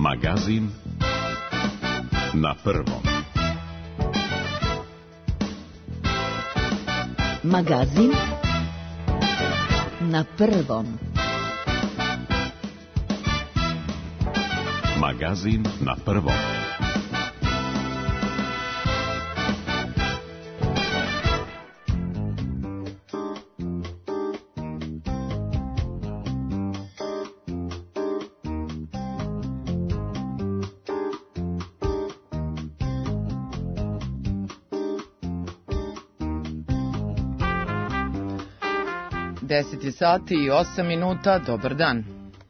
Magazin na prvom. Magazin na prvom. Magazin na prvom. Deset je sati i 8 minuta, dobar dan.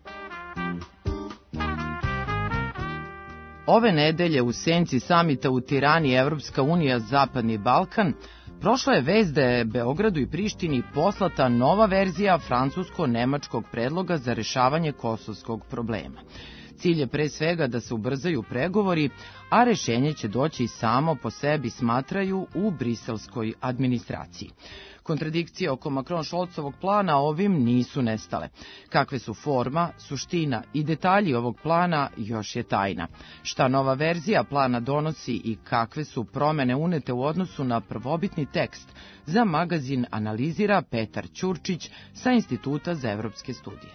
Ove nedelje u senci samita u Tirani Evropska unija Zapadni Balkan prošla je vest da je Beogradu i Prištini poslata nova verzija francusko-nemačkog predloga za rešavanje kosovskog problema. Cilj je pre svega da se ubrzaju pregovori, a rešenje će doći samo po sebi, smatraju u briselskoj administraciji. Kontradikcije oko Macron-Scholzovog plana ovim nisu nestale. Kakve su forma, suština i detalji ovog plana još je tajna. Šta nova verzija plana donosi i kakve su promene unete u odnosu na prvobitni tekst, za magazin analizira Petar Ćurčić sa Instituta za evropske studije.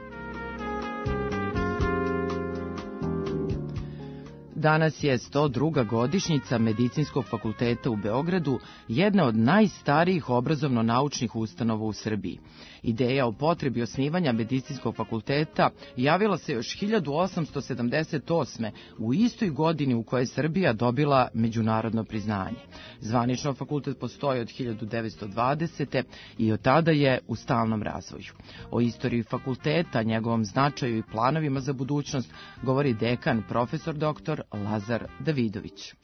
Danas je 102. godišnjica Medicinskog fakulteta u Beogradu, jedna od najstarijih obrazovno-naučnih ustanova u Srbiji. Ideja o potrebi osnivanja Medicinskog fakulteta javila se još 1878. u istoj godini u kojoj je Srbija dobila međunarodno priznanje. Zvanično fakultet postoji od 1920. i od tada je u stalnom razvoju. O istoriji fakulteta, njegovom značaju i planovima za budućnost govori dekan profesor dr. Lazar Davidović.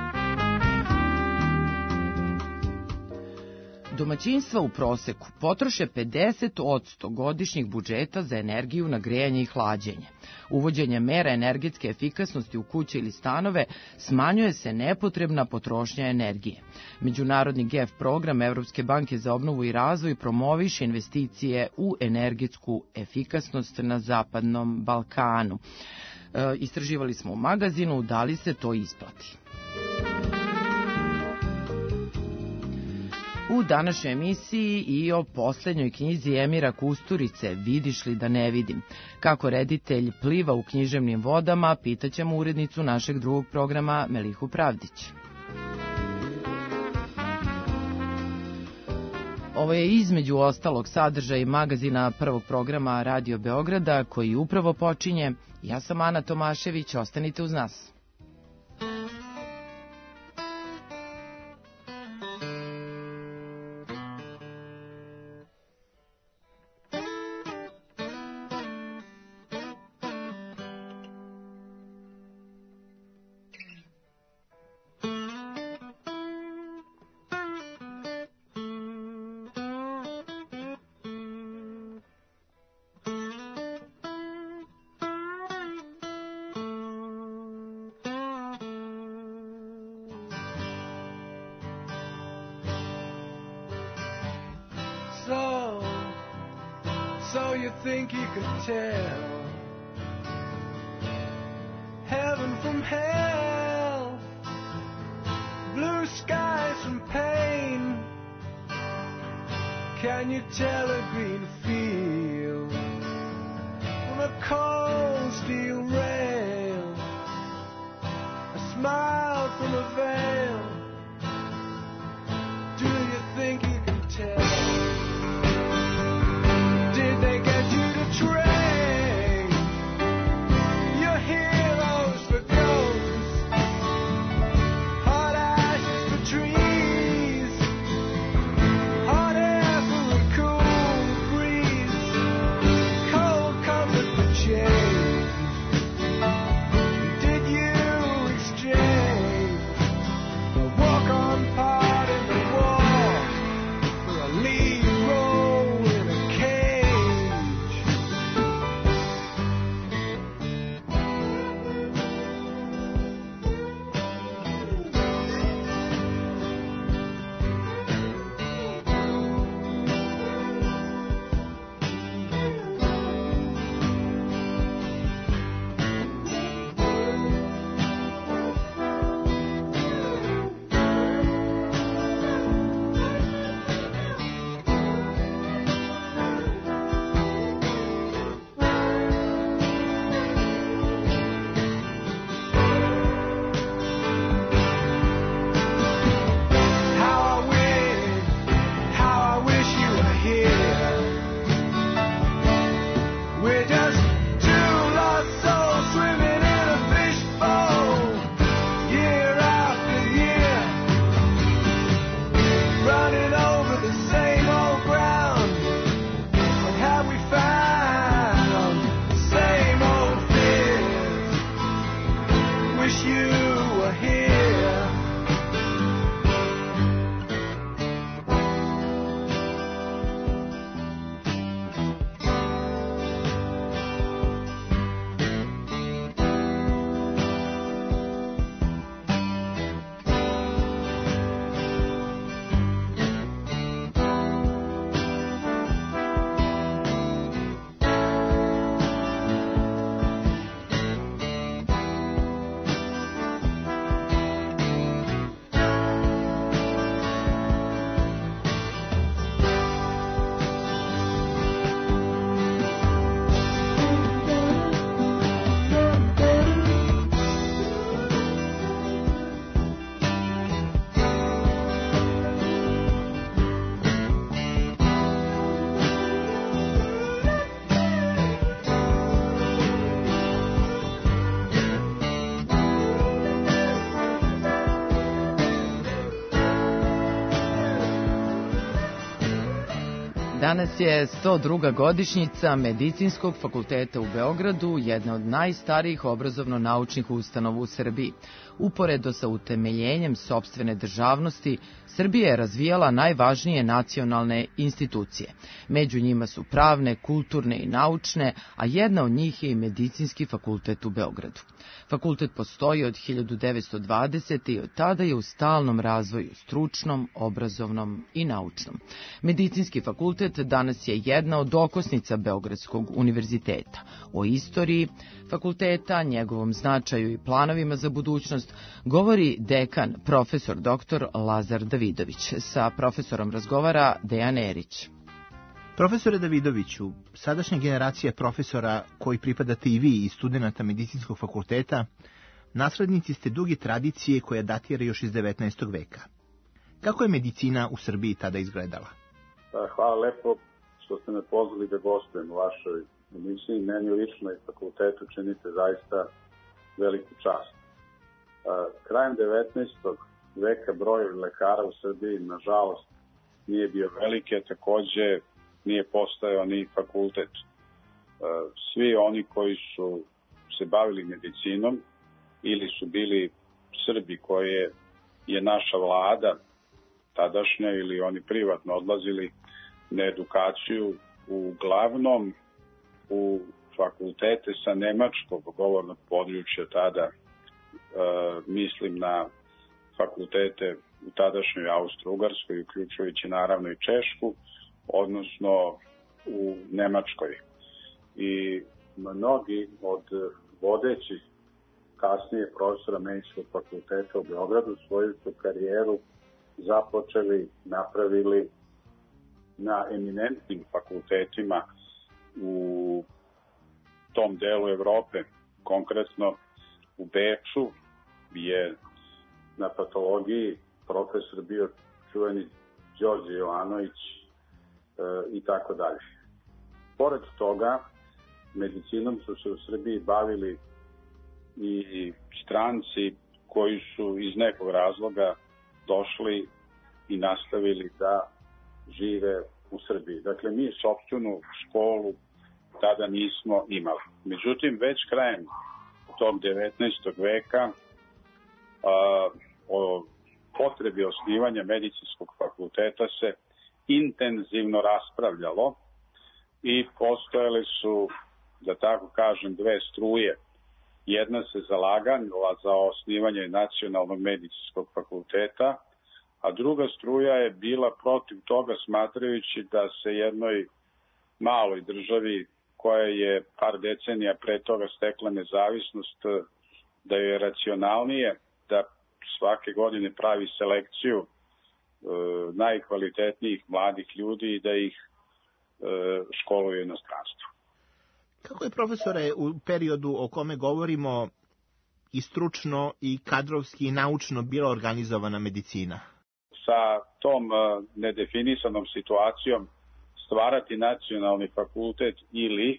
Domaćinstva u proseku potroše 50% godišnjeg budžeta za energiju na grejanje i hlađenje. Uvođenje mera energetske efikasnosti u kuće ili stanove smanjuje se nepotrebna potrošnja energije. Međunarodni GEF program Evropske banke za obnovu i razvoj promoviše investicije u energetsku efikasnost na Zapadnom Balkanu. Istraživali smo u magazinu da li se to isplati. U današnjoj emisiji i o poslednjoj knjizi Emira Kusturice Vidiš li da ne vidim. Kako reditelj pliva u književnim vodama, pitaćemo urednicu našeg drugog programa Melihu Pravdić. Ovo je između ostalog sadržaj magazina prvog programa Radio Beograda koji upravo počinje. Ja sam Ana Tomašević, ostanite uz nas. So you think you could tell heaven from hell, blue skies from pain? Can you tell a green field from a cold steel rail, a smile from a veil? Do you think you can tell? They get you to train your heroes for ghosts, hot ashes for trees, hot air for a cool breeze, cold comfort for change. Did you exchange Danas je 102. godišnjica Medicinskog fakulteta u Beogradu, jedna od najstarijih obrazovno-naučnih ustanova u Srbiji. Uporedo sa utemeljenjem sopstvene državnosti, Srbija je razvijala najvažnije nacionalne institucije. Među njima su pravne, kulturne i naučne, a jedna od njih je i Medicinski fakultet u Beogradu. Fakultet postoji od 1920. i od tada je u stalnom razvoju, stručnom, obrazovnom i naučnom. Medicinski fakultet danas je jedna od okosnica Beogradskog univerziteta. O istoriji fakulteta, njegovom značaju i planovima za budućnost govori dekan, profesor dr. Lazar Davidović. Sa profesorom razgovara Dejan Erić. Profesore Davidoviću, sadašnja generacija profesora koji pripadate i vi i studenta Medicinskog fakulteta, naslednici ste duge tradicije koja datira još iz 19. veka. Kako je medicina u Srbiji tada izgledala? Hvala lepo što ste me pozvali da gostujem u vašoj emisiji. Meni lično i fakultetu činite zaista veliku čast. Krajem 19. veka broj lekara u Srbiji, nažalost, nije bio velike, takođe nije postojao ni fakultet. Svi oni koji su se bavili medicinom ili su bili Srbi koje je naša vlada tadašnja ili oni privatno odlazili na edukaciju uglavnom u fakultete sa nemačkog govornog područja tada, mislim na fakultete u tadašnjoj Austro-Ugarskoj, uključujući naravno i Češku, odnosno u Nemačkoj. I mnogi od vodećih kasnije profesora Medicinskog fakulteta u Beogradu svoju su karijeru započeli, napravili na eminentnim fakultetima u tom delu Evrope. Konkretno u Beču je na patologiji profesor bio čuveni Đorđe Jovanović i tako dalje. Pored toga, medicinom su se u Srbiji bavili i stranci koji su iz nekog razloga došli i nastavili da žive u Srbiji. Dakle, mi sopstvenu školu tada nismo imali. Međutim, već krajem tog 19. veka o potrebi osnivanja Medicinskog fakulteta se intenzivno raspravljalo i postojale su, da tako kažem, dve struje. Jedna se zalagala za osnivanje Nacionalnog medicinskog fakulteta, a druga struja je bila protiv toga, smatrajući da se jednoj maloj državi koja je par decenija pre toga stekla nezavisnost, da je racionalnije da svake godine pravi selekciju najkvalitetnijih mladih ljudi i da ih školuje u inostranstvu. Kako je, profesore, u periodu o kome govorimo i stručno i kadrovski i naučno bila organizovana medicina? Sa tom nedefinisanom situacijom stvarati nacionalni fakultet ili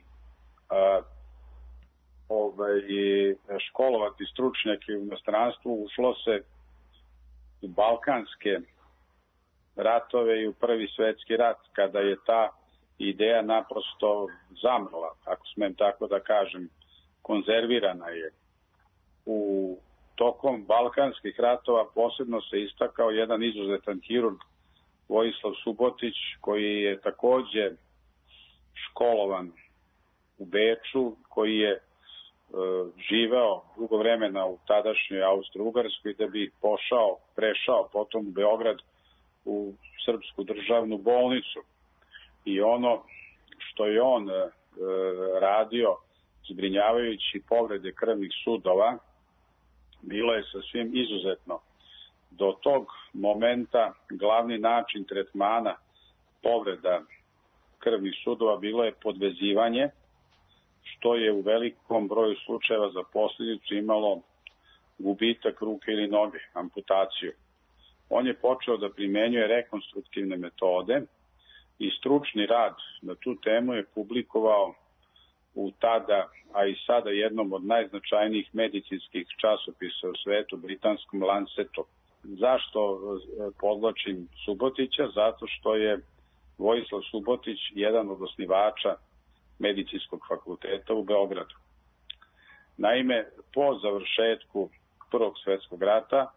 školovati stručnjake u inostranstvu ušlo se u balkanske ratove i u Prvi svetski rat, kada je ta ideja naprosto zamrla, ako smem tako da kažem, konzervirana je. U tokom balkanskih ratova posebno se istakao jedan izuzetan hirurg, Vojislav Subotić, koji je takođe školovan u Beču, koji je živeo dugo vremena u tadašnjoj Austro-Ugarskoj, da bi prešao potom u Beograd u Srpsku državnu bolnicu. I ono što je on radio, zbrinjavajući povrede krvnih sudova, bilo je sasvim izuzetno. Do tog momenta glavni način tretmana povreda krvnih sudova bilo je podvezivanje, što je u velikom broju slučajeva za posljedicu imalo gubitak ruke ili noge, amputaciju. On je počeo da primenjuje rekonstruktivne metode i stručni rad na tu temu je publikovao u tada, a i sada jednom od najznačajnijih medicinskih časopisa u svetu, britanskom Lancetu. Zašto podvlačim Subotića? Zato što je Vojislav Subotić, jedan od osnivača Medicinskog fakulteta u Beogradu. Naime, po završetku Prvog svjetskog rata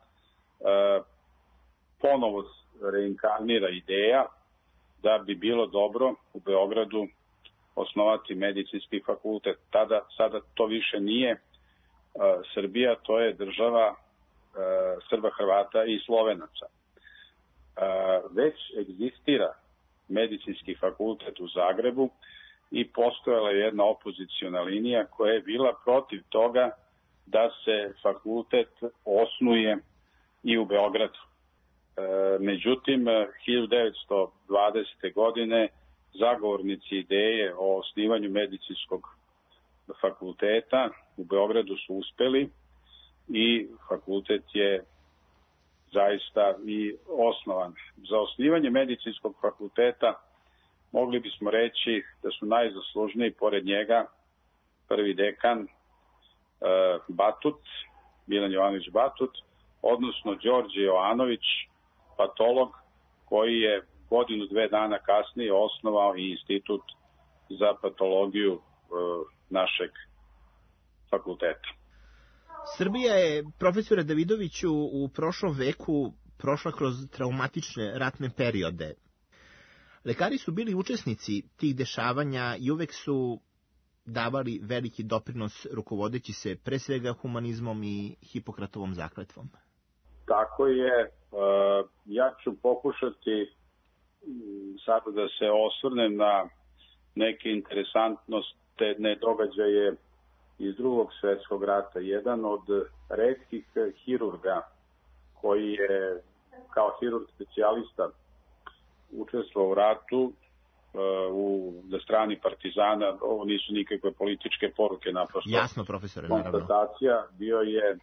ponovo reinkarnira ideja da bi bilo dobro u Beogradu osnovati medicinski fakultet. Sada to više nije Srbija, to je država Srba, Hrvata i Slovenaca. Već egzistira medicinski fakultet u Zagrebu i postojala je jedna opoziciona linija koja je bila protiv toga da se fakultet osnuje i u Beogradu. Međutim, 1920. godine zagovornici ideje o osnivanju medicinskog fakulteta u Beogradu su uspeli i fakultet je zaista i osnovan. Za osnivanje medicinskog fakulteta mogli bismo reći da su najzaslužniji pored njega prvi dekan Batut, Milan Jovanović Batut, odnosno Đorđe Jovanović, patolog, koji je godinu, 2 dana kasnije osnovao i institut za patologiju našeg fakulteta. Srbija je, profesore Davidoviću, u prošlom veku prošla kroz traumatične ratne periode. Lekari su bili učesnici tih dešavanja i uvek su davali veliki doprinos rukovodeći se pre svega humanizmom i Hipokratovom zakletvom. Tako je. Ja ću pokušati sada da se osvrnem na neke interesantne događaje iz Drugog svjetskog rata. Jedan od retkih hirurga koji je kao hirurg specijalista učestvovao u ratu na strani partizana, ovo nisu nikakve političke poruke, naprosto. Jasno, profesore, naravno. Konstatacija, bio je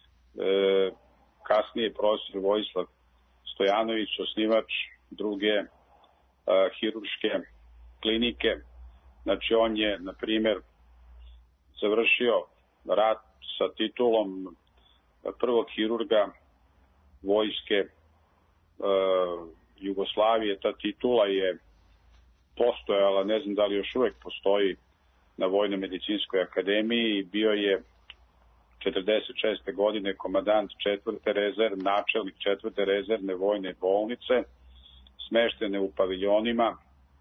kasnije profesor Vojislav Stojanović, osnivač druge hirurške klinike. Znači, on je, na primjer, završio rat sa titulom prvog hirurga vojske Jugoslavije. Ta titula je postojala, ne znam da li još uvek postoji, na Vojno-medicinskoj akademiji i bio je 46. godine komandant 4. načelnik 4. rezervne vojne bolnice, smeštene u paviljonima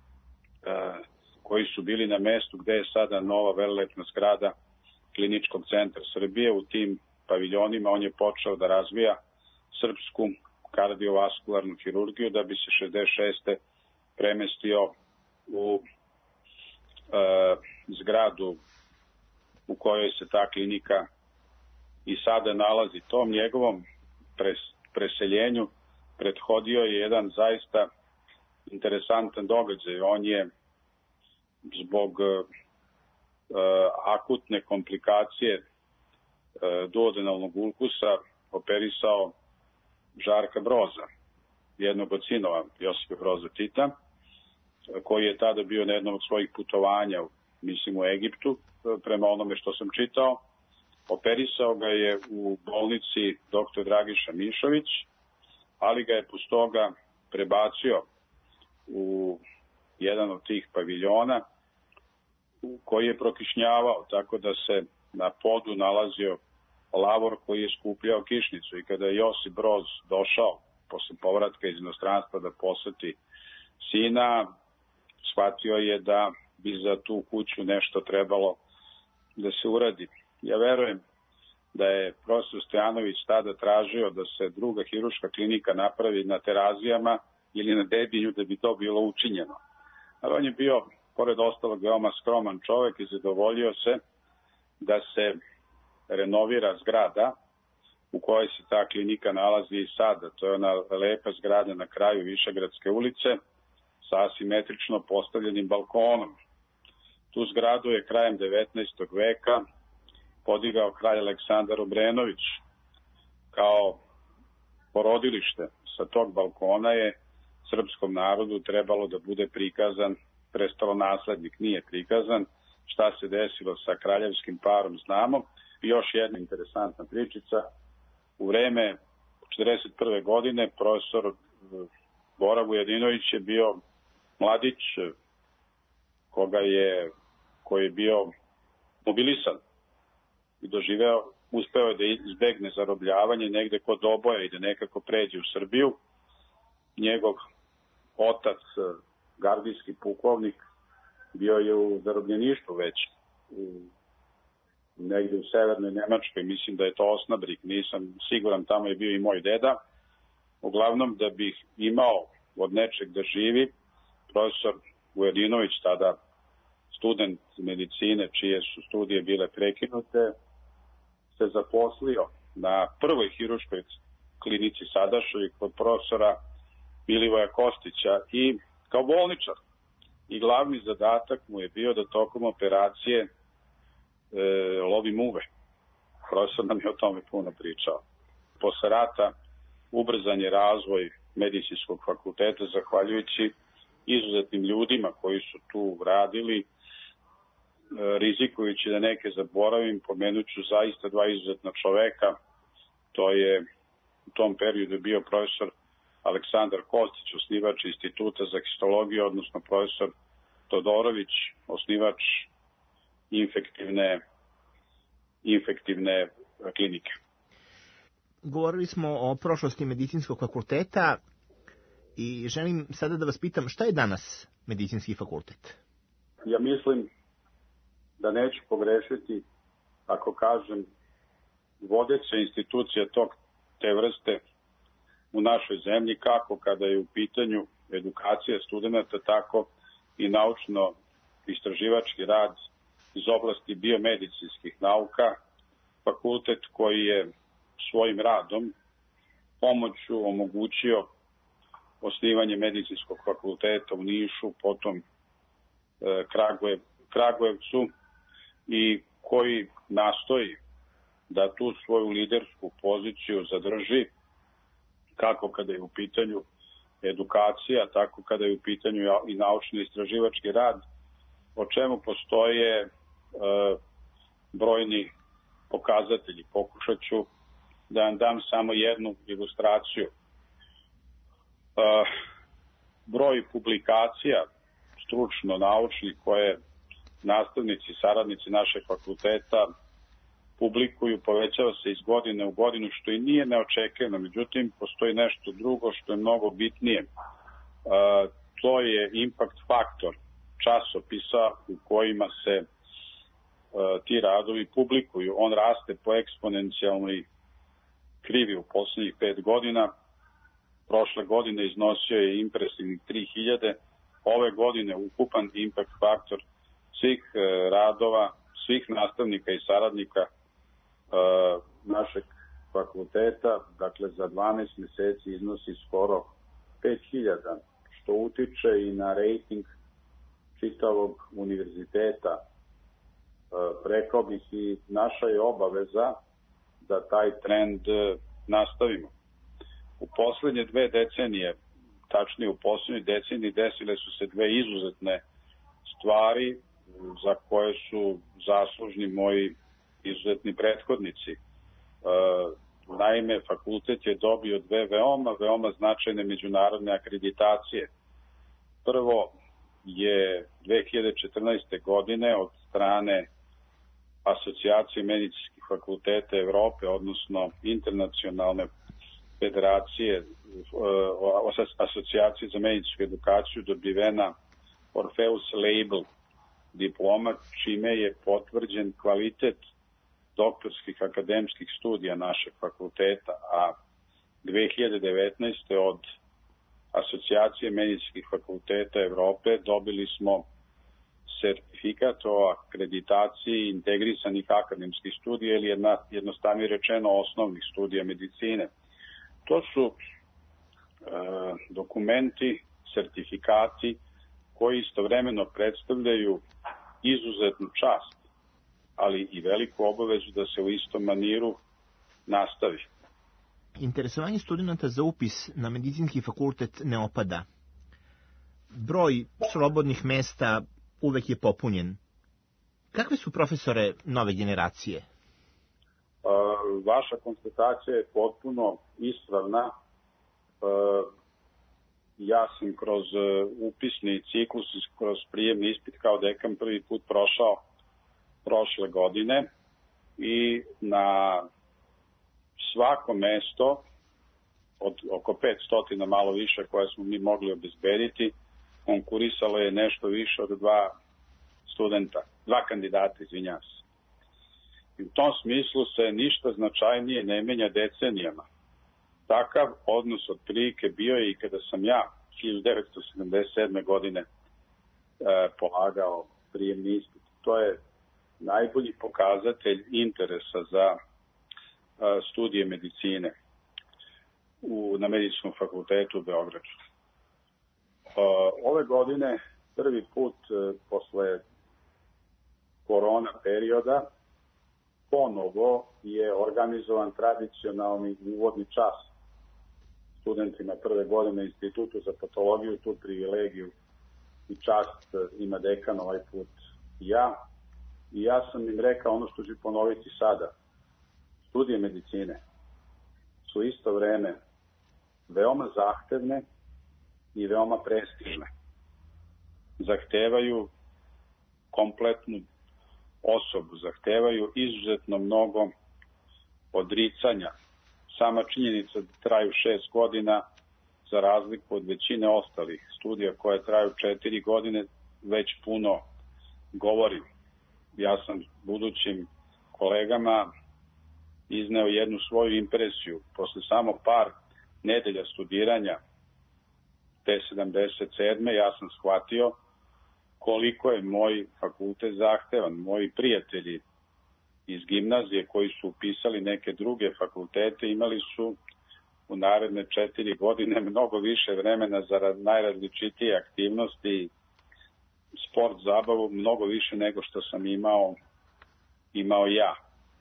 koji su bili na mestu gde je sada nova velelepna zgrada Kliničkog centra Srbije. U tim paviljonima on je počeo da razvija srpsku kardiovaskularnu hirurgiju, da bi se 66. premestio u zgradu u kojoj se ta klinika i sada nalazi. Tom njegovom preseljenju prethodio je jedan zaista interesantan događaj. On je zbog akutne komplikacije duodenalnog ulkusa operisao Žarka Broza, jednog od sinova Josipa Broza Tita, koji je tada bio na jednom od svojih putovanja, mislim u Egiptu, prema onome što sam čitao. Operisao ga je u bolnici dr. Dragiša Mišović, ali ga je posle toga prebacio u jedan od tih paviljona koji je prokišnjavao, tako da se na podu nalazio lavor koji je skupljao kišnicu. I kada je Josip Broz došao posle povratka iz inostranstva da poseti sina, shvatio je da bi za tu kuću nešto trebalo da se uradi. Ja verujem da je profesor Stojanović tada tražio da se druga hirurška klinika napravi na Terazijama ili na Dedinju, da bi to bilo učinjeno. Ali on je bio, pored ostalog, veoma skroman čovek i zadovoljio se da se renovira zgrada u kojoj se ta klinika nalazi i sada. To je ona lepa zgrada na kraju Višegradske ulice sa asimetrično postavljenim balkonom. Tu zgradu je krajem 19. veka podigao kralj Aleksandar Obrenović kao porodilište. Sa tog balkona je srpskom narodu trebalo da bude prikazan prestolonaslednik. Nije prikazan. Šta se desilo sa kraljevskim parom znamo. I još jedna interesantna pričica. U vreme 1941. godine profesor Bora Vujadinović je bio mladić koji je bio mobilisan i uspeo je da izbegne zarobljavanje negde kod Doboja i da nekako pređe u Srbiju. Njegov otac, gardijski pukovnik, bio je u zarobljeništvu već negde u severnoj Nemačkoj, mislim da je to Osnabrück, nisam siguran, tamo je bio i moj deda. Uglavnom, da bih imao od nečeg da živi, profesor Vujadinović, tada student medicine, čije su studije bile prekinute, se zaposlio na prvoj hirurškoj klinici sadašnjoj kod profesora Milivoja Kostića i kao bolničar. I glavni zadatak mu je bio da tokom operacije lovi muve. Profesor nam je o tome puno pričao. Posle rata ubrzan je razvoj medicinskog fakulteta zahvaljujući izuzetnim ljudima koji su tu radili, rizikujući da neke zaboravim, pomenuću zaista dva izuzetna čoveka. To je u tom periodu bio profesor Aleksandar Kostić, osnivač Instituta za histologiju, odnosno profesor Todorović, osnivač infektivne klinike. Govorili smo o prošlosti medicinskog fakulteta i želim sada da vas pitam šta je danas medicinski fakultet? Ja mislim da neću pogrešiti ako kažem vodeća institucija te vrste u našoj zemlji, kako kada je u pitanju edukacija studenta, tako i naučno-istraživački rad iz oblasti biomedicinskih nauka, fakultet koji je svojim radom pomoću omogućio osnivanje medicinskog fakulteta u Nišu, potom Kragujevcu i koji nastoji da tu svoju lidersku poziciju zadrži kako kada je u pitanju edukacija, tako kada je u pitanju i naučno-istraživački rad, o čemu postoje brojni pokazatelji. Pokušat ću da vam dam samo jednu ilustraciju. Broj publikacija stručno-naučnih koje nastavnici i saradnici našeg fakulteta publikuju povećava se iz godine u godinu, što i nije neočekivano. Međutim, postoji nešto drugo što je mnogo bitnije. To je impact faktor časopisa u kojima se ti radovi publikuju. On raste po eksponencijalnoj krivi u poslednjih 5 godina. Prošle godine iznosio je impresivnih 3000. Ove godine ukupan impact faktor svih radova, svih nastavnika i saradnika našeg fakulteta, dakle za 12 meseci iznosi skoro 5000, što utiče i na rejting čitavog univerziteta. Rekao bih i naša je obaveza da taj trend nastavimo. U poslednje 2 decenije, tačnije u poslednjoj deceniji, desile su se 2 izuzetne stvari za koje su zaslužni moji izuzetni prethodnici. Naime, fakultet je dobio 2 veoma značajne međunarodne akreditacije. Prvo je 2014. godine od strane Asocijacije medicinskih fakulteta Evrope, odnosno internacionalne federacije, Asocijacije za medicinsku edukaciju, dobivena Orpheus Label diploma, čime je potvrđen kvalitet doktorskih akademskih studija našeg fakulteta, a 2019. od Asocijacije medicinskih fakulteta Evrope dobili smo sertifikat o akreditaciji integrisanih akademskih studija ili jednostavnije rečeno osnovnih studija medicine. To su dokumenti, sertifikati koji istovremeno predstavljaju izuzetnu čast, ali i veliku obavezu da se u istom maniru nastavi. Interesovanje studenta za upis na medicinski fakultet ne opada. Broj slobodnih mesta uvek je popunjen. Kakve su profesore nove generacije? Vaša konstatacija je potpuno ispravna. ja sam kroz upisni ciklus, kroz prijemni ispit kao dekan prvi put prošao prošle godine i na svako mesto od oko 500, malo više, koje smo mi mogli obezbediti, konkurisalo je nešto više od dva kandidata, izvinjavam se. I u tom smislu se ništa značajnije ne menja decenijama. Takav odnos otprilike bio je i kada sam ja 1977. godine polagao prijemni ispit. To je najbolji pokazatelj interesa za studije medicine na Medicinskom fakultetu u Beogradu. Ove godine, prvi put posle korona perioda, ponovo je organizovan tradicionalni uvodni čas studentima prve godine Institutu za patologiju. Tu privilegiju i čast ima dekan ovaj put ja. I ja sam im rekao ono što ću ponoviti sada. Studije medicine su isto vreme veoma zahtevne i veoma prestižne. Zahtevaju kompletnu osobu, zahtevaju izuzetno mnogo odricanja. Sama činjenica da traju 6 godina, za razliku od većine ostalih studija koje traju 4 godine, već puno govori. Ja sam budućim kolegama izneo jednu svoju impresiju. Posle samo par nedelja studiranja te 77. ja sam shvatio koliko je moj fakultet zahtevan. Moji prijatelji iz gimnazije koji su upisali neke druge fakultete imali su u naredne 4 godine mnogo više vremena za najrazličitije aktivnosti, sport, zabavu, mnogo više nego što sam imao ja.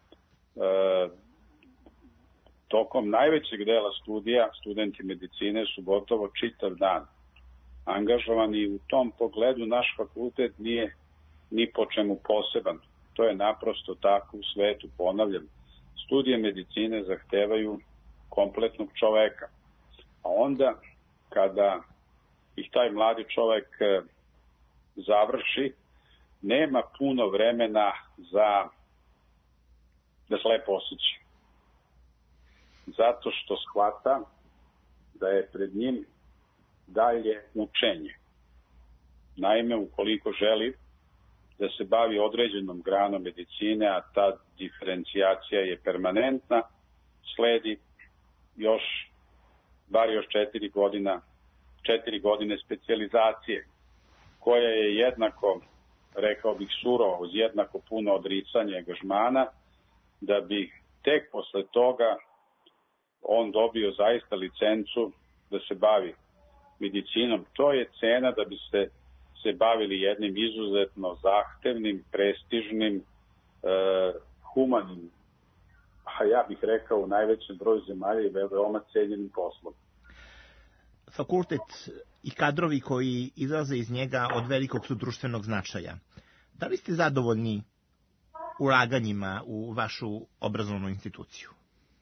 Tokom najvećeg dela studija studenti medicine su gotovo čitav dan angažovani. U tom pogledu naš fakultet nije ni po čemu poseban. To je naprosto tako u svetu, ponavljam. Studije medicine zahtevaju kompletnog čoveka. A onda, kada ih taj mladi čovek završi, nema puno vremena da se lepo osjeća. Zato što shvata da je pred njim dalje učenje. Naime, ukoliko želi da se bavi određenom granom medicine, a ta diferencijacija je permanentna, sledi bar još 4 godine specijalizacije, koja je jednako, rekao bih, surova, uz jednako puno odricanja i angažmana, da bi tek posle toga on dobio zaista licencu da se bavi medicinom. To je cena da bi se bavili jednim izuzetno zahtevnim, prestižnim, humanim, a ja bih rekao u najvećem broju zemalja i veoma cenjenim poslom. Fakultet i kadrovi koji izlaze iz njega od velikog su društvenog značaja. Da li ste zadovoljni ulaganjima u vašu obrazovnu instituciju?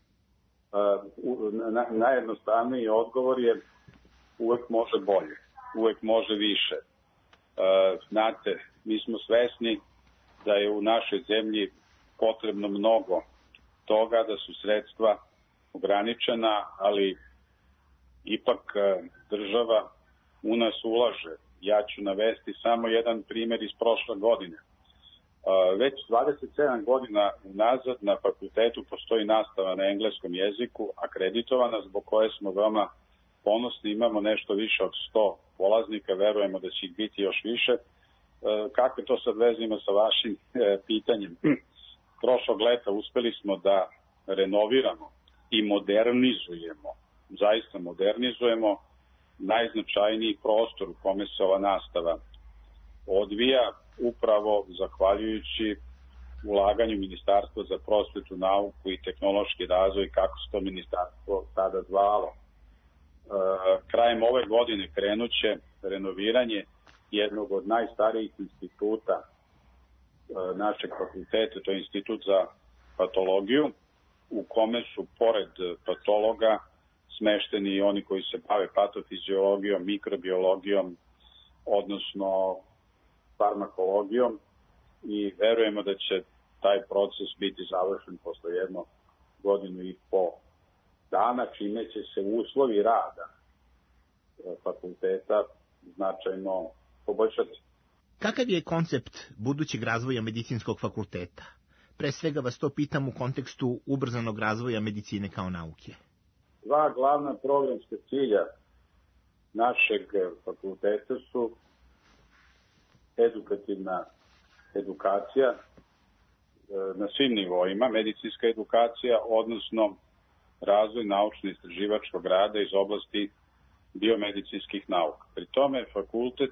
Najjednostavniji odgovor je uvek može bolje, uvek može više. Znate, mi smo svesni da je u našoj zemlji potrebno mnogo toga, da su sredstva ograničena, ali ipak država u nas ulaže. Ja ću navesti samo jedan primer iz prošle godine. Već 27 godina unazad na fakultetu postoji nastava na engleskom jeziku, akreditovana, zbog koje smo veoma ponosni. Imamo nešto više od 100 polaznika, verujemo da će ih biti još više. Kako to sad veze ima sa vašim pitanjem? Prošlog leta uspeli smo da renoviramo i modernizujemo, zaista modernizujemo najznačajniji prostor u kome se ova nastava odvija, upravo zahvaljujući ulaganju Ministarstva za prosvetu, nauku i tehnološki razvoj, kako se to ministarstvo tada zvalo. Krajem ove godine krenuće renoviranje jednog od najstarijih instituta našeg fakulteta, to je Institut za patologiju, u kome su pored patologa smešteni i oni koji se bave patofiziologijom, mikrobiologijom, odnosno farmakologijom, i verujemo da će taj proces biti završen posle 1 godinu i po dana, čime će se uslovi rada fakulteta značajno poboljšati. Kakav je koncept budućeg razvoja medicinskog fakulteta? Pre svega vas to pitam u kontekstu ubrzanog razvoja medicine kao nauke. 2 glavna programska cilja našeg fakulteta su edukativna edukacija na svim nivoima, medicinska edukacija, odnosno razvoj naučno-istraživačkog rada iz oblasti biomedicinskih nauka. Pri tome fakultet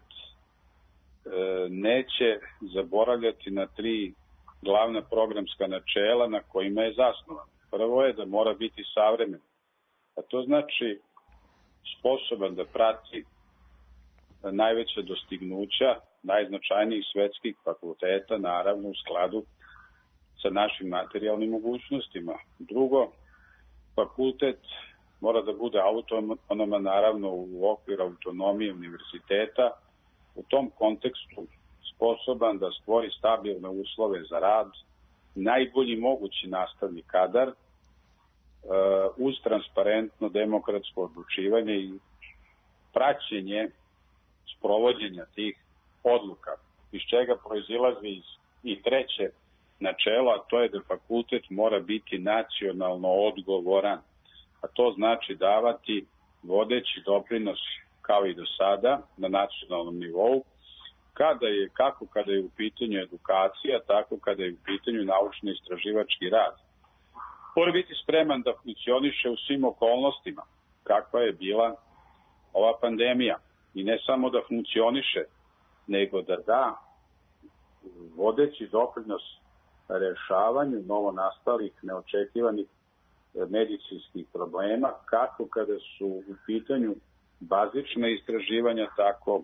neće zaboravljati na 3 glavna programska načela na kojima je zasnovan. Prvo je da mora biti savremen, a to znači sposoban da prati najveća dostignuća najznačajnijih svetskih fakulteta, naravno u skladu sa našim materijalnim mogućnostima. Drugo, fakultet mora da bude autonoman, naravno u okviru autonomije univerziteta, u tom kontekstu sposoban da stvori stabilne uslove za rad, najbolji mogući nastavni kadar, uz transparentno demokratsko odlučivanje i praćenje sprovođenja tih odluka, iz čega proizilazi i 3. načelo, a to je da fakultet mora biti nacionalno odgovoran, a to znači davati vodeći doprinos kao i do sada na nacionalnom nivou, kako kada je u pitanju edukacija, tako kada je u pitanju naučno-istraživački rad. Mora biti spreman da funkcioniše u svim okolnostima, kakva je bila ova pandemija. I ne samo da funkcioniše, nego da da vodeći doprinos rešavanju novonastalih, neočekivanih medicinskih problema, kako kada su u pitanju bazična istraživanja, tako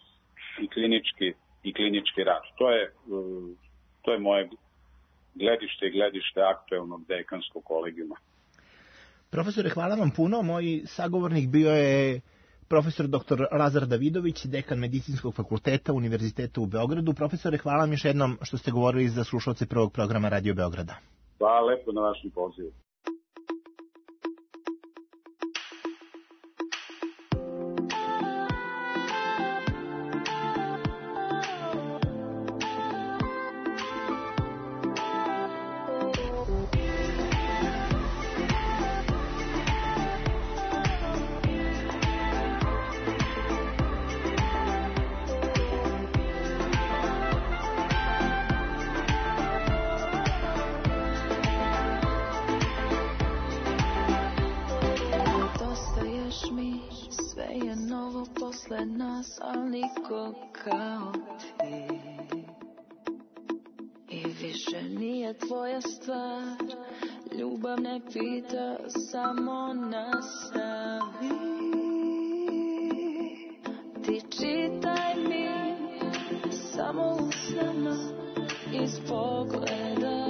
i klinički rad. To je moje gledište i gledište aktuelnog dekanskog kolegijuma. Profesore, hvala vam puno. Moj sagovornik bio je profesor dr. Lazar Davidović, dekan Medicinskog fakulteta Univerziteta u Beogradu. Profesore, hvala vam još jednom što ste govorili za slušalce prvog programa Radio Beograda. Hvala lepo na vašem pozivu. Pita, samo nastavi. Ti čitaj mi samo u snama iz pogleda.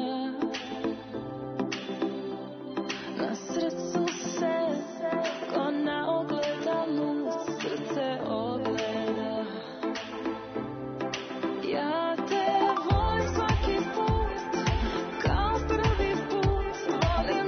Na srcu se ko na ogledalu srce ogleda. Ja te volim svaki put kao prvi put, volim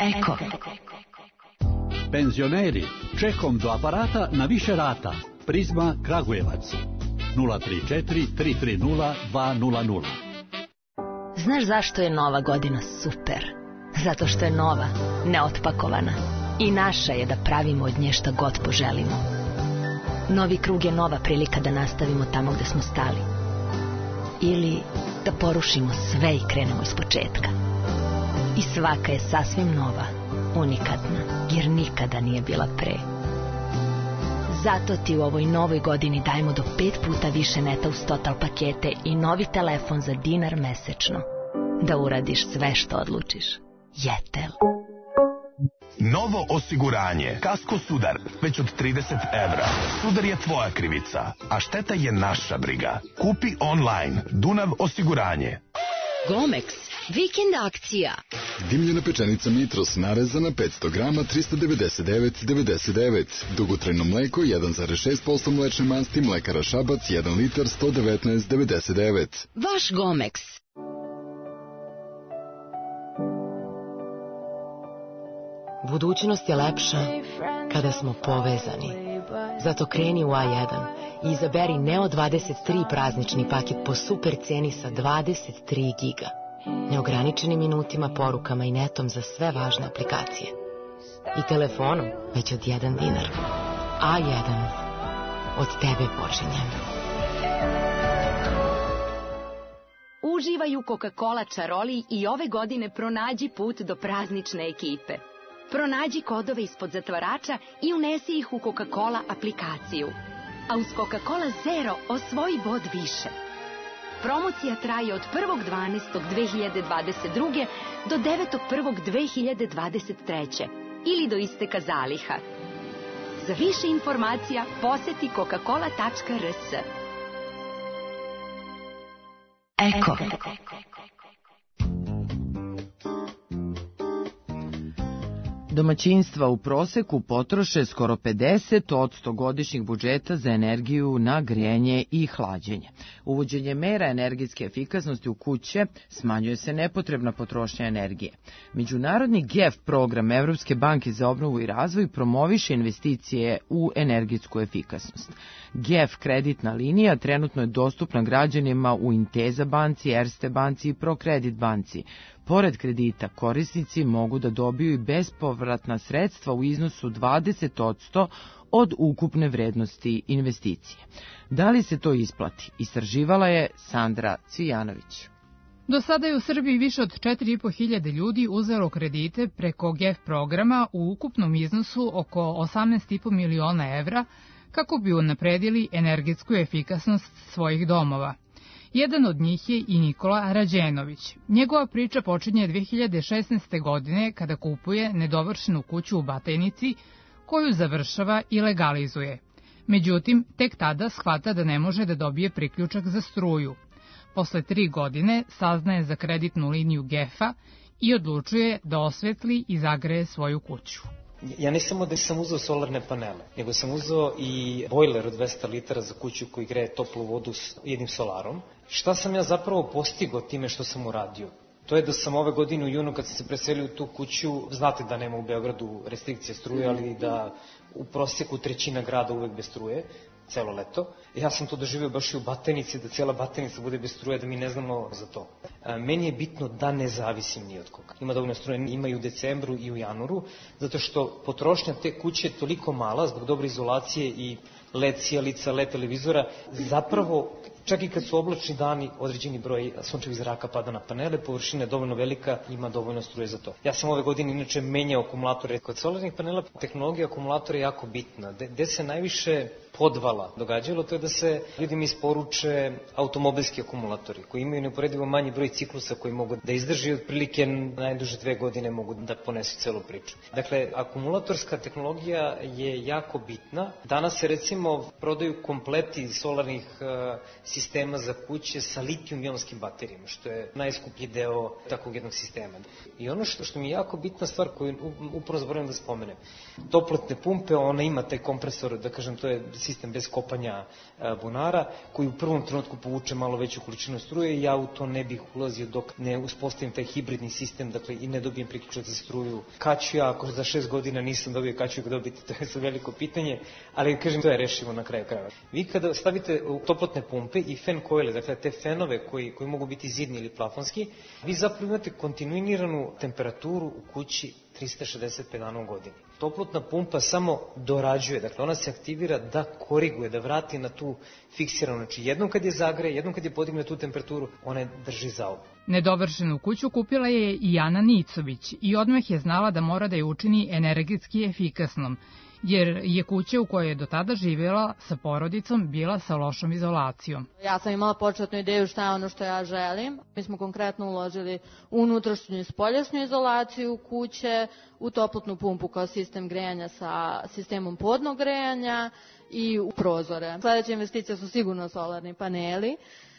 Eko. Penzioneri, čekom do aparata na više rata. Prizma Kragujevac. 034 330 200. Znaš zašto je nova godina super? Zato što je nova, neotpakovana. I naša je da pravimo od nje šta god poželimo. Novi krug je nova prilika da nastavimo tamo gde smo stali. Ili da porušimo sve i krenemo iz početka. I svaka je sasvim nova, unikatna, jer nikada nije bila pre. Zato ti u ovoj novoj godini dajemo do 5 puta više neta uz Total pakete i novi telefon za dinar mesečno. Da uradiš sve što odlučiš. Jetel. Novo osiguranje. Kasko Sudar. Već od 30 evra. Sudar je tvoja krivica, a šteta je naša briga. Kupi online. Dunav osiguranje. Gomex. Vikend akcija. Dimljena pečenica Mitros narezana 500 grama 399,99. Dugotrajno mleko 1,6% mlečne masti Mlekara Šabac 1 litar 119,99. Vaš Gomex. Budućnost je lepša kada smo povezani. Zato kreni u A1 i izaberi Neo 23 praznični paket po super ceni sa 23 giga. Neograničenim minutima, porukama i netom za sve važne aplikacije. I telefonom već od 1 dinar. A1. Od tebe počinje. Uživaj u Coca-Cola čaroli i ove godine pronađi put do praznične ekipe. Pronađi kodove ispod zatvarača i unesi ih u Coca-Cola aplikaciju. A uz Coca-Cola Zero osvoji bod više. Promocija traje od 1.12.2022. do 9.1.2023. ili do isteka zaliha. Za više informacija poseti coca-cola.rs. Eko. Domaćinstva u proseku potroše skoro 50% godišnjeg budžeta za energiju na grejanje i hlađenje. Uvođenje mera energetske efikasnosti u kuće smanjuje se nepotrebna potrošnja energije. Međunarodni GEF program Evropske banke za obnovu i razvoj promoviše investicije u energetsku efikasnost. GEF kreditna linija trenutno je dostupna građanima u Intesa banci, Erste banci i ProCredit banci. Pored kredita, korisnici mogu da dobiju i bespovratna sredstva u iznosu 20% od ukupne vrednosti investicije. Da li se to isplati? Istraživala je Sandra Cvijanović. Do sada je u Srbiji više od 4.500 ljudi uzelo kredite preko GEF programa u ukupnom iznosu oko 18,5 miliona evra kako bi unapredili energetsku efikasnost svojih domova. Jedan od njih je i Nikola Rađenović. Njegova priča počinje 2016. godine kada kupuje nedovršenu kuću u Batajnici koju završava i legalizuje. Međutim, tek tada shvata da ne može da dobije priključak za struju. Posle 3 godine saznaje za kreditnu liniju GEF-a i odlučuje da osvetli i zagreje svoju kuću. Ja ne samo da sam uzeo solarne panele, nego sam uzeo i bojler od 200 litara za kuću koji greje toplu vodu s jednim solarom. Šta sam ja zapravo postigao time što sam uradio? To je da sam ove godine u junu kad sam se preselio u tu kuću, znate da nema u Beogradu restrikcije struje, ali da u proseku 1/3 grada uvek bez struje, celo leto. Ja sam to doživio baš i u Batajnici, da cijela Batajnica bude bez struje, da mi ne znamo za to. Meni je bitno da ne zavisim ni od koga. Ima dovoljno struje, ima i u decembru i u januaru, zato što potrošnja te kuće je toliko mala zbog dobre izolacije i LED sijalica, LED televizora, zapravo čak i kad su oblačni dani, određeni broj sunčevih zraka pada na panele, površina je dovoljno velika, ima dovoljno struje za to. Ja sam ove godine inače menjao akumulatore. Kod solarnih panela tehnologija akumulatora je jako bitna. Gde se najviše podvala događalo, to je da se ljudima isporuče automobilski akumulatori koji imaju neuporedivo manji broj ciklusa koji mogu da izdrži otprilike najduže 2 godine mogu da ponesu celu priču. Dakle, akumulatorska tehnologija je jako bitna. Danas se recimo prodaju kompleti solarnih sistema za kuće sa litijum-ionskim baterijama, što je najskuplji deo takvog jednog sistema. I ono što mi je jako bitna stvar koju upravo zaboravim da spomenem, toplotne pumpe, ona ima taj kompresor, da kažem, to je sistem bez kopanja bunara, koji u prvom trenutku povuče malo veću količinu struje i ja u to ne bih ulazio dok ne uspostavim taj hibridni sistem, dakle i ne dobijem priključak za struju. Kad ću ja, ako za 6 godina nisam dobio, kad ću ga dobiti, to je sad veliko pitanje, ali kažem, to je rešivo na kraju krajeva. Vi kada stavite u toplotne pumpe i fan coile, dakle te fenove koji mogu biti zidni ili plafonski, vi zapravo imate kontinuiranu temperaturu u kući 365 dana u godini. Toplotna pumpa samo dorađuje, dakle ona se aktivira da koriguje, da vrati na tu fiksiranu. Znači jednom kad je zagreje, jednom kad je podigne tu temperaturu, ona je drži za ovu. Nedovršenu kuću kupila je i Ana Nicović i odmah je znala da mora da je učini energetski efikasnom, jer je kuća u kojoj je do tada živjela sa porodicom bila sa lošom izolacijom. Ja sam imala početnu ideju šta je ono što ja želim. Mi smo konkretno uložili u unutrašnju i spoljašnju izolaciju kuće, u toplotnu pumpu kao sistem grejanja sa sistemom podnog grejanja i u prozore. Sljedeća investicija su sigurno solarni paneli.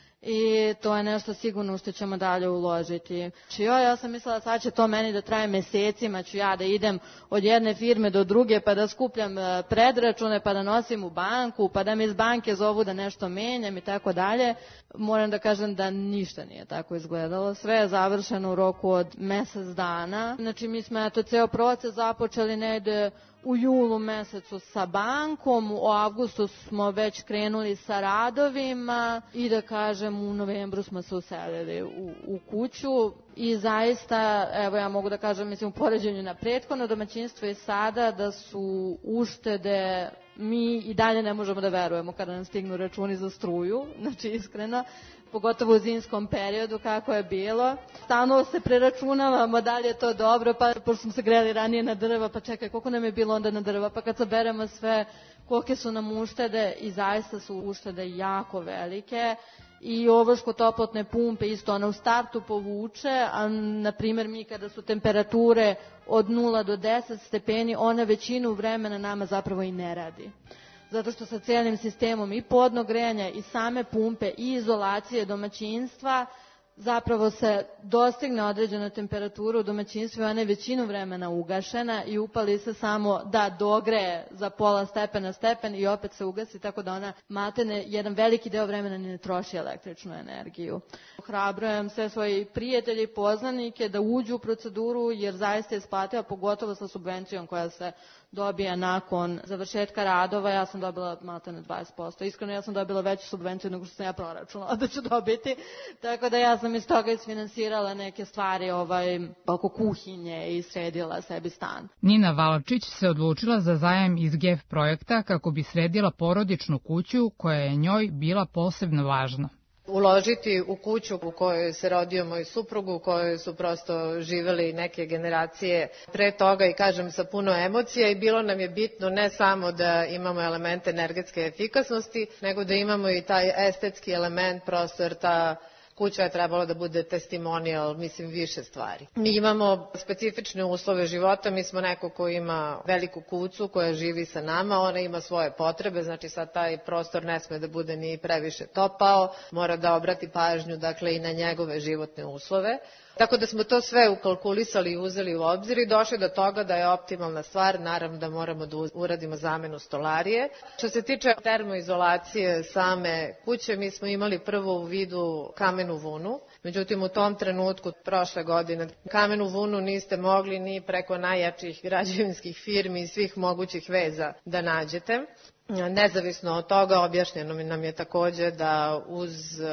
I to je nešto sigurno što ćemo dalje uložiti. Ja sam mislila sad će to meni da traje mesecima, ću ja da idem od jedne firme do druge pa da skupljam predračune, pa da nosim u banku, pa da me iz banke zovu da nešto menjam i tako dalje. Moram da kažem da ništa nije tako izgledalo. Sve je završeno u roku od mesec dana. Znači mi smo ceo proces započeli negde u julu mesecu sa bankom, u avgustu smo već krenuli sa radovima i da kažem u novembru smo se uselili u kuću i zaista, evo ja mogu da kažem, mislim u poređenju na prethodno domaćinstvo i sada da su uštede, mi i dalje ne možemo da verujemo kada nam stignu računi za struju, znači iskreno, pogotovo u zimskom periodu kako je bilo. Stalno se preračunavamo da li je to dobro, pa pošto smo se greli ranije na drva, pa čekaj koliko nam je bilo onda na drva, pa kad saberemo sve kolike su nam uštede i zaista su uštede jako velike. I ovrško toplotne pumpe isto ona u startu povuče, a na primjer mi kada su temperature od 0 do 10 stepeni, ona većinu vremena nama zapravo i ne radi. Zato što sa cijelim sistemom i podnog grejanja i same pumpe i izolacije domaćinstva zapravo se dostigne određena temperatura u domaćinstvu i ona je većinu vremena ugašena i upali se samo da dogreje za pola stepena stepen i opet se ugasi, tako da ona maltene jedan veliki deo vremena ne troši električnu energiju. Ohrabrujem sve svoje prijatelje i poznanike da uđu u proceduru jer zaista je isplativa, pogotovo sa subvencijom koja se dobija nakon završetka radova. Ja sam dobila maltene 20%. Iskreno ja sam dobila veću subvenciju nego što sam ja proračunala da ću dobiti. Tako da ja sam iz toga isfinansirala neke stvari oko kuhinje i sredila sebi stan. Nina Valčić se odlučila za zajam iz GEF projekta kako bi sredila porodičnu kuću koja je njoj bila posebno važna. Uložiti u kuću u kojoj se rodio moj suprug, u kojoj su prosto živeli neke generacije pre toga i kažem sa puno emocija i bilo nam je bitno ne samo da imamo elemente energetske efikasnosti, nego da imamo i taj estetski element, prosto jer ta kuća je trebala da bude testimonijal, mislim, više stvari. Mi imamo specifične uslove života, mi smo neko ko ima veliku kuću koja živi sa nama, ona ima svoje potrebe, znači sad taj prostor ne sme da bude ni previše topao, mora da obrati pažnju, dakle, i na njegove životne uslove. Tako da smo to sve ukalkulisali i uzeli u obzir i došli do toga da je optimalna stvar, naravno da moramo da uradimo zamenu stolarije. Što se tiče termoizolacije same kuće, mi smo imali prvo u vidu kamenu vunu, međutim u tom trenutku prošle godine kamenu vunu niste mogli ni preko najjačih građevinskih firmi i svih mogućih veza da nađete. Nezavisno od toga objašnjeno nam je takođe da uz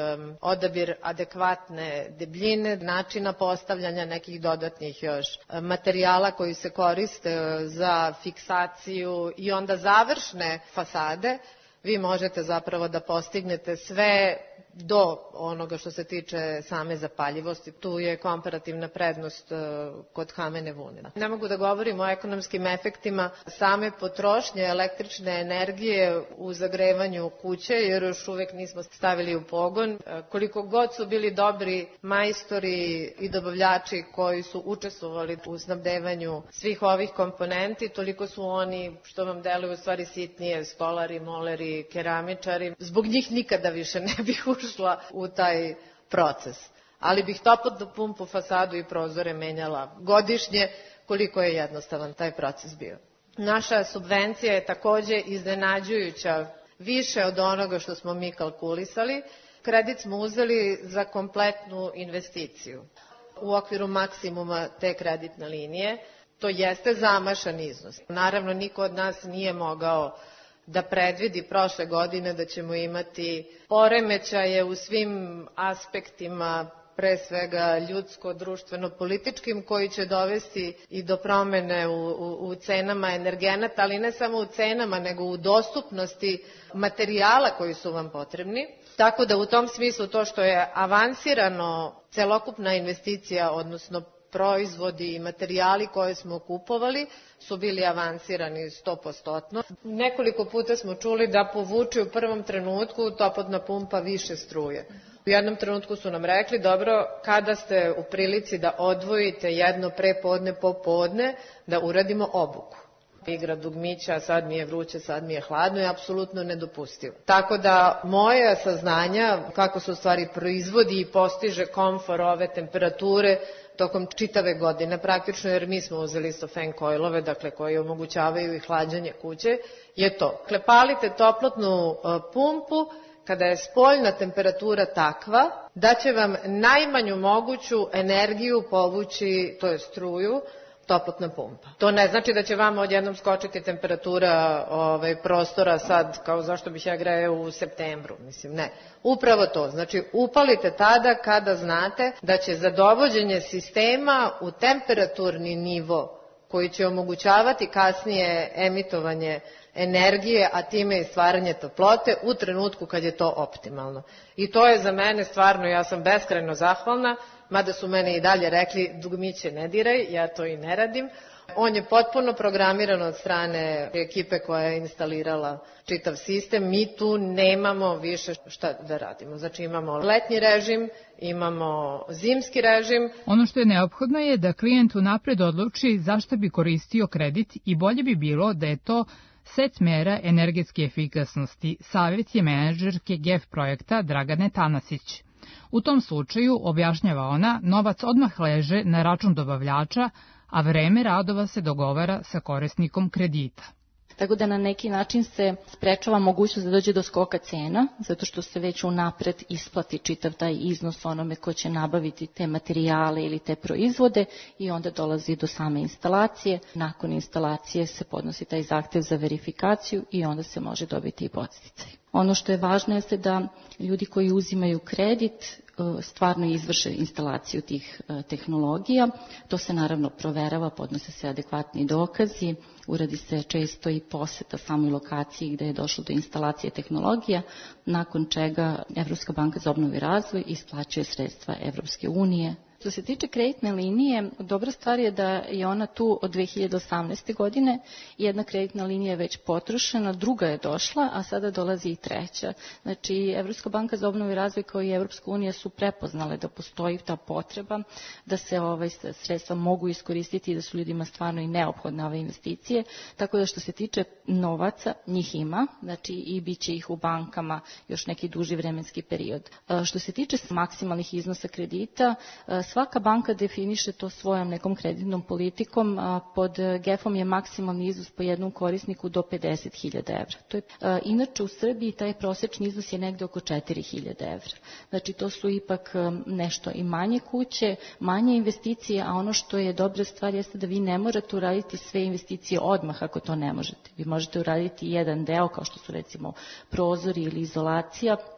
odabir adekvatne debljine, načina postavljanja nekih dodatnih još materijala koji se koriste za fiksaciju i onda završne fasade, vi možete zapravo da postignete sve do onoga što se tiče same zapaljivosti. Tu je komparativna prednost kod Hamene vune. Ne mogu da govorim o ekonomskim efektima same potrošnje električne energije u zagrevanju kuće, jer još uvek nismo stavili u pogon. Koliko god su bili dobri majstori i dobavljači koji su učestvovali u snabdevanju svih ovih komponenti, toliko su oni, što vam deluju u stvari sitnije, stolari, moleri, keramičari. Zbog njih nikada više ne bih ušla u taj proces. Ali bih toplotnu pumpu, fasadu i prozore menjala godišnje, koliko je jednostavan taj proces bio. Naša subvencija je takođe iznenađujuća, više od onoga što smo mi kalkulisali. Kredit smo uzeli za kompletnu investiciju. U okviru maksimuma te kreditne linije, to jeste zamašan iznos. Naravno, niko od nas nije mogao da predvidi prošle godine da ćemo imati poremećaje u svim aspektima, pre svega ljudsko-društveno-političkim, koji će dovesti i do promene u cenama energenata, ali ne samo u cenama, nego u dostupnosti materijala koji su vam potrebni. Tako da u tom smislu to što je avansirano celokupna investicija, odnosno proizvodi i materijali koje smo kupovali su bili avansirani 100%. Nekoliko puta smo čuli da povuče u prvom trenutku toplotna pumpa više struje. U jednom trenutku su nam rekli, dobro, kada ste u prilici da odvojite jedno prepodne, popodne, da uradimo obuku. Igra dugmića, sad mi je vruće, sad mi je hladno, je apsolutno nedopustivo. Tako da moje saznanja kako se u stvari proizvodi i postiže komfor ove temperature tokom čitave godine praktično, jer mi smo uzeli istofen coilove, dakle koji omogućavaju i hlađanje kuće, je to. Dakle, palite toplotnu pumpu kada je spoljna temperatura takva da će vam najmanju moguću energiju povući, to je struju, toplotna pumpa. To ne znači da će vama odjednom skočiti temperatura prostora sad, kao zašto bih ja grejao u septembru, mislim, ne. Upravo to, znači upalite tada kada znate da će za dovođenje sistema u temperaturni nivo koji će omogućavati kasnije emitovanje energije, a time i stvaranje toplote u trenutku kad je to optimalno. I to je za mene stvarno, ja sam beskrajno zahvalna, mada su mene i dalje rekli dugmiće ne diraj, ja to i ne radim. On je potpuno programiran od strane ekipe koja je instalirala čitav sistem. Mi tu nemamo više šta da radimo. Znači imamo letnji režim, imamo zimski režim. Ono što je neophodno je da klijent unapred odluči zašto bi koristio kredit i bolje bi bilo da je to set mera energetske efikasnosti, savjet je menadžerke GEF projekta Dragane Tanasić. U tom slučaju, objašnjava ona, novac odmah leže na račun dobavljača, a vreme radova se dogovara sa korisnikom kredita. Tako da na neki način se sprečava mogućnost da dođe do skoka cena, zato što se već unapred isplati čitav taj iznos onome ko će nabaviti te materijale ili te proizvode i onda dolazi do same instalacije. Nakon instalacije se podnosi taj zahtev za verifikaciju i onda se može dobiti i podsticaj. Ono što je važno jeste da ljudi koji uzimaju kredit stvarno izvrše instalaciju tih tehnologija. To se naravno proverava, podnose se adekvatni dokazi, uradi se često i poseta samoj lokaciji gde je došlo do instalacije tehnologija, nakon čega Evropska banka za obnovu i razvoj isplaćuje sredstva Evropske unije. Što se tiče kreditne linije, dobra stvar je da je ona tu od 2018. godine. Jedna kreditna linija je već potrošena, druga je došla, a sada dolazi i treća. Znači, Evropska banka za obnovu i razvoj kao i Evropska unija su prepoznale da postoji ta potreba, da se sredstva mogu iskoristiti i da su ljudima stvarno i neophodne ove investicije. Tako da što se tiče novaca, njih ima, znači i bit će ih u bankama još neki duži vremenski period. Što se tiče maksimalnih iznosa kredita, svaka banka definiše to svojom nekom kreditnom politikom. Pod GEF-om je maksimalni iznos po jednom korisniku do 50.000 evra. To je, inače u Srbiji taj prosječni iznos je negde oko 4.000 evra. Znači to su ipak nešto i manje kuće, manje investicije, a ono što je dobra stvar jeste da vi ne morate uraditi sve investicije odmah ako to ne možete. Vi možete uraditi jedan deo kao što su recimo prozori ili izolacija,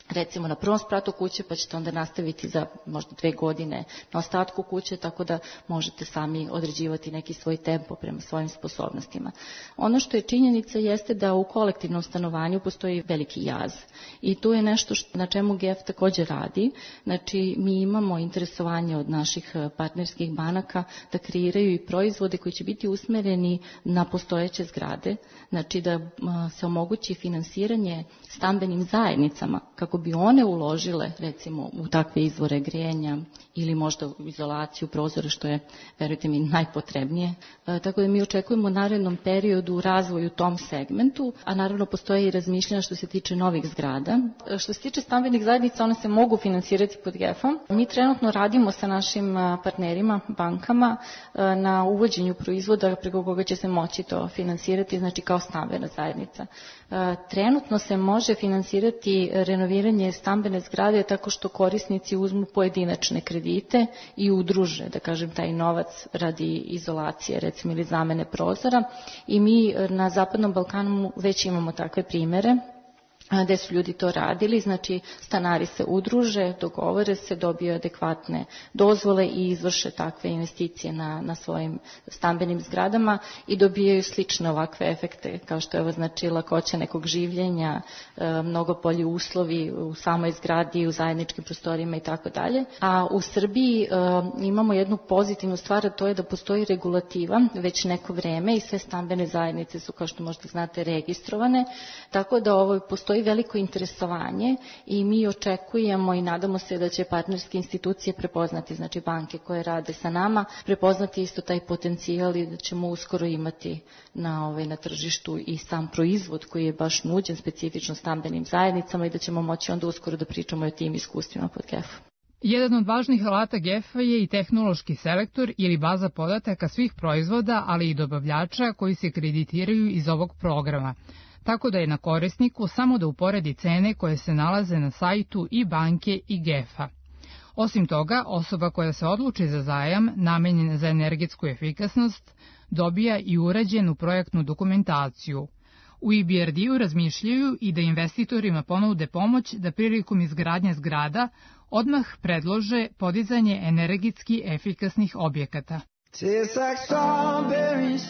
recimo na prvom spratu kuće, pa ćete onda nastaviti za možda 2 godine na ostatku kuće, tako da možete sami određivati neki svoj tempo prema svojim sposobnostima. Ono što je činjenica jeste da u kolektivnom stanovanju postoji veliki jaz i tu je nešto na čemu GEF također radi. Znači, mi imamo interesovanje od naših partnerskih banaka da kreiraju i proizvode koji će biti usmereni na postojeće zgrade, znači da se omogući finansiranje stambenim zajednicama kako bi one uložile recimo u takve izvore grejanja ili možda u izolaciju prozora, što je, verujte mi, najpotrebnije. Tako da mi očekujemo u narednom periodu razvoj u tom segmentu, a naravno postoje i razmišljanja što se tiče novih zgrada. Što se tiče stambenih zajednica, one se mogu finansirati pod GEF-om. Mi trenutno radimo sa našim partnerima, bankama, na uvođenju proizvoda preko koga će se moći to finansirati, znači kao stambena zajednica. Trenutno se može finansirati renoviranje stambene zgrade tako što korisnici uzmu pojedinačne kredite i udruže, da kažem, taj novac radi izolacije, recimo, ili zamene prozora. I mi na Zapadnom Balkanu već imamo takve primere gde su ljudi to radili, znači stanari se udruže, dogovore se, dobiju adekvatne dozvole i izvrše takve investicije na svojim stambenim zgradama i dobijaju slične ovakve efekte, kao što je znači lakoća nekog življenja, mnogo bolji uslovi u samoj zgradi, u zajedničkim prostorima i tako dalje. A u Srbiji imamo jednu pozitivnu stvar, a to je da postoji regulativa već neko vreme i sve stambene zajednice su, kao što možda znate, registrovane, tako da postoji veliko interesovanje i mi očekujemo i nadamo se da će partnerske institucije prepoznati, znači banke koje rade sa nama, prepoznati isto taj potencijal i da ćemo uskoro imati na tržištu i sam proizvod koji je baš nuđen specifično stambenim zajednicama i da ćemo moći onda uskoro da pričamo o tim iskustvima pod GEF-om. Jedan od važnih alata GEF-a je i tehnološki selektor ili baza podataka svih proizvoda, ali i dobavljača koji se kreditiraju iz ovog programa. Tako da je na korisniku samo da uporedi cene koje se nalaze na sajtu i banke i GEF-a. Osim toga, osoba koja se odluči za zajam namenjen za energetsku efikasnost dobija i urađenu projektnu dokumentaciju. U EBRD-u razmišljaju i da investitorima ponude pomoć da prilikom izgradnje zgrada odmah predlože podizanje energetski efikasnih objekata. Tastes like strawberries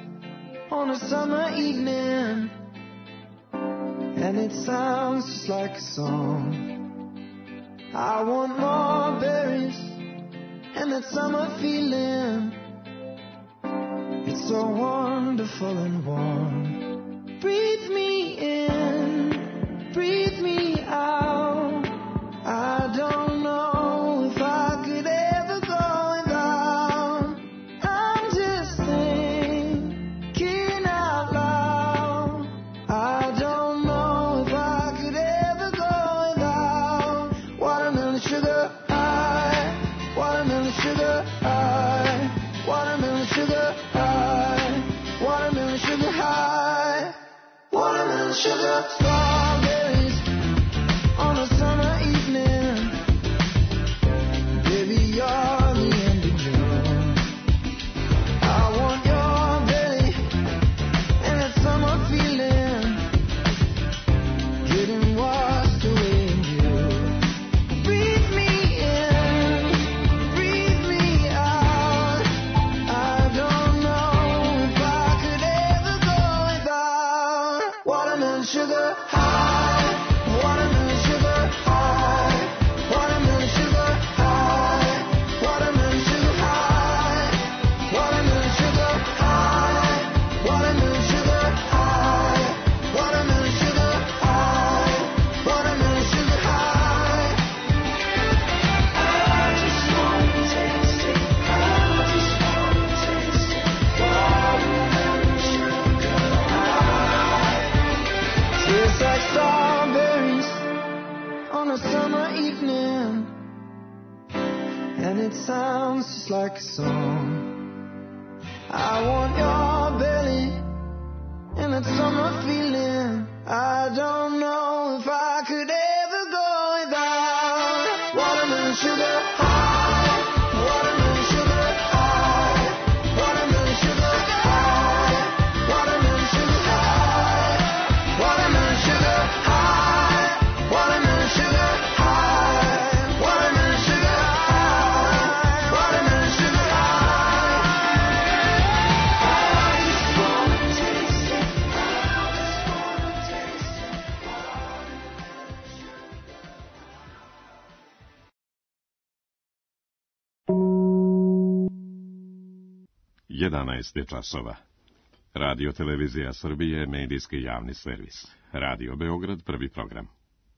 on a summer evening, and it sounds just like a song. I want more berries and that summer feeling. It's so wonderful and warm. Breathe me in, breathe me out. I don't know if I could ever go without. I'm just thinking out loud. I don't know if I could ever go without. Watermelon sugar high, watermelon sugar high, watermelon sugar high, watermelon sugar high, watermelon sugar. Strawberries on a summer evening. Baby, you're the end of June. I want your belly and that summer feeling, getting washed away in you. Breathe me in, breathe me out. I don't know if I could ever go without. Watermelon sugar high, watermelon sugar high, watermelon sugar high, watermelon sugar high, watermelon sugar high, watermelon sugar high, watermelon sugar high, watermelon sugar high. I just want to taste it. I just want to taste it. Watermelon sugar high. Tastes like strawberries on a summer evening, and it sounds just like a song. I want your belly and that summer feeling. I don't know if I could ever go without. Watermelon sugar high, watermelon sugar high, watermelon sugar high, watermelon sugar high, watermelon sugar high, watermelon sugar 11 je časova. Radio Televizija Srbije, medijski javni servis. Radio Beograd, prvi program.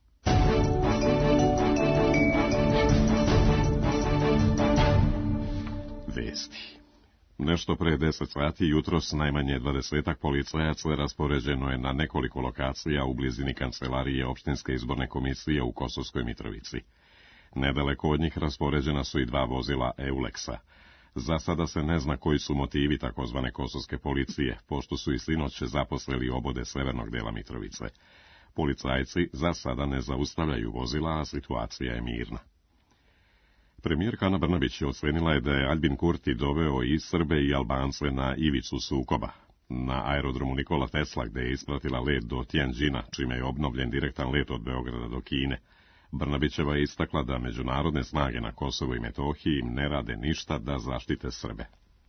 Vesti. Nešto pre 10 sati jutros najmanje 20 policajaca raspoređeno je na nekoliko lokacija u blizini kancelarije opštinske izborne komisije u Kosovskoj Mitrovici. Nedaleko od njih raspoređena su i 2 vozila Eulexa. Za sada se ne zna koji su motivi takozvane kosovske policije, pošto su i sinoć zaposlili obode severnog dela Mitrovice. Policajci za sada ne zaustavljaju vozila, a situacija je mirna. Premijerka Ana Brnabić ocenila je da je Albin Kurti doveo i Srbe i Albance na ivicu sukoba. Na aerodromu Nikola Tesla, gde je ispratila let do Tianjina, čime je obnovljen direktan let od Beograda do Kine. Brnabićeva je istakla da međunarodne snage na Kosovu i Metohiji ne rade ništa da zaštite Srbe.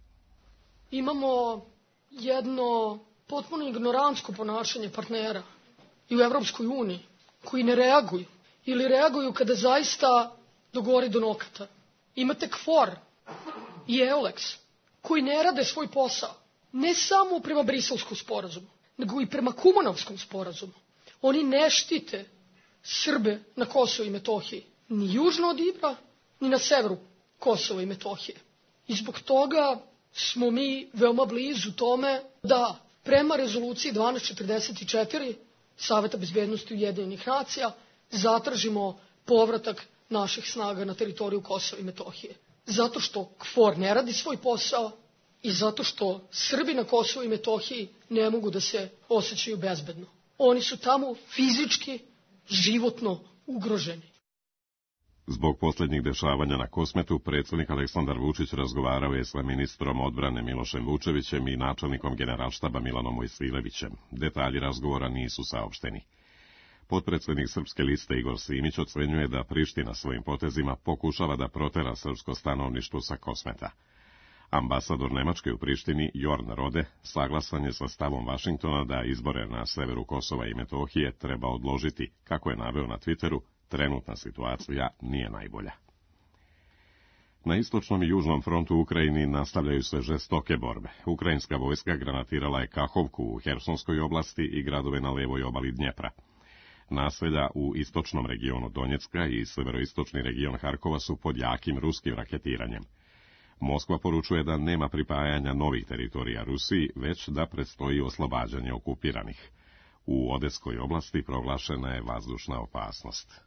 Imamo jedno potpuno ignorantsko ponašanje partnera i u Evropskoj uniji, koji ne reaguju ili reaguju kada zaista dogori do nokata. Imate KFOR i EULEX, koji ne rade svoj posao, ne samo prema Briselskom sporazumu, nego i prema Kumanovskom sporazumu. Oni ne štite Srbe na Kosovu i Metohiji, ni južno od Ibra, ni na severu Kosova i Metohije. I zbog toga smo mi veoma blizu tome da prema rezoluciji 1244 Saveta bezbednosti Ujedinjenih nacija zatražimo povratak naših snaga na teritoriju Kosova i Metohije. Zato što KFOR ne radi svoj posao i zato što Srbi na Kosovu i Metohiji ne mogu da se osjećaju bezbedno. Oni su tamo fizički, životno ugroženi. Zbog posljednjih dešavanja na Kosmetu, predsjednik Aleksandar Vučić razgovarao je sa ministrom odbrane Milošem Vučevićem i načelnikom generalštaba Milanom Mojsilevićem. Detalji razgovora nisu saopšteni. Potpredsjednik Srpske liste Igor Simić ocenjuje da Priština svojim potezima pokušava da protera srpsko stanovništvo sa Kosmeta. Ambasador Nemačke u Prištini, Jorn Rode, saglasan je sa stavom Vašingtona da izbore na severu Kosova i Metohije treba odložiti. Kako je naveo na Twitteru, trenutna situacija nije najbolja. Na istočnom i južnom frontu u Ukrajini nastavljaju se žestoke borbe. Ukrajinska vojska granatirala je Kahovku u Hersonskoj oblasti i gradove na levoj obali Dnjepra. Naselja u istočnom regionu Donjecka i severoistočni region Harkova su pod jakim ruskim raketiranjem. Moskva poručuje da nema pripajanja novih teritorija Rusiji, već da predstoji oslobađanje okupiranih. U Odeskoj oblasti proglašena je vazdušna opasnost.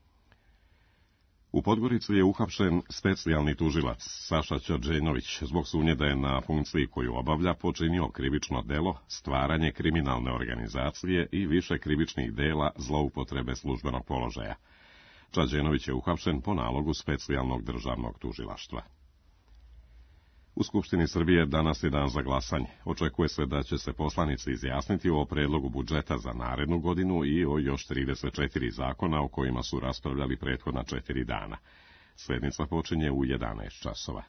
U Podgorici je uhapšen specijalni tužilac Saša Ćorđenović zbog sumnje da je na funkciji koju obavlja počinio krivično delo, stvaranje kriminalne organizacije i više krivičnih dela zloupotrebe službenog položaja. Ćorđenović je uhapšen po nalogu specijalnog državnog tužilaštva. U Skupštini Srbije danas je dan za glasanje. Očekuje se da će se poslanici izjasniti o predlogu budžeta za narednu godinu i o još 34 zakona o kojima su raspravljali prethodna 4 dana. Sednica počinje u 11 časova.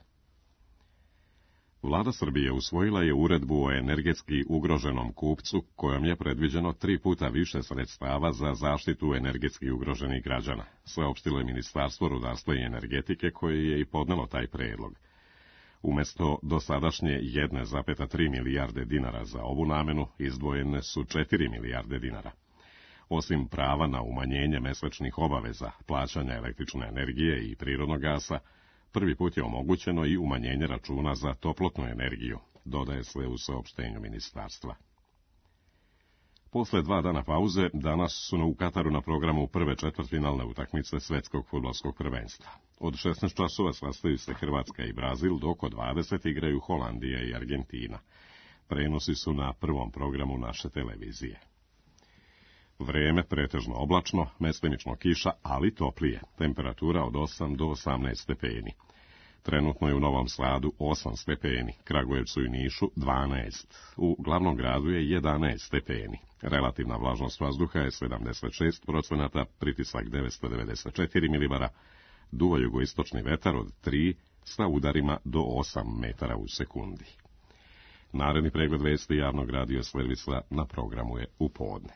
Vlada Srbije usvojila je uredbu o energetski ugroženom kupcu, kojom je predviđeno 3 puta više sredstava za zaštitu energetski ugroženih građana. Saopštilo je Ministarstvo rudarstva i energetike koje je i podnelo taj predlog. Umesto dosadašnje 1,3 milijarde dinara za ovu namenu, izdvojene su 4 milijarde dinara. Osim prava na umanjenje mesečnih obaveza, plaćanja električne energije i prirodnog gasa, prvi put je omogućeno i umanjenje računa za toplotnu energiju, dodaje se u saopštenju ministarstva. Posle 2 dana pauze, danas su u Kataru na programu prve četvrtfinalne utakmice svetskog fudbalskog prvenstva. Od 16 časova sastaju se Hrvatska i Brazil, dok od 20 igraju Holandija i Argentina. Prenosi su na prvom programu naše televizije. Vreme pretežno oblačno, mestimično kiša, ali toplije. Temperatura od 8 do 18 stepeni. Trenutno je u Novom Sadu 8 stepeni, Kragujevcu i Nišu 12. U glavnom gradu je 11 stepeni. Relativna vlažnost vazduha je 76%, pritisak 994 milibara, duva jugoistočni vetar od 3 sa udarima do 8 metara u sekundi. Naredni pregled vesti javnog radio servisa na programu je u podne.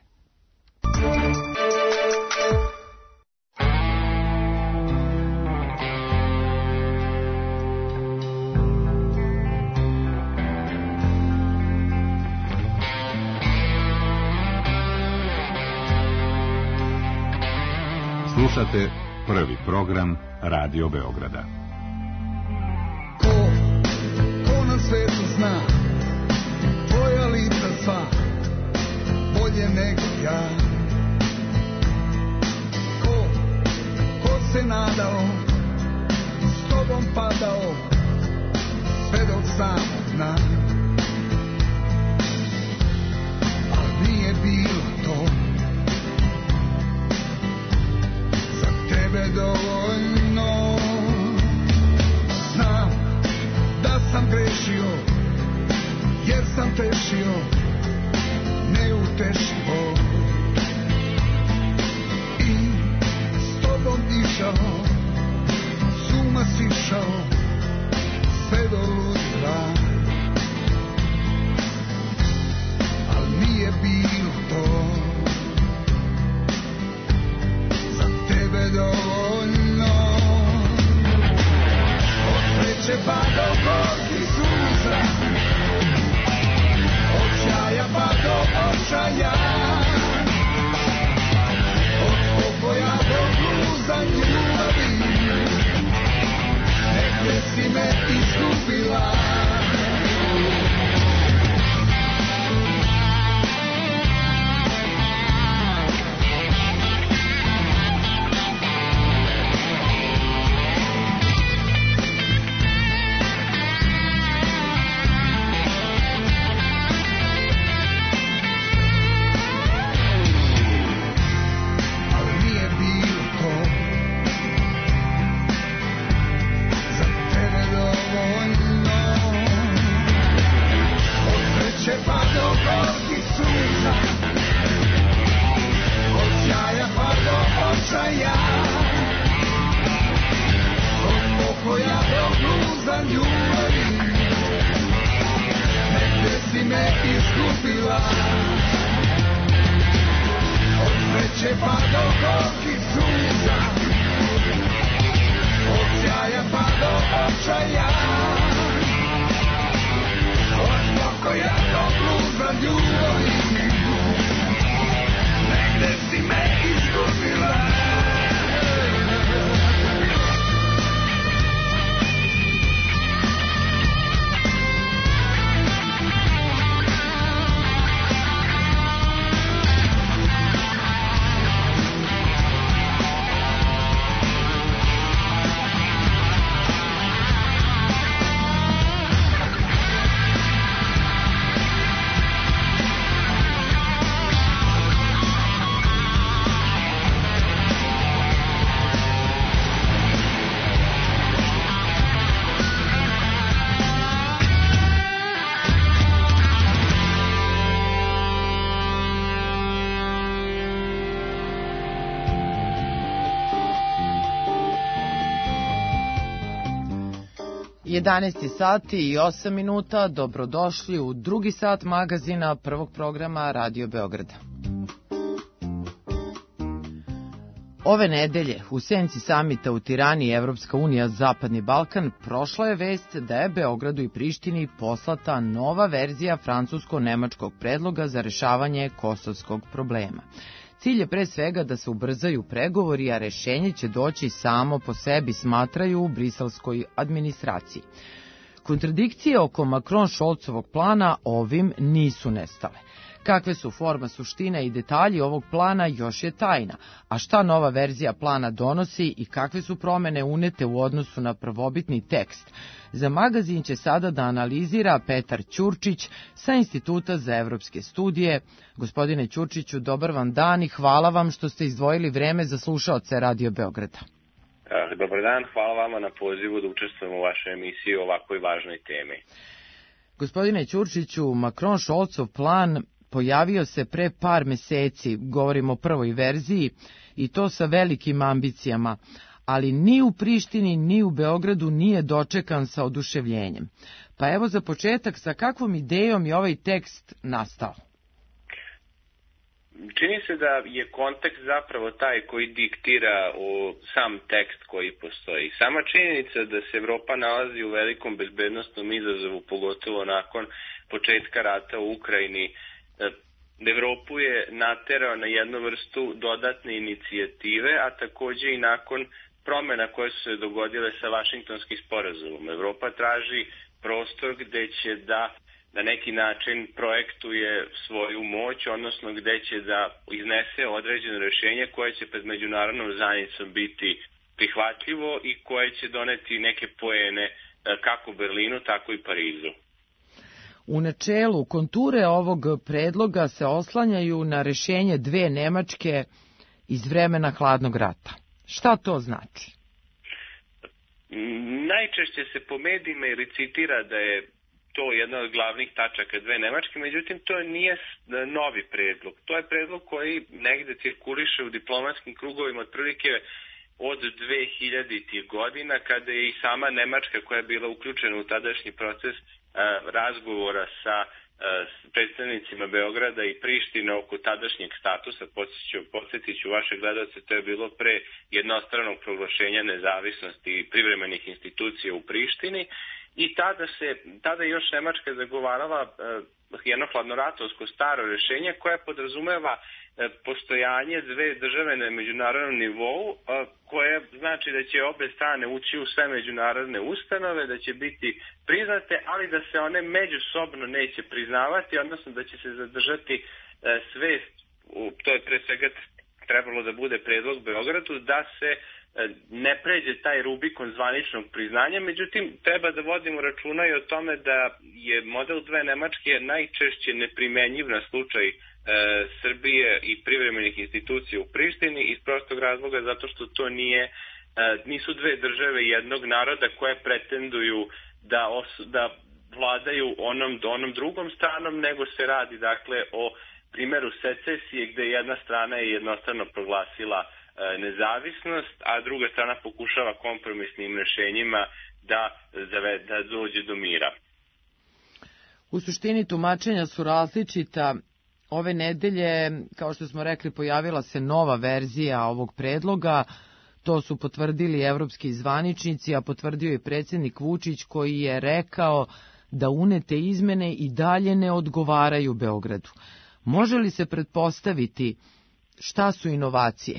Slušate prvi program Radio Beograda. Ko na svetu zna tvoja lica sva bolje nego ja? Ko se nadao, s tobom padao sve do samog dna? Al nije bilo to za tebe dovoljno. Znam da sam grešio, jer sam tešio neutešivo i s tobom išao, s uma sišao sve do ludila. Al nije bilo to za tebe dovoljno. Od sreće pa do gorkih suza, od sjaja pa do očaja, od pokoja do bluza ljubavi, negdje si me izgubila. Jedanaesti sati i 8 minuta, dobrodošli u drugi sat magazina prvog programa Radio Beograda. Ove nedelje, u senci samita u Tirani Evropska unija Zapadni Balkan, prošla je vest da je Beogradu i Prištini poslata nova verzija francusko-nemačkog predloga za rešavanje kosovskog problema. Cilj je pre svega da se ubrzaju pregovori, a rešenje će doći samo po sebi, smatraju u briselskoj administraciji. Kontradikcije oko Macron-Scholzovog plana ovim nisu nestale. Kakve su forma, suština i detalji ovog plana još je tajna, a šta nova verzija plana donosi i kakve su promene unete u odnosu na prvobitni tekst. Za magazin će sada da analizira Petar Ćurčić sa Instituta za evropske studije. Gospodine Ćurčiću, dobar vam dan i hvala vam što ste izdvojili vreme za slušaoce Radio Beograda. Dobar dan, hvala vama na pozivu da učestvujemo u vašoj emisiji o ovakvoj važnoj temi. Gospodine Ćurčiću, Macron-Scholzov plan pojavio se pre par meseci, govorimo o prvoj verziji, i to sa velikim ambicijama, ali ni u Prištini ni u Beogradu nije dočekan sa oduševljenjem. Pa evo za početak, sa kakvom idejom je ovaj tekst nastao? Čini se da je kontekst zapravo taj koji diktira sam tekst koji postoji. Sama činjenica da se Evropa nalazi u velikom bezbednostnom izazovu, pogotovo nakon početka rata u Ukrajini, Evropu je naterao na jednu vrstu dodatne inicijative, a takođe i nakon promena koje su se dogodile sa Vašingtonskim sporazumom. Evropa traži prostor gde će da na neki način projektuje svoju moć, odnosno gde će da iznese određeno rešenje koje će pred međunarodnom zajednicom biti prihvatljivo i koje će doneti neke poene kako Berlinu, tako i Parizu. U načelu, konture ovog predloga se oslanjaju na rešenje dve Nemačke iz vremena hladnog rata. Šta to znači? Najčešće se po medijima ili citira da je to jedna od glavnih tačaka dve Nemačke, međutim to nije novi predlog. To je predlog koji negde cirkuliše u diplomatskim krugovima otprilike od 2000. godina, kada je i sama Nemačka, koja je bila uključena u tadašnji proces razgovora sa predstavnicima Beograda i Prištine oko tadašnjeg statusa. Podsjetit ću vaše gledalce, to je bilo pre jednostranog proglašenja nezavisnosti privremenih institucija u Prištini i tada još Nemačka zagovarala jedno hladnoratovsko staro rešenje koje podrazumeva postojanje dve države na međunarodnom nivou, koje znači da će obe strane ući u sve međunarodne ustanove, da će biti priznate, ali da se one međusobno neće priznavati, odnosno da će se zadržati svest, to je pre svega trebalo da bude predlog Beogradu, da se ne pređe taj Rubikon zvaničnog priznanja, međutim treba da vodimo računa i o tome da je model dve Nemačke najčešće neprimenjiv na slučaj Srbije i privremenih institucija u Prištini iz prostog razloga zato što to nisu dve države jednog naroda koje pretenduju da vladaju onom drugom stranom, nego se radi dakle o primeru secesije gde jedna strana je jednostrano proglasila nezavisnost, a druga strana pokušava kompromisnim rešenjima da dođe do mira. U suštini tumačenja su različita. Ove nedelje, kao što smo rekli, pojavila se nova verzija ovog predloga. To su potvrdili evropski zvaničnici, a potvrdio i predsjednik Vučić koji je rekao da unete izmene i dalje ne odgovaraju Beogradu. Može li se pretpostaviti šta su inovacije?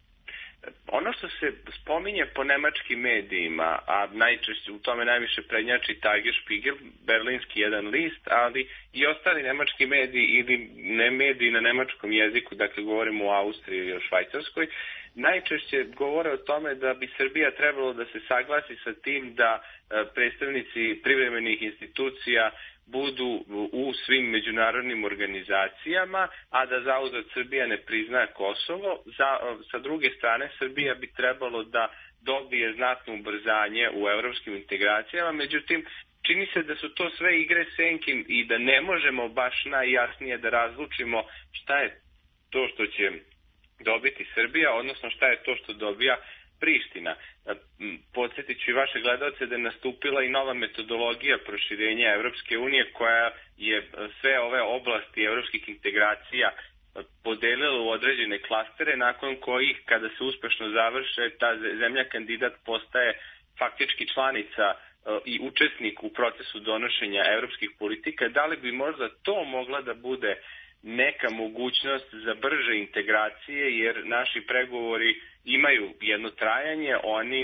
Ono što se spominje po nemačkim medijima, a najčešće u tome najviše prednjači Tagesspiegel, berlinski jedan list, ali i ostali nemački mediji ili ne mediji na nemačkom jeziku, dakle govorimo o Austriji ili o Švajcarskoj, najčešće govore o tome da bi Srbija trebalo da se saglasi sa tim da predstavnici privremenih institucija budu u svim međunarodnim organizacijama, a da zauzvrat Srbija ne prizna Kosovo. Sa druge strane, Srbija bi trebalo da dobije znatno ubrzanje u evropskim integracijama, međutim, čini se da su to sve igre senki i da ne možemo baš najjasnije da razlučimo šta je to što će dobiti Srbija, odnosno šta je to što dobija Priština. Podsjetit ću i vaše gledalce da je nastupila i nova metodologija proširenja Evropske unije koja je sve ove oblasti evropskih integracija podelila u određene klastere, nakon kojih kada se uspešno završe ta zemlja kandidat postaje faktički članica i učesnik u procesu donošenja evropskih politika. Da li bi možda to mogla da bude neka mogućnost za brže integracije, jer naši pregovori imaju jedno trajanje,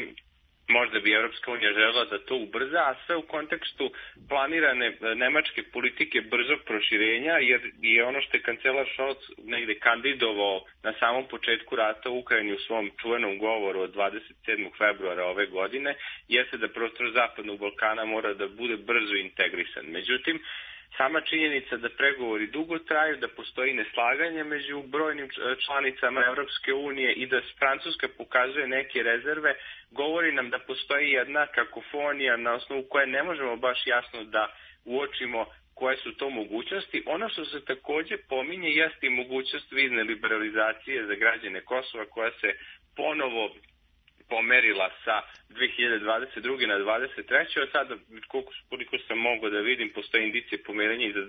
možda bi Evropska unija želela da to ubrza, a sve u kontekstu planirane nemačke politike brzog proširenja, jer je ono što je kancelar Scholz negde kandidovao na samom početku rata u Ukrajini u svom čuvenom govoru od 27. februara ove godine, jeste da prostor Zapadnog Balkana mora da bude brzo integrisan. Međutim, sama činjenica da pregovori dugo traju, da postoji neslaganje među brojnim članicama Evropske unije i da Francuska pokazuje neke rezerve, govori nam da postoji jedna kakofonija na osnovu koje ne možemo baš jasno da uočimo koje su to mogućnosti. Ono što se takođe pominje jeste i mogućnost vizne liberalizacije za građane Kosova koja se ponovo pomerila sa 2022. na 2023. Od sada, koliko sam mogao da vidim, postoje indicije pomeranja i za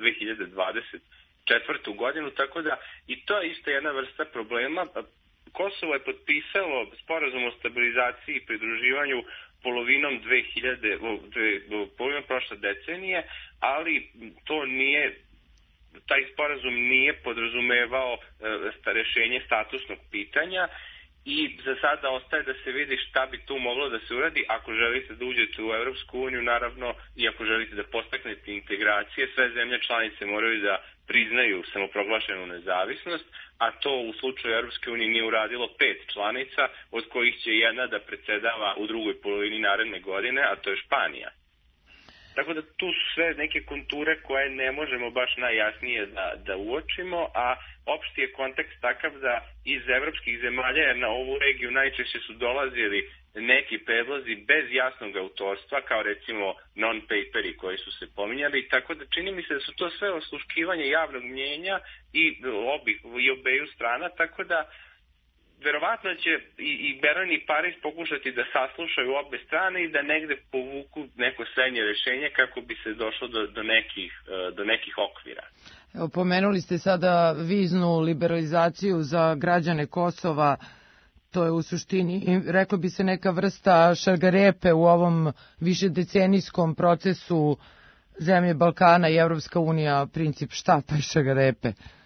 2024. godinu, tako da i to je isto jedna vrsta problema. Kosovo je potpisalo sporazum o stabilizaciji i pridruživanju polovinom prošle decenije, ali to nije taj sporazum nije podrazumevao rešenje statusnog pitanja i za sada ostaje da se vidi šta bi tu moglo da se uradi. Ako želite da uđete u Evropsku uniju, naravno, i ako želite da postaknete integracije, sve zemlje članice moraju da priznaju samoproglašenu nezavisnost, a to u slučaju Evropske unije nije uradilo 5 članica, od kojih će jedna da predsedava u drugoj polovini naredne godine, a to je Španija. Tako da tu su sve neke konture koje ne možemo baš najjasnije da uočimo, a opšti je kontekst takav da iz evropskih zemalja na ovu regiju najčešće su dolazili neki predlozi bez jasnog autorstva, kao recimo non-paperi koji su se pominjali, tako da čini mi se da su to sve osluškivanje javnog mnjenja i obeju strana, tako da verovatno će i Berlin i Pariz pokušati da saslušaju obe strane i da negde povuku neko srednje rešenje kako bi se došlo do nekih okvira. Evo, pomenuli ste sada viznu liberalizaciju za građane Kosova, to je u suštini, reklo bi se, neka vrsta šargarepe u ovom višedecenijskom procesu zemlje Balkana i Evropska unija, princip štapa i šargarepe.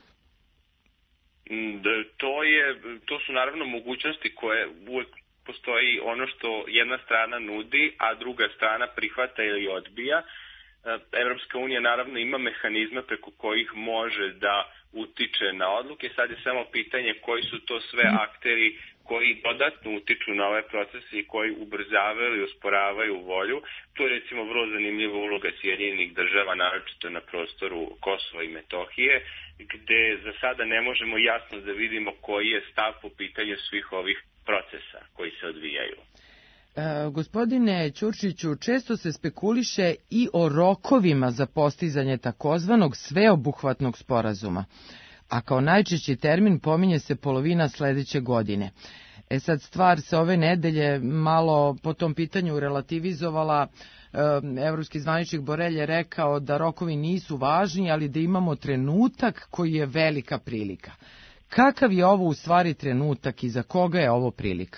To su naravno mogućnosti koje uvek postoji ono što jedna strana nudi, a druga strana prihvata ili odbija. Evropska unija naravno ima mehanizme preko kojih može da utiče na odluke. Sad je samo pitanje koji su to sve akteri koji dodatno utiču na ove procese i koji ubrzavaju i usporavaju volju. Tu je recimo vrlo zanimljiva uloga Sjedinjenih država, naročito na prostoru Kosova i Metohije, gde za sada ne možemo jasno da vidimo koji je stav po pitanju svih ovih procesa koji se odvijaju. Gospodine Ćurčiću, često se spekuliše i o rokovima za postizanje takozvanog sveobuhvatnog sporazuma, a kao najčešći termin pominje se polovina sledeće godine. Sad stvar se ove nedelje malo po tom pitanju relativizovala. Evropski zvaničnik Borelj je rekao da rokovi nisu važni, ali da imamo trenutak koji je velika prilika. Kakav je ovo u stvari trenutak i za koga je ovo prilika?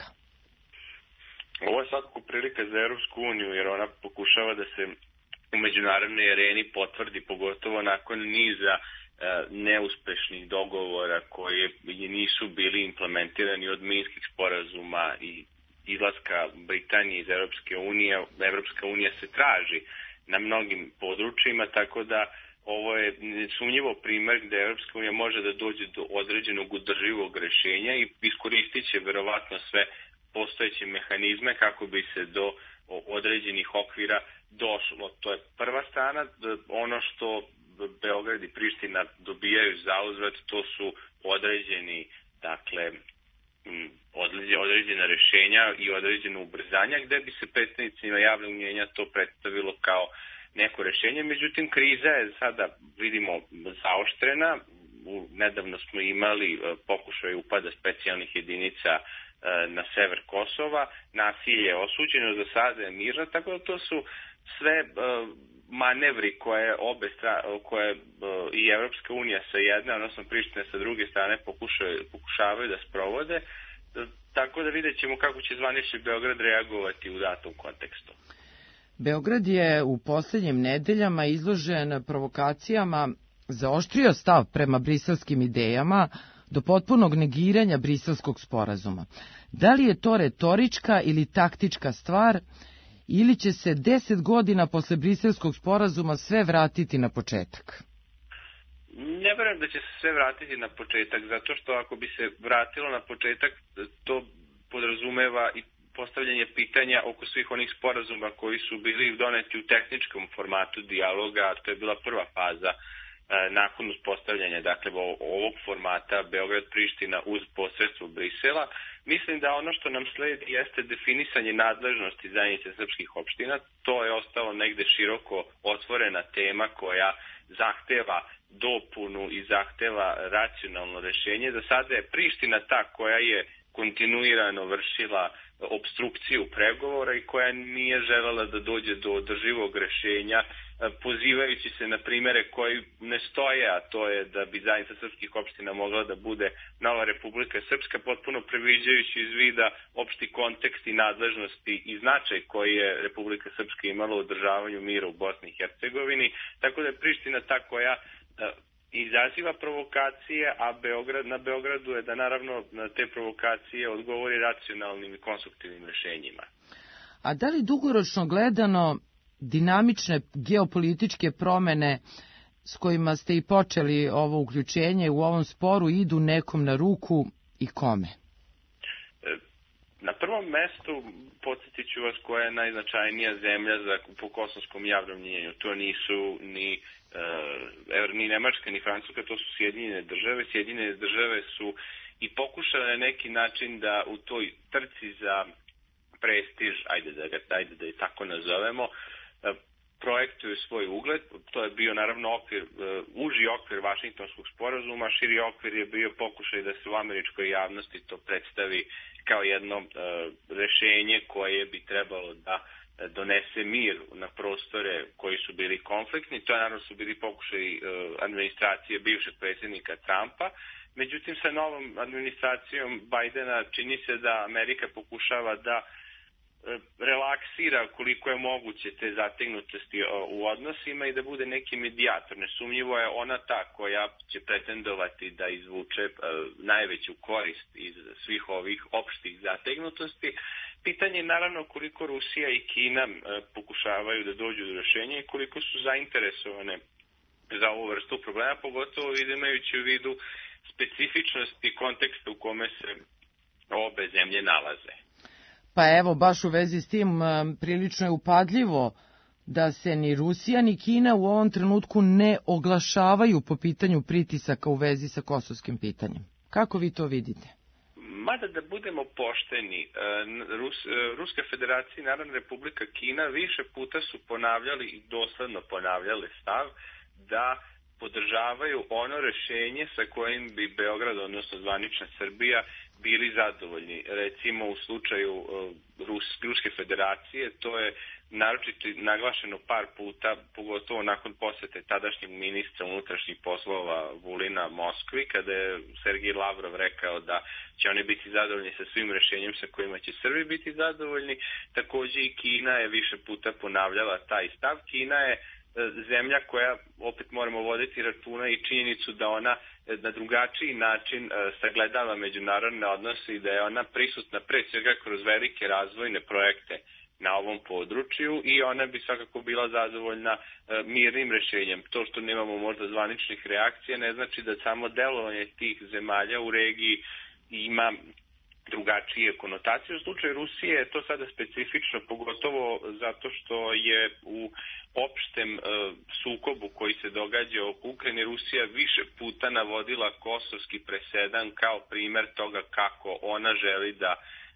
Ovo je svakako prilika za Evropsku uniju, jer ona pokušava da se u međunarodnoj areni potvrdi, pogotovo nakon niza neuspešnih dogovora koje nisu bili implementirani od minskih sporazuma i izlaska Britanije iz Evropske unije. Evropska unija se traži na mnogim područjima, tako da ovo je nesumnjivo primer gde Evropska unija može da dođe do određenog održivog rešenja i iskoristit će verovatno sve postojeće mehanizme kako bi se do određenih okvira došlo. To je prva strana. Ono što Beograd i Priština dobijaju zauzvrat, to su određeni, dakle, određena rešenja i određeno ubrzanja gde bi se predstavnicima javnog mnjenja to predstavilo kao neko rešenje. Međutim, kriza je sada, vidimo, zaoštrena. Nedavno smo imali pokušaj upada specijalnih jedinica na sever Kosova. Nasilje je osuđeno, za sada je mirno, tako da to su sve manevri koje i Evropska unija sa jedne, odnosno Priština sa druge strane pokušavaju da sprovode, tako da vidjet ćemo kako će zvanični Beograd reagovati u datom kontekstu. Beograd je u poslednjim nedeljama izložen provokacijama, zaoštrio stav prema briselskim idejama do potpunog negiranja briselskog sporazuma. Da li je to retorička ili taktička stvar, ili će se 10 godina posle briselskog sporazuma sve vratiti na početak? Ne verujem da će se sve vratiti na početak, zato što ako bi se vratilo na početak, to podrazumeva i postavljanje pitanja oko svih onih sporazuma koji su bili doneti u tehničkom formatu dijaloga, a to je bila prva faza nakon uspostavljanja, dakle, ovog formata Beograd-Priština uz posredstvo Brisela. Mislim da ono što nam sledi jeste definisanje nadležnosti zajednice srpskih opština. To je ostalo negde široko otvorena tema koja zahteva dopunu i zahteva racionalno rešenje. Do sada je Priština ta koja je kontinuirano vršila opstrukciju pregovora i koja nije želela da dođe do održivog rešenja, pozivajući se na primere koji ne stoje, a to je da bi zajednica srpskih opština mogla da bude nova Republika Srpska, potpuno previđajući iz vida opšti kontekst i nadležnosti i značaj koji je Republika Srpska imala u održavanju mira u Bosni i Hercegovini, tako da je Priština ta koja izaziva provokacije, a na Beogradu je da naravno na te provokacije odgovori racionalnim i konstruktivnim rešenjima. A da li dugoročno gledano dinamične geopolitičke promene s kojima ste i počeli ovo uključenje u ovom sporu idu nekom na ruku i kome? Na prvom mestu podsjetit ću vas koja je najznačajnija zemlja po kosovskom javnom mnjenju. To nisu ni Nemačka ni Francuska, to su Sjedinjene države. Sjedinjene države su i pokušale na neki način da u toj trci za prestiž, ajde da je tako nazovemo, projektuju svoj ugled. To je bio naravno uži okvir Vašingtonskog sporazuma, širi okvir je bio pokušaj da se u američkoj javnosti to predstavi kao jedno rešenje koje bi trebalo da donese mir na prostore koji su bili konfliktni. To je naravno su bili pokušaj administracije bivšeg predsjednika Trumpa. Međutim, sa novom administracijom Bajdena čini se da Amerika pokušava da relaksira koliko je moguće te zategnutosti u odnosima i da bude neki medijator. Nesumnjivo je ona ta koja će pretendovati da izvuče najveću korist iz svih ovih opštih zategnutosti. Pitanje je naravno koliko Rusija i Kina pokušavaju da dođu do rešenja i koliko su zainteresovane za ovu vrstu problema, pogotovo imajući u vidu specifičnosti konteksta u kome se obe zemlje nalaze. Pa evo, baš u vezi s tim, prilično je upadljivo da se ni Rusija ni Kina u ovom trenutku ne oglašavaju po pitanju pritisaka u vezi sa kosovskim pitanjem. Kako vi to vidite? Mada da budemo pošteni, Ruska federacija i Narodna republika Kina više puta su ponavljali i dosledno ponavljali stav da podržavaju ono rešenje sa kojim bi Beograd, odnosno zvanična Srbija, bili zadovoljni. Recimo u slučaju Ruske federacije, to je naročito naglašeno par puta, pogotovo nakon posete tadašnjeg ministra unutrašnjih poslova Vulina Moskvi, kada je Sergej Lavrov rekao da će oni biti zadovoljni sa svim rešenjem sa kojima će Srbi biti zadovoljni. Takođe i Kina je više puta ponavljala taj stav. Kina je zemlja koja, opet moramo voditi računa i činjenicu da ona na drugačiji način sagledava međunarodne odnose i da je ona prisutna pre svega kroz velike razvojne projekte na ovom području i ona bi svakako bila zadovoljna mirnim rešenjem. To što nemamo možda zvaničnih reakcija ne znači da samo delovanje tih zemalja u regiji ima drugačije konotacije. U slučaju Rusije je to sada specifično, pogotovo zato što je u opštem sukobu koji se događa oko Ukrajine Rusija više puta navodila kosovski presedan kao primer toga kako ona želi da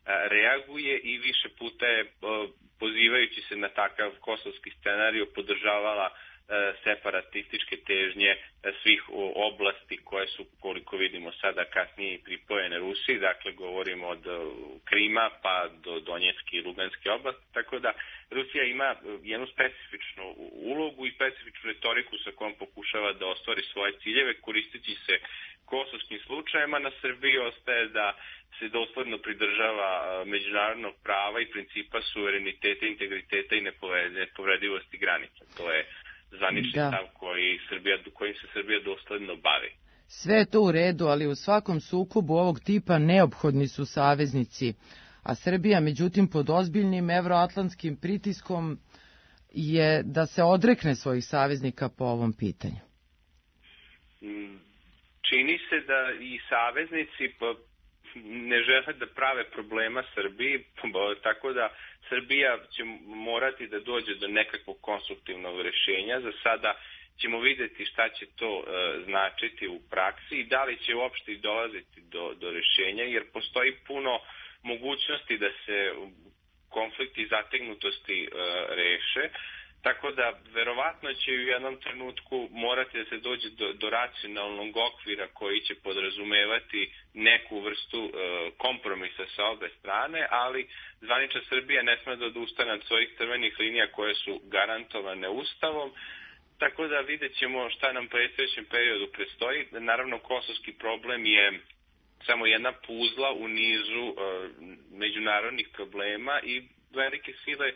reaguje i više puta je, pozivajući se na takav kosovski scenarij, podržavala separatističke težnje svih oblasti koje su, koliko vidimo sada, kasnije pripojene Rusiji, dakle govorimo od Krima pa do Donjecke i Luganske oblasti, tako da Rusija ima jednu specifičnu ulogu i specifičnu retoriku sa kojom pokušava da ostvari svoje ciljeve, koristeći se kosovskim slučajima. Na Srbiji ostaje da se dosledno pridržava međunarodnog prava i principa suvereniteta, integriteta i nepovredivosti granica. To je zvanični stav kojim se Srbija dosledno bavi. Sve je to u redu, ali u svakom sukobu ovog tipa neophodni su saveznici, a Srbija, međutim, pod ozbiljnim evroatlantskim pritiskom je da se odrekne svojih saveznika po ovom pitanju. Čini se da i saveznici ne žele da prave problema Srbiji, tako da Srbija će morati da dođe do nekakvog konstruktivnog rešenja. Za sada ćemo videti šta će to značiti u praksi i da li će uopšte dolaziti do rešenja, jer postoji puno mogućnosti da se konflikti i zategnutosti reše. Tako da, verovatno će u jednom trenutku morati da se dođe do racionalnog okvira koji će podrazumevati neku vrstu kompromisa sa obe strane, ali zvanična Srbija ne sme da odustane od svojih crvenih linija koje su garantovane Ustavom, tako da vidjet ćemo šta nam predstojećem periodu predstoji. Naravno, kosovski problem je samo jedna puzla u nizu međunarodnih problema i velike sile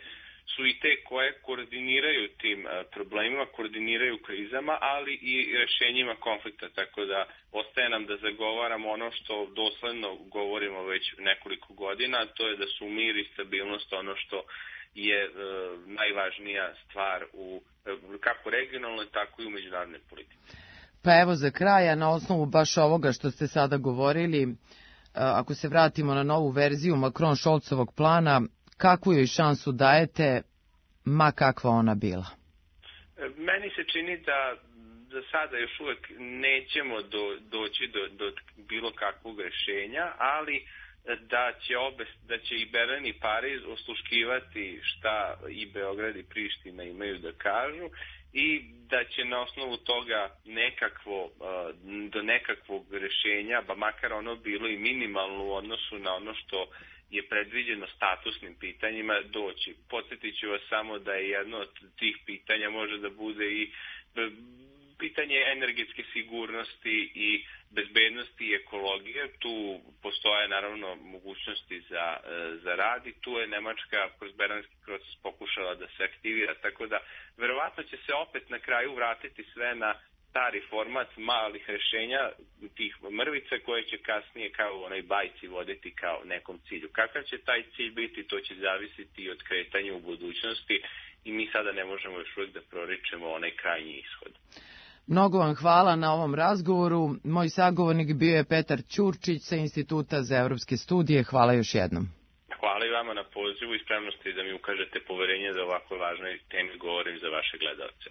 su i te koje koordiniraju tim problemima, koordiniraju krizama, ali i rešenjima konflikta, tako da ostaje nam da zagovaramo ono što dosledno govorimo već nekoliko godina, a to je da su mir i stabilnost ono što je najvažnija stvar u kako regionalnoj, tako i u međunarodnoj politici. Pa evo za kraja, na osnovu baš ovoga što ste sada govorili, ako se vratimo na novu verziju Macron-Scholzovog plana, kakvu joj šansu dajete, ma kakva ona bila? Meni se čini da za sada još uvek nećemo doći do bilo kakvog rešenja, ali da će i Berlin i Pariz osluškivati šta i Beograd i Priština imaju da kažu i da će na osnovu toga do nekakvog rešenja, ba makar ono bilo i minimalno u odnosu na ono što je predviđeno statusnim pitanjima, doći. Podsjetit ću vas samo da je jedno od tih pitanja može da bude i pitanje energetske sigurnosti i bezbednosti i ekologije. Tu postoje naravno mogućnosti za rad i tu je Nemačka kroz berlinski proces pokušala da se aktivira, tako da verovatno će se opet na kraju vratiti sve na stari format malih rešenja, tih mrvica koje će kasnije kao u onoj bajci voditi kao nekom cilju. Kakav će taj cilj biti, to će zavisiti i od kretanja u budućnosti i mi sada ne možemo još uvijek da proričemo onaj krajnji ishod. Mnogo vam hvala na ovom razgovoru. Moj sagovornik bio je Petar Ćurčić sa Instituta za evropske studije. Hvala još jednom. Hvala i vama na pozivu i spremnosti da mi ukažete poverenje da ovako važnoj temi govorim za vaše gledalce.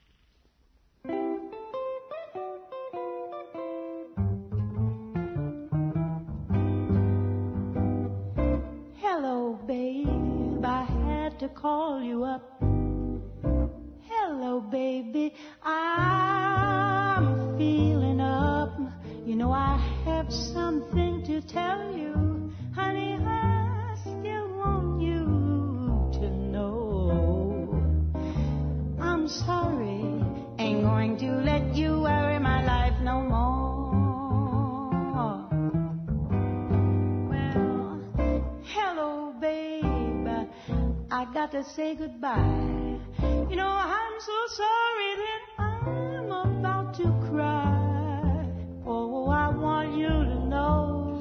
Hello, babe, I had to call you up. Hello, baby, I'm feeling up. You know I have something to tell you. Honey, I still want you to know. I'm sorry, ain't going to let you worry my life no more. Well, hello, babe, I got to say goodbye. You know, I'm so sorry that I'm about to cry. Oh, I want you to know,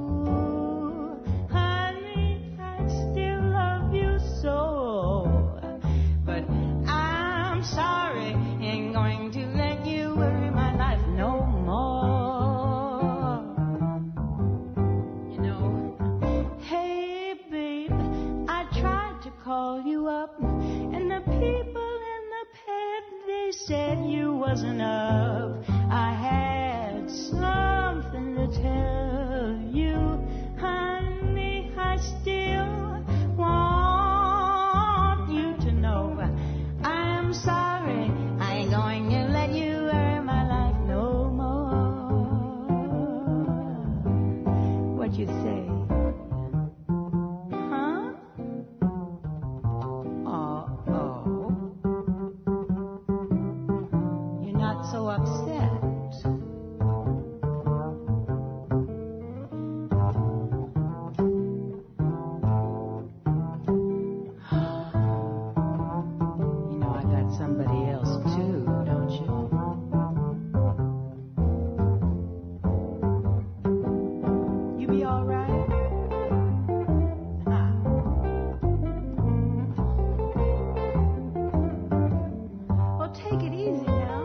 honey, I still love you so. But I'm sorry, ain't going to let you worry my life no more. You know, hey, babe, I tried to call you up, and the people they said you wasn't up. I had something to tell you, honey, I still want you to know. I'm sorry, I ain't going to let you worry my life no more. What you say? Huh? So upset. You know I got somebody else too, don't you? You be all right? Well, take it easy now.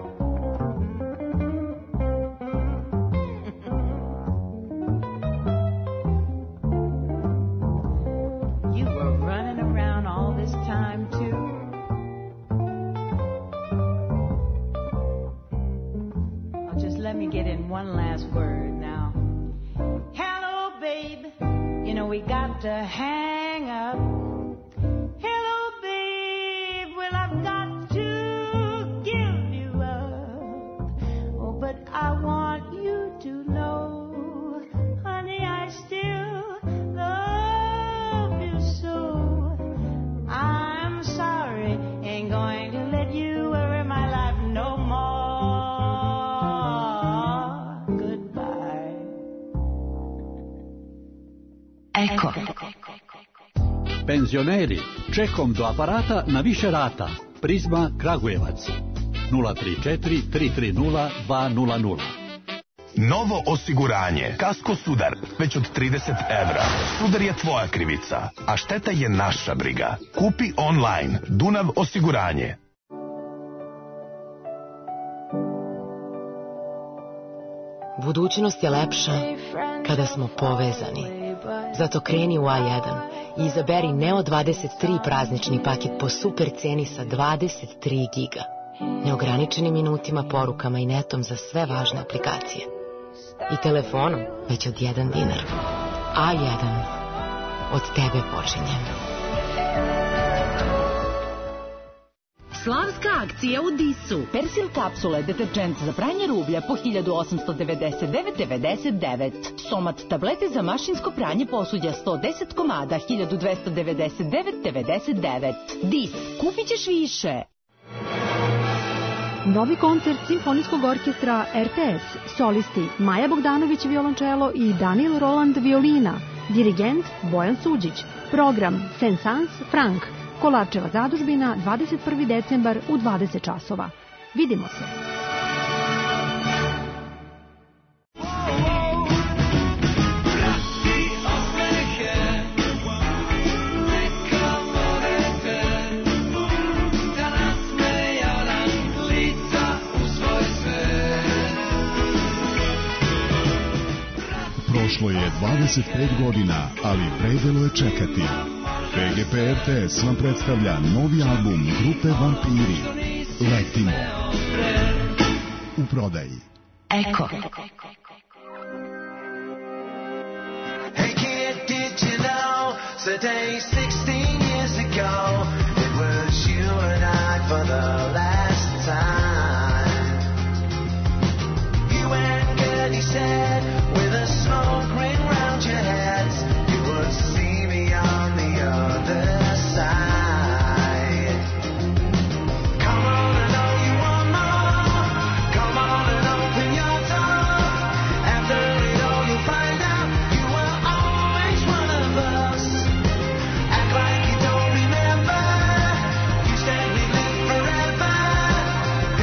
One last word now. Hello, babe. You know we got to hang up. Hello, babe. Well, I've got to give you up. Oh, but I want you to know, honey, I still love you so. I'm sorry, ain't going to let you worry my life no more. Pensioneri, Čekom do aparata na više rata. Prizma Kragujevac. 034 330 200. Novo osiguranje. Kasko Sudar. Već od 30 evra. Sudar je tvoja krivica, a šteta je naša briga. Kupi online. Dunav osiguranje. Budućnost je lepša kada smo povezani. Zato kreni u A1 i izaberi Neo 23 praznični paket po super ceni sa 23 giga. Neograničenim minutima, porukama i netom za sve važne aplikacije. I telefonom već od 1 dinar. A1. Od tebe počinjem. Slavska akcija u Disu. Persil kapsule, deterđent za pranje rublja po 1899,99. Somat tablete za mašinsko pranje posuđa 110 komada, 1299,99. Dis, kupit ćeš više. Novi koncert Simfonijskog orkestra RTS, solisti Maja Bogdanović violončelo i Daniel Roland violina, dirigent Bojan Suđić, program Saint-Saëns Frank, Kolarčeva zadužbina, 21. decembar u 20 časova. Vidimo se! Prošlo je 25 godina, ali predelo je čekati. PGP RTS vam predstavlja novi album grupe Vampiri. Letimo. U prodaji. Eko. Hey kid, did you know today 16 years ago it was you and I for the last time. You and Gertie said with a smoke ring round your heads you would see me on the other side. Come on, I know you want more. Come on and open your door. After it all you'll find out you were always one of us. Act like you don't remember. You said we'd live forever.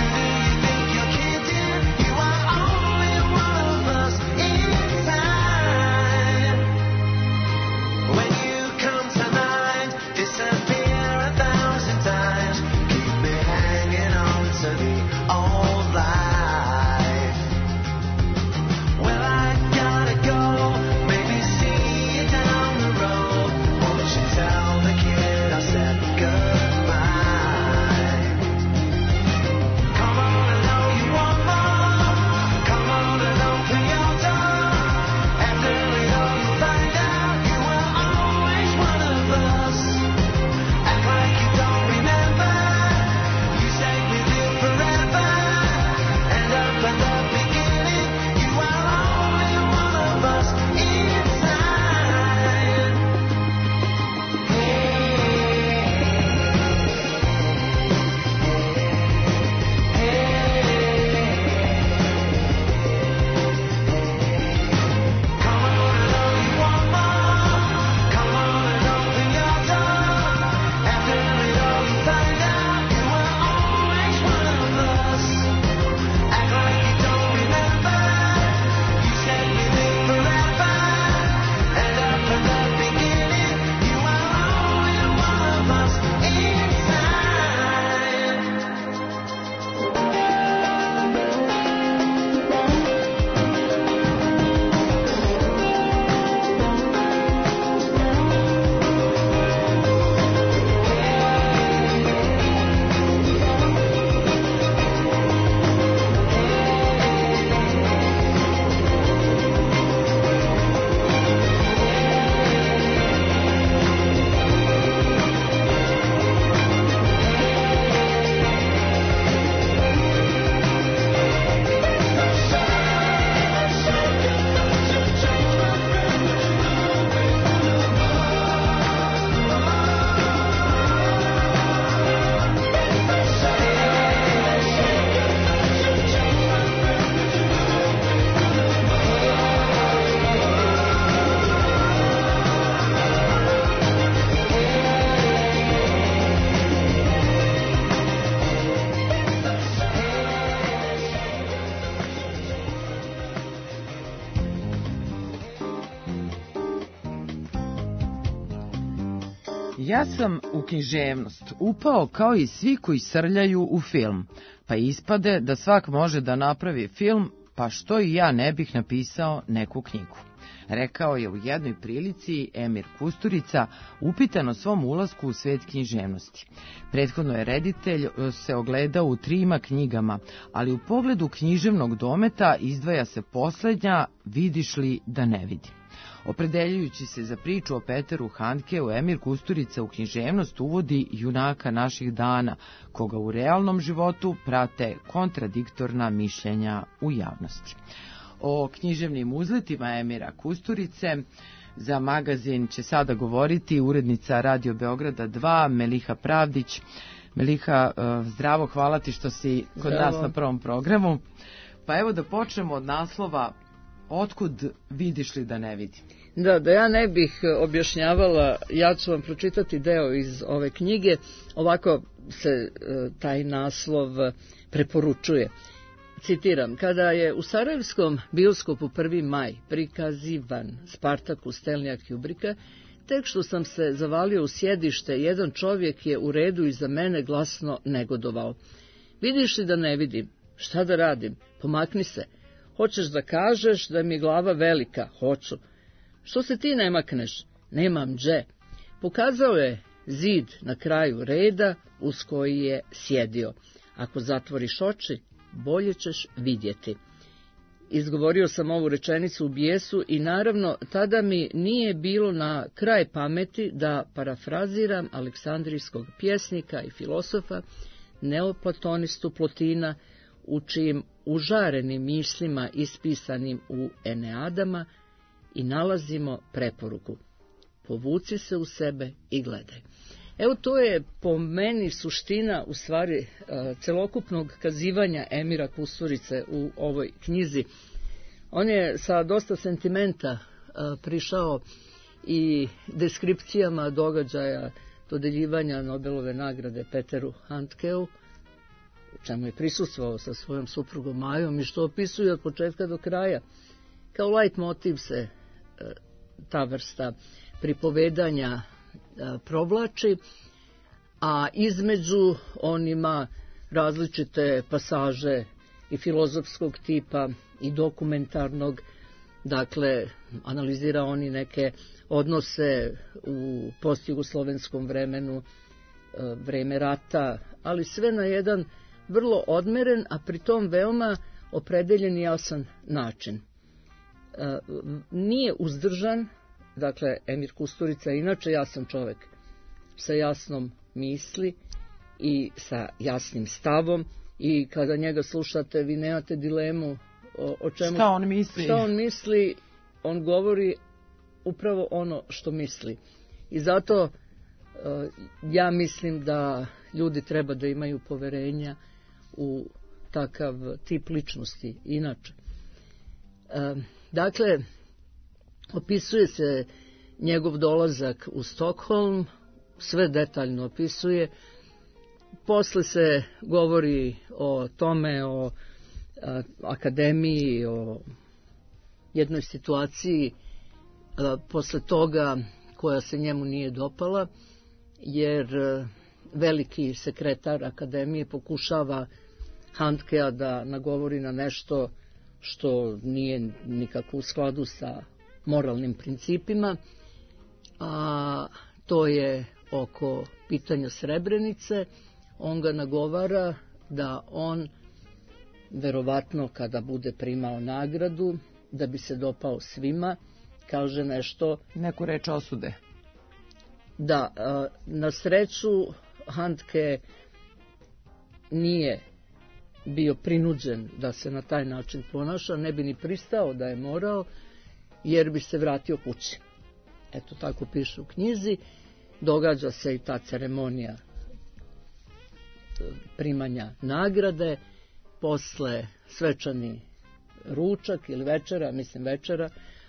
Ja sam u književnost upao kao i svi koji srljaju u film, pa ispade da svak može da napravi film, pa što i ja ne bih napisao neku knjigu. Rekao je u jednoj prilici Emir Kusturica, upitan o svom ulasku u svet književnosti. Prethodno je reditelj se ogledao u 3 knjigama, ali u pogledu književnog dometa izdvaja se poslednja Vidiš li da ne vidi. Opredeljujući se za priču o Peteru Handkeu, Emir Kusturica u književnost uvodi junaka naših dana, koga u realnom životu prate kontradiktorna mišljenja u javnosti. O književnim uzletima Emira Kusturice za magazin će sada govoriti urednica Radio Beograda 2, Meliha Pravdić. Meliha, zdravo, hvala ti što si kod nas na prvom programu. Pa evo da počnemo od naslova Otkud vidiš li da ne vidi? Da ja ne bih objašnjavala, ja ću vam pročitati deo iz ove knjige, ovako se taj naslov preporučuje. Citiram, kada je u sarajevskom bioskopu 1. maj prikazivan Spartakus Stelnija Kubrika, tek što sam se zavalio u sjedište, jedan čovjek je u redu iza mene glasno negodovao. Vidiš li da ne vidim? Šta da radim? Pomakni se. Hoćeš da kažeš da mi je glava velika? Hoću. Što se ti ne makneš? Nemam dže. Pokazao je zid na kraju reda uz koji je sjedio. Ako zatvoriš oči, bolje ćeš vidjeti. Izgovorio sam ovu rečenicu u bijesu i naravno tada mi nije bilo na kraj pameti da parafraziram aleksandrijskog pjesnika i filosofa, neoplatonistu Plotina, u čijim užarenim mislima ispisanim u Eneadama i nalazimo preporuku. Povuci se u sebe i gledaj. Evo to je po meni suština u stvari celokupnog kazivanja Emira Kusturice u ovoj knjizi. On je sa dosta sentimenta prišao i deskripcijama događaja dodeljivanja Nobelove nagrade Peteru Handkeu, u čemu je prisustvovao sa svojom suprugom Majom i što opisuje od početka do kraja. Kao light motiv se ta vrsta pripovedanja provlači, a između on ima različite pasaže i filozofskog tipa i dokumentarnog, dakle analizira oni neke odnose u postjugoslovenskom vremenu, vreme rata, ali sve na jedan vrlo odmeren, a pritom veoma opredeljen i jasan način. Nije uzdržan, dakle Emir Kusturica je inače jasan čovjek, sa jasnom misli i sa jasnim stavom i kada njega slušate vi nemate dilemu o čemu. Šta on misli? Šta on misli, on govori upravo ono što misli. I zato ja mislim da ljudi treba da imaju poverenja u takav tip ličnosti inače. Dakle, opisuje se njegov dolazak u Stokholm, sve detaljno opisuje. Posle se govori o tome, o akademiji, o jednoj situaciji posle toga koja se njemu nije dopala, jer veliki sekretar akademije pokušava Handkea da nagovori na nešto što nije nikako u skladu sa moralnim principima, a to je oko pitanja Srebrenice. On ga nagovara da on, verovatno kada bude primao nagradu, da bi se dopao svima, kaže nešto... Neku reč osude. Da, na sreću Handke nije bio prinuđen da se na taj način ponaša, ne bi ni pristao da je morao, jer bi se vratio kući. Eto, tako piše u knjizi. Događa se i ta ceremonija primanja nagrade, posle svečani ručak ili večera, mislim večera,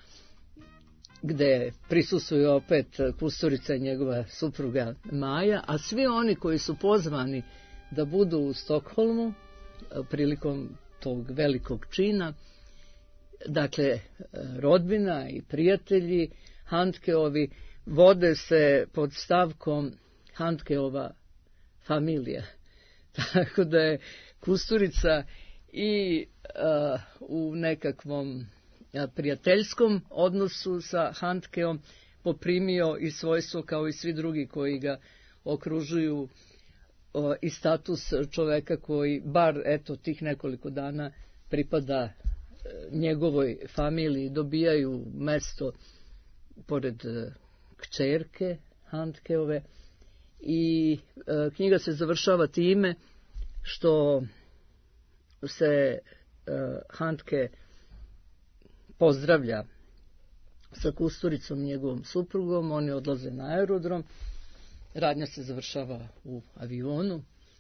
gde prisustvuju opet Kusturica i njegova supruga Maja, a svi oni koji su pozvani da budu u Stokholmu prilikom tog velikog čina, dakle rodbina i prijatelji Handkeovi, vode se pod stavkom Handkeova familija. Tako da je Kusturica i u nekakvom prijateljskom odnosu sa Handkeom poprimio i svojstvo kao i svi drugi koji ga okružuju i status čoveka koji bar eto tih nekoliko dana pripada njegovoj familiji, dobijaju mesto pored kćerke Handkeove i knjiga se završava time što se Handke pozdravlja sa Kusturicom, njegovom suprugom, oni odlaze na aerodrom, radnja se završava u avionu,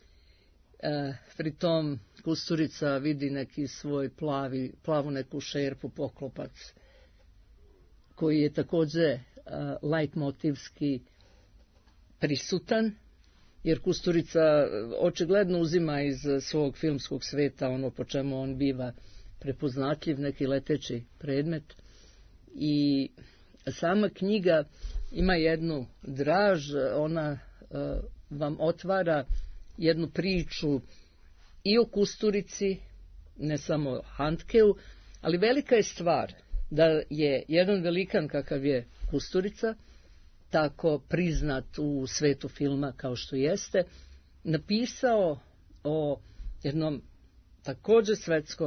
pritom Kusturica vidi neki svoj plavu neku šerpu, poklopac, koji je takođe lajtmotivski prisutan, jer Kusturica očigledno uzima iz svog filmskog sveta ono po čemu on biva prepoznatljiv, neki leteći predmet. I sama knjiga ima jednu draž, ona vam otvara jednu priču i o Kusturici, ne samo Handkeu, ali velika je stvar da je jedan velikan kakav je Kusturica, tako priznat u svetu filma kao što jeste, napisao o jednom takođe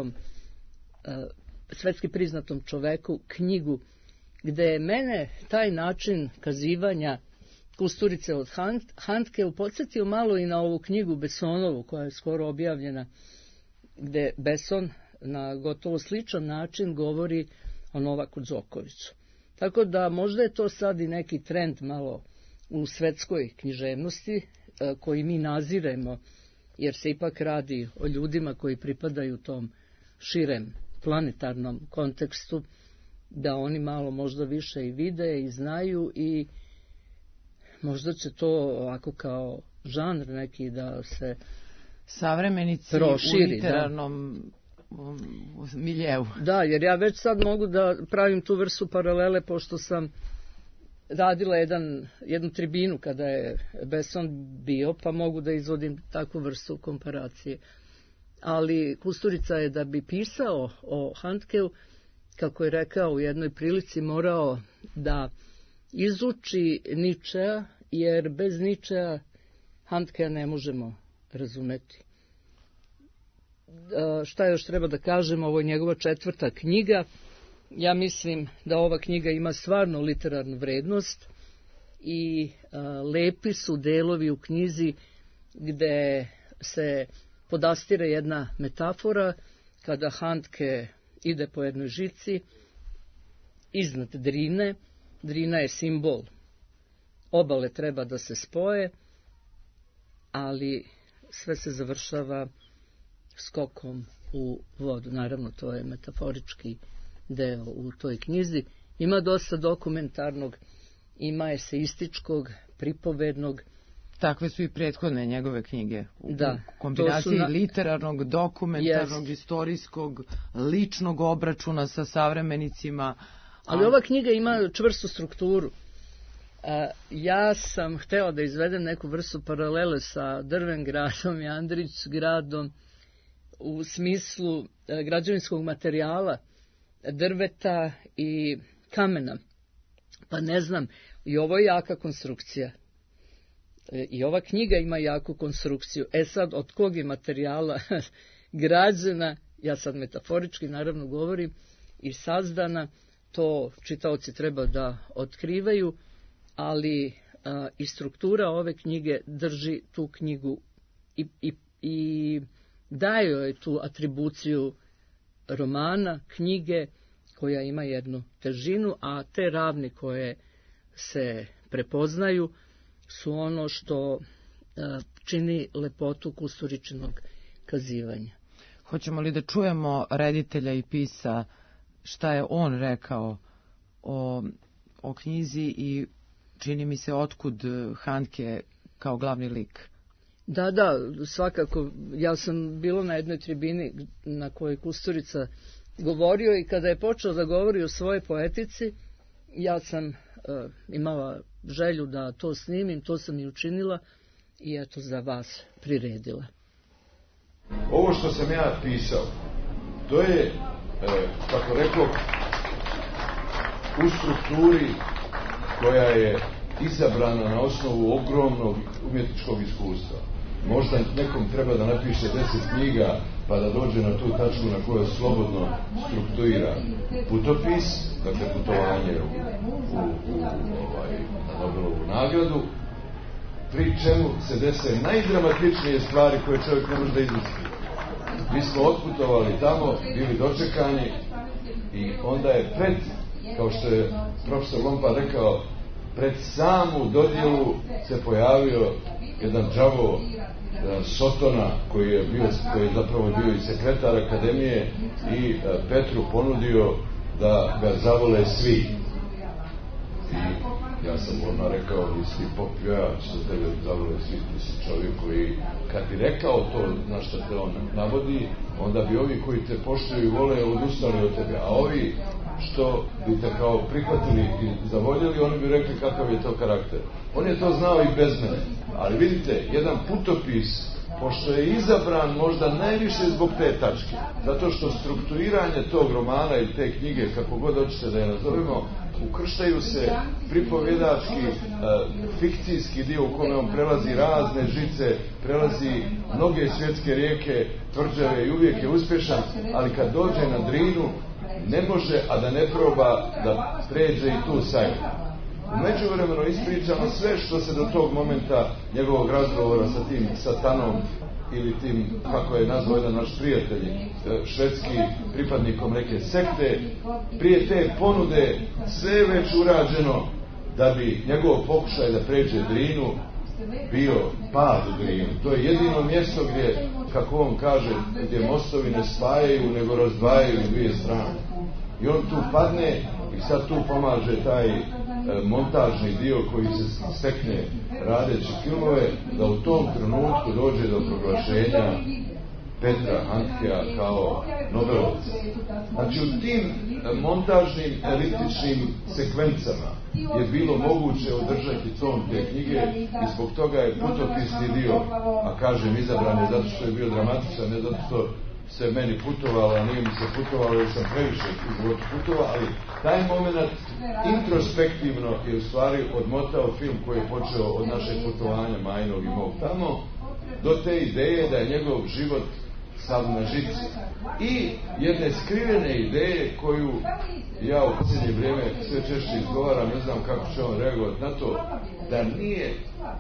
svetski priznatom čoveku knjigu, gde je mene taj način kazivanja Kusturice od Handke podsjetio malo i na ovu knjigu Bessonovu koja je skoro objavljena, gde Besson na gotovo sličan način govori o Novaku Đokoviću. Tako da možda je to sad i neki trend malo u svetskoj književnosti koji mi naziremo, jer se ipak radi o ljudima koji pripadaju tom širem planetarnom kontekstu, da oni malo možda više i vide i znaju i možda će to ovako kao žanr neki da se savremenici proširi, u literarnom miljeu. Da, jer ja već sad mogu da pravim tu vrstu paralele, pošto sam radila jednu tribinu kada je Besson bio, pa mogu da izvodim takvu vrstu komparacije. Ali Kusturica je da bi pisao o Handkeu, kako je rekao u jednoj prilici, morao da izuči Ničea, jer bez Ničea Handkea ne možemo razumeti. Šta još treba da kažem, ovo je njegova 4. knjiga. Ja mislim da ova knjiga ima stvarno literarnu vrednost i lepi su delovi u knjizi gde se podastire jedna metafora kada Handke ide po jednoj žici iznad Drine. Drina je simbol obale, treba da se spoje, ali sve se završava skokom u vodu. Naravno, to je metaforički deo u toj knjizi. Ima dosta dokumentarnog, ima eseističkog, pripovednog. Takve su i prethodne njegove knjige. Da, u kombinaciji literarnog, dokumentarnog, istorijskog, ličnog obračuna sa savremenicima. Ali ova knjiga ima čvrstu strukturu. Ja sam htela da izvedem neku vrstu paralele sa Drvengradom i Andrićgradom u smislu građevinskog materijala, drveta i kamena. Pa ne znam, i ovo je jaka konstrukcija. I ova knjiga ima jaku konstrukciju. Sad, od kog je materijala građena, ja sad metaforički naravno govorim, i sazdana, to čitaoci treba da otkrivaju, ali i struktura ove knjige drži tu knjigu i daje joj tu atribuciju romana, knjige, koja ima jednu težinu, a te ravni koje se prepoznaju su ono što čini lepotu Kusturičinog kazivanja. Hoćemo li da čujemo reditelja i pisa šta je on rekao o knjizi i čini mi se otkud Handke kao glavni lik? Da, svakako. Ja sam bila na jednoj tribini na kojoj Kusturica govorio i kada je počeo da govori o svojoj poetici, ja sam imala želju da to snimim, to sam i učinila i eto za vas priredila. Ovo što sam ja pisao, to je, kako rekao, u strukturi koja je izabrana na osnovu ogromnog umjetničkog iskustva. Možda nekom treba da napiše 10 knjiga pa da dođe na tu tačku na kojoj slobodno strukturira putopis, dakle putovanje na Nobelovu nagradu, pri čemu se dese najdramatičnije stvari koje čovjek ne može da izmisli. Mi smo otputovali tamo, bili dočekani i onda je pred, kao što je profesor Lompa rekao, pred samu dodjelu se pojavio jedan đavo, jedan Sotona koji je zapravo bio i sekretar akademije i Petru ponudio da ga zavole svi. I ja sam odmah rekao, nisi popjevač, da tebe zavole svi, ti si čovjek koji, kad bi rekao to na što te on navodi, onda bi ovi koji te poštuju i vole odustali od tebe, a ovi što bi te kao prihvatili i zavoljeli, oni bi rekli kakav je to karakter. On je to znao i bez mene, ali vidite, jedan putopis, pošto je izabran možda najviše zbog te tačke, zato što strukturiranje tog romana ili te knjige, kako god hoćete da je nazovemo, ukrštaju se pripovjedački, fikcijski dio u kome on prelazi razne žice, prelazi mnoge svjetske rijeke, tvrđave i uvijek je uspješan, ali kad dođe na Drinu, ne može, a da ne proba da pređe i tu sajmu. U međuvremenu ispričamo sve što se do tog momenta njegovog razgovora sa tim satanom ili tim, kako je nazvao jedan naš prijatelj, švedski pripadnikom neke sekte, prije te ponude sve je već urađeno da bi njegov pokušaj da pređe Drinu bio pad u Drinu. To je jedino mjesto gdje, kako on kaže, gdje mostovi ne spajaju nego razdvajaju dvije strane. I on tu padne i sad tu pomaže taj montažni dio koji se stekne radeći filmove, da u tom trenutku dođe do proglašenja Petra Handkea kao Nobelovca. Znači u tim montažnim eliptičnim sekvencama je bilo moguće održati ton te knjige i zbog toga je putopisni dio, a kažem izabran je zato što je bio dramatičan, ne zato što se meni putovalo, a nije mi se putovalo jer sam previše u životu putovao, ali taj moment introspektivno je u stvari odmotao film koji je počeo od našeg putovanja Majnog i mog tamo do te ideje da je njegov život sav na žici i jedne skrivene ideje koju ja u posljednje vrijeme sve češće izgovaram, ne znam kako će on reagovati na to, da nije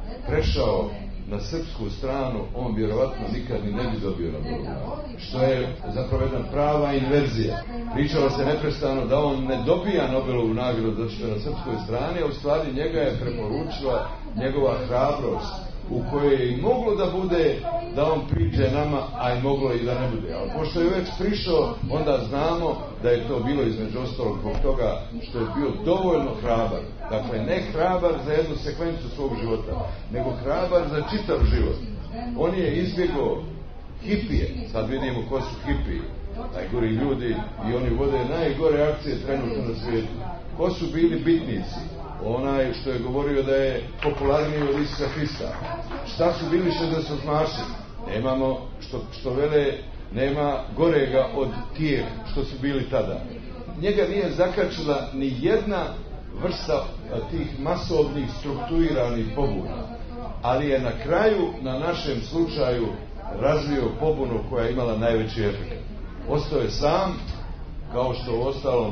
prešao na srpsku stranu, on vjerovatno nikad ni ne bi dobio Nobelovu nagradu. Što je zapravo jedna prava inverzija. Pričalo se neprestano da on ne dobija Nobelovu nagradu zato što je na srpskoj strani, a u stvari njega je preporučila njegova hrabrost u kojoj je i moglo da bude da on priđe nama, a i moglo i da ne bude. Ali pošto je već prišao, onda znamo da je to bilo između ostalog zbog toga što je bio dovoljno hrabar. Dakle, ne hrabar za jednu sekvencu svog života, nego hrabar za čitav život. On je izbjegao hipije, sad vidimo ko su hipiji, najgori ljudi i oni vode najgore akcije trenutno na svijetu. Ko su bili bitnici? Onaj što je govorio da je popularniji od Isusa Hrista. Šta su bili 60-maši? Nemamo, što vele, nema gorega od tijeh što su bili tada. Njega nije zakačila ni jedna vrsta tih masovnih strukturiranih pobuna, ali je na kraju, na našem slučaju, razvio pobunu koja je imala najveći efekt. Ostao je sam, kao što u ostalom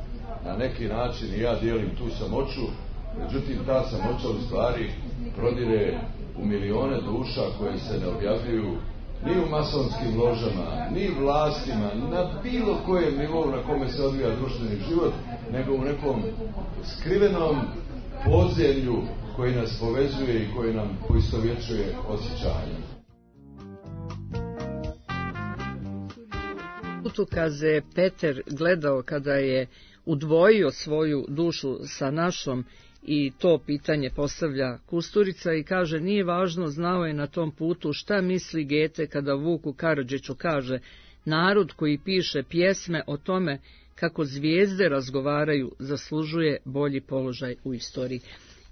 na neki način i ja dijelim tu samoću, međutim ta samoća u stvari prodire u milione duša koje se ne objavljuju ni u masonskim ložama, ni vlastima, na bilo kojem nivou na kome se odvija društveni život, nego u nekom skrivenom podzemlju koji nas povezuje i koji nam poistovjećuje osjećanje. Putokaze je Peter gledao kada je udvojio svoju dušu sa našom i to pitanje postavlja Kusturica i kaže nije važno, znao je na tom putu šta misli Gete kada Vuku Karadžiću kaže narod koji piše pjesme o tome kako zvijezde razgovaraju zaslužuje bolji položaj u istoriji.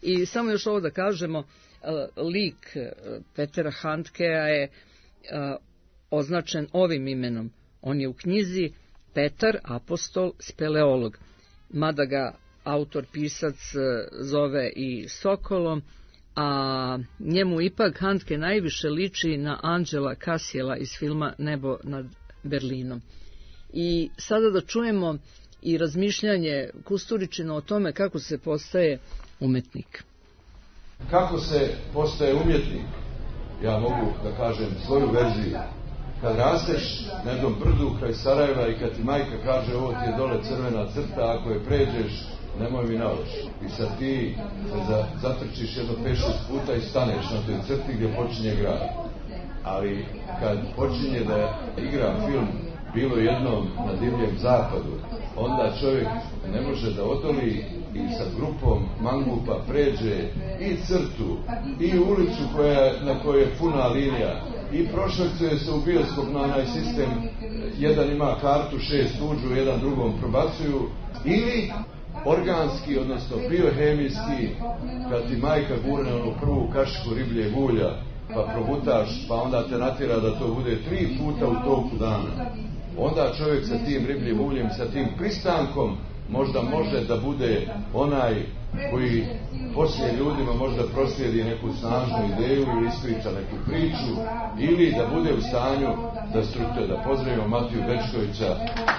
I samo još ovo da kažemo, lik Petera Handkea je označen ovim imenom. On je u knjizi Petar apostol speleolog, mada ga autor pisac zove i Sokolom, a njemu ipak Handke najviše liči na Anđela Kasijela iz filma Nebo nad Berlinom. I sada da čujemo i razmišljanje Kusturičina o tome kako se postaje umetnik. Kako se postaje umjetnik? Ja mogu da kažem svoju verziju. Kad rasteš na jednom brdu kraj Sarajeva i kad ti majka kaže ovo ti je dole crvena crta, ako je pređeš, nemoj mi nalož. I sad ti se zatrčiš jedno 5-6 puta i staneš na toj crti gdje počinje grad. Ali kad počinje da igra film Bilo jednom na divljem zapadu, onda čovjek ne može da odoli i sa grupom mangupa pređe i crtu, i ulicu na kojoj je puna linija, i prošvercuje se u bioskop na onaj sistem, jedan ima kartu, 6 uđu, jedan drugom probacuju, ili organski, odnosno biohemijski, kad ti majka gurne onu prvu kašiku ribljeg ulja, pa probutaš, pa onda te natjera da to bude 3 puta u toku dana. Onda čovjek sa tim ribljim uljem, sa tim pristankom, možda može da bude onaj koji poslije ljudima možda proslijedi neku snažnu ideju ili ispriča neku priču, ili da bude u stanju da strute, da pozdravimo Matiju Bečkovića.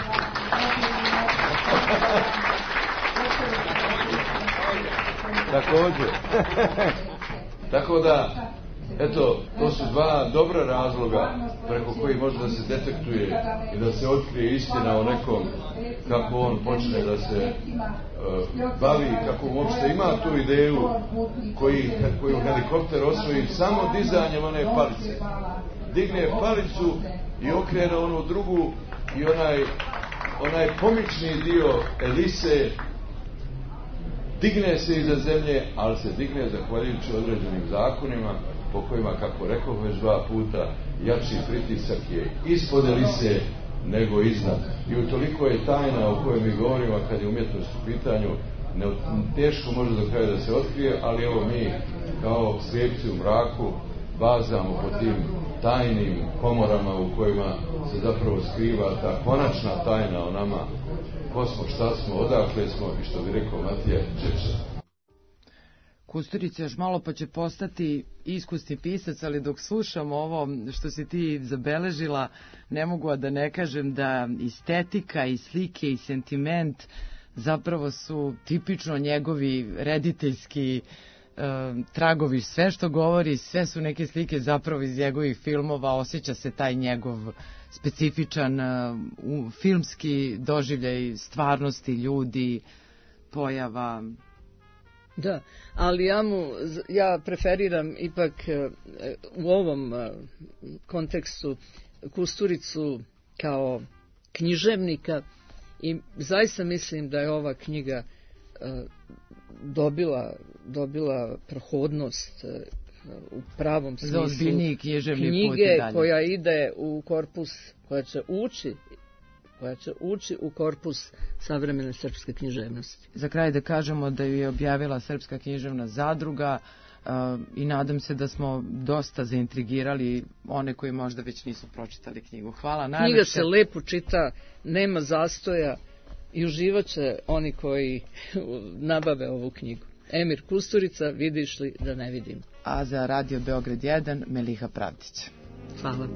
Također. Tako da, eto, to su dva dobra razloga preko koji može da se detektuje i da se otkrije istina o nekom, kako on počne da se bavi, kako uopšte ima tu ideju koju helikopter osvoji samo dizanjem one palice. Digne palicu i okrene onu drugu i onaj pomični dio elise digne se iza zemlje, ali se digne zahvaljujući određenim zakonima po kojima, kako rekao već 2 puta, jači pritisak je ispod elise nego iznad. I utoliko je tajna o kojoj mi govorimo kad je umjetnost u pitanju, teško može do kraja da se otkrije, ali evo mi kao slijepci u mraku bazamo po tim tajnim komorama u kojima se zapravo skriva ta konačna tajna o nama. Ko smo, šta smo, odakle smo i što bi rekao Matija Čeča. Kusturica još malo pa će postati iskusni pisac, ali dok slušam ovo što si ti zabeležila, ne mogu a da ne kažem da estetika i slike i sentiment zapravo su tipično njegovi rediteljski tragovi. Sve što govori, sve su neke slike zapravo iz njegovih filmova, osjeća se taj njegov specifičan filmski doživljaj stvarnosti ljudi, pojava. Da, ali ja preferiram ipak u ovom kontekstu Kusturicu kao književnika i zaista mislim da je ova knjiga dobila prohodnost u pravom smislu knjige koja ide u korpus, koja će ući u korpus savremene srpske književnosti. Za kraj da kažemo da ju je objavila Srpska književna zadruga i nadam se da smo dosta zaintrigirali one koji možda već nisu pročitali knjigu. Hvala najlepše. Knjiga se lepo čita, nema zastoja i uživaće oni koji nabave ovu knjigu. Emir Kusturica, vidiš li da ne vidim. A za Radio Beograd 1 Meliha Pravdić. Hvala.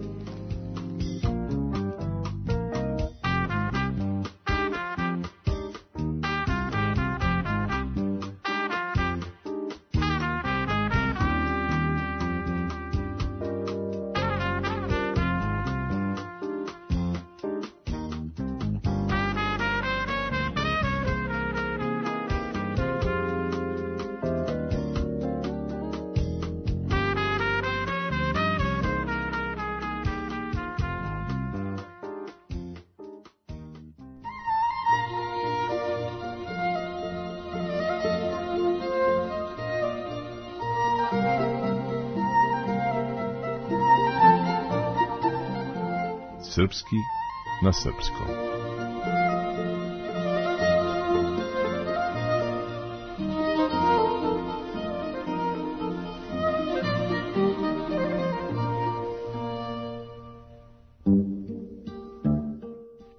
Srpski na srpskom.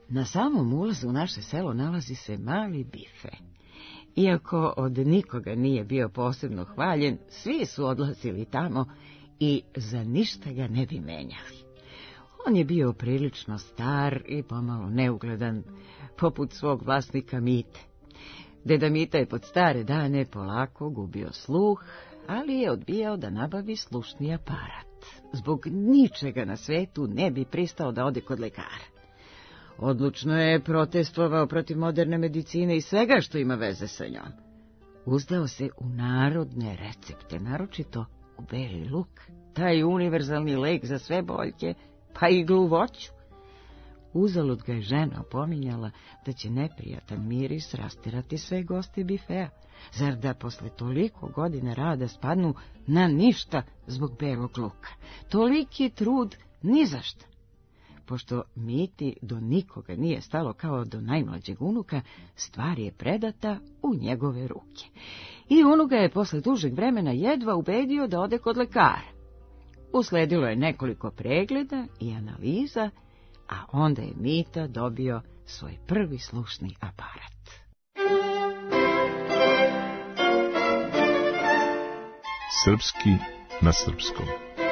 Na samom ulazu u naše selo nalazi se mali bife. Iako od nikoga nije bio posebno hvaljen, svi su odlazili tamo i za ništa ga ne bi menjali. On je bio prilično star i pomalo neugledan, poput svog vlasnika Mite. Deda Mita je pod stare dane polako gubio sluh, ali je odbijao da nabavi slušni aparat. Zbog ničega na svetu ne bi pristao da ode kod lekara. Odlučno je protestovao protiv moderne medicine i svega što ima veze sa njom. Uzdao se u narodne recepte, naročito u beli luk, taj univerzalni lek za sve boljke, pa i gluvoću. Uzalud ga je žena opominjala da će neprijatan miris rastirati sve goste bifea, zar da posle toliko godina rada spadnu na ništa zbog belog luka. Toliki trud ni za šta. Pošto Miti do nikoga nije stalo kao do najmlađeg unuka, stvar je predata u njegove ruke. I unuka je posle dužeg vremena jedva ubedio da ode kod lekara. Usledilo je nekoliko pregleda i analiza, a onda je Mita dobio svoj prvi slušni aparat. Srpski na srpskom.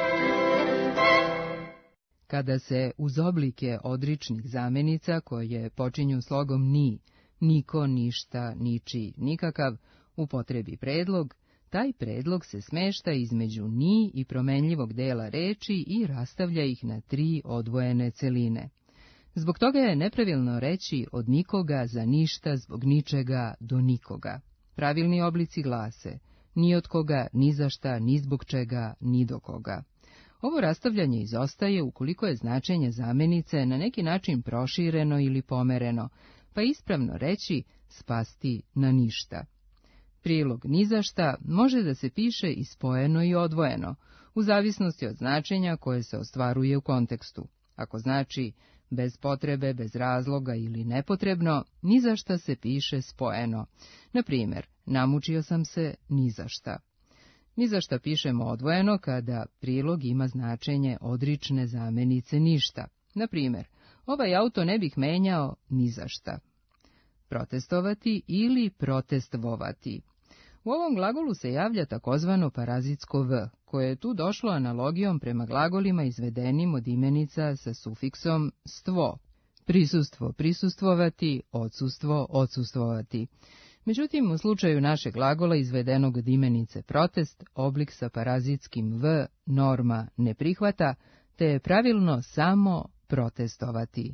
Kada se uz oblike odričnih zamenica koje počinju slogom ni, niko, ništa, niči, nikakav, upotrebi predlog, taj predlog se smešta između ni i promenljivog dela reči i rastavlja ih na 3 odvojene celine. Zbog toga je nepravilno reći od nikoga za ništa zbog ničega do nikoga. Pravilni oblici glase ni od koga, ni za šta, ni zbog čega, ni do koga. Ovo rastavljanje izostaje ukoliko je značenje zamenice na neki način prošireno ili pomereno, pa ispravno reći spasti na ništa. Prilog ni za šta može da se piše i spojeno i odvojeno, u zavisnosti od značenja koje se ostvaruje u kontekstu. Ako znači bez potrebe, bez razloga ili nepotrebno, ni za šta se piše spojeno. Na primjer, namučio sam se ni za šta. Ni za šta pišemo odvojeno kada prilog ima značenje odrične zamenice ništa. Na primjer, ovaj auto ne bih menjao ni za šta. Protestovati ili protestvovati. U ovom glagolu se javlja takozvano parazitsko v, koje je tu došlo analogijom prema glagolima izvedenim od imenica sa sufiksom stvo. Prisustvo, prisustvovati, odsustvo, odsustvovati. Međutim, u slučaju našeg glagola izvedenog od imenice protest, oblik sa parazitskim v norma ne prihvata, te je pravilno samo protestovati.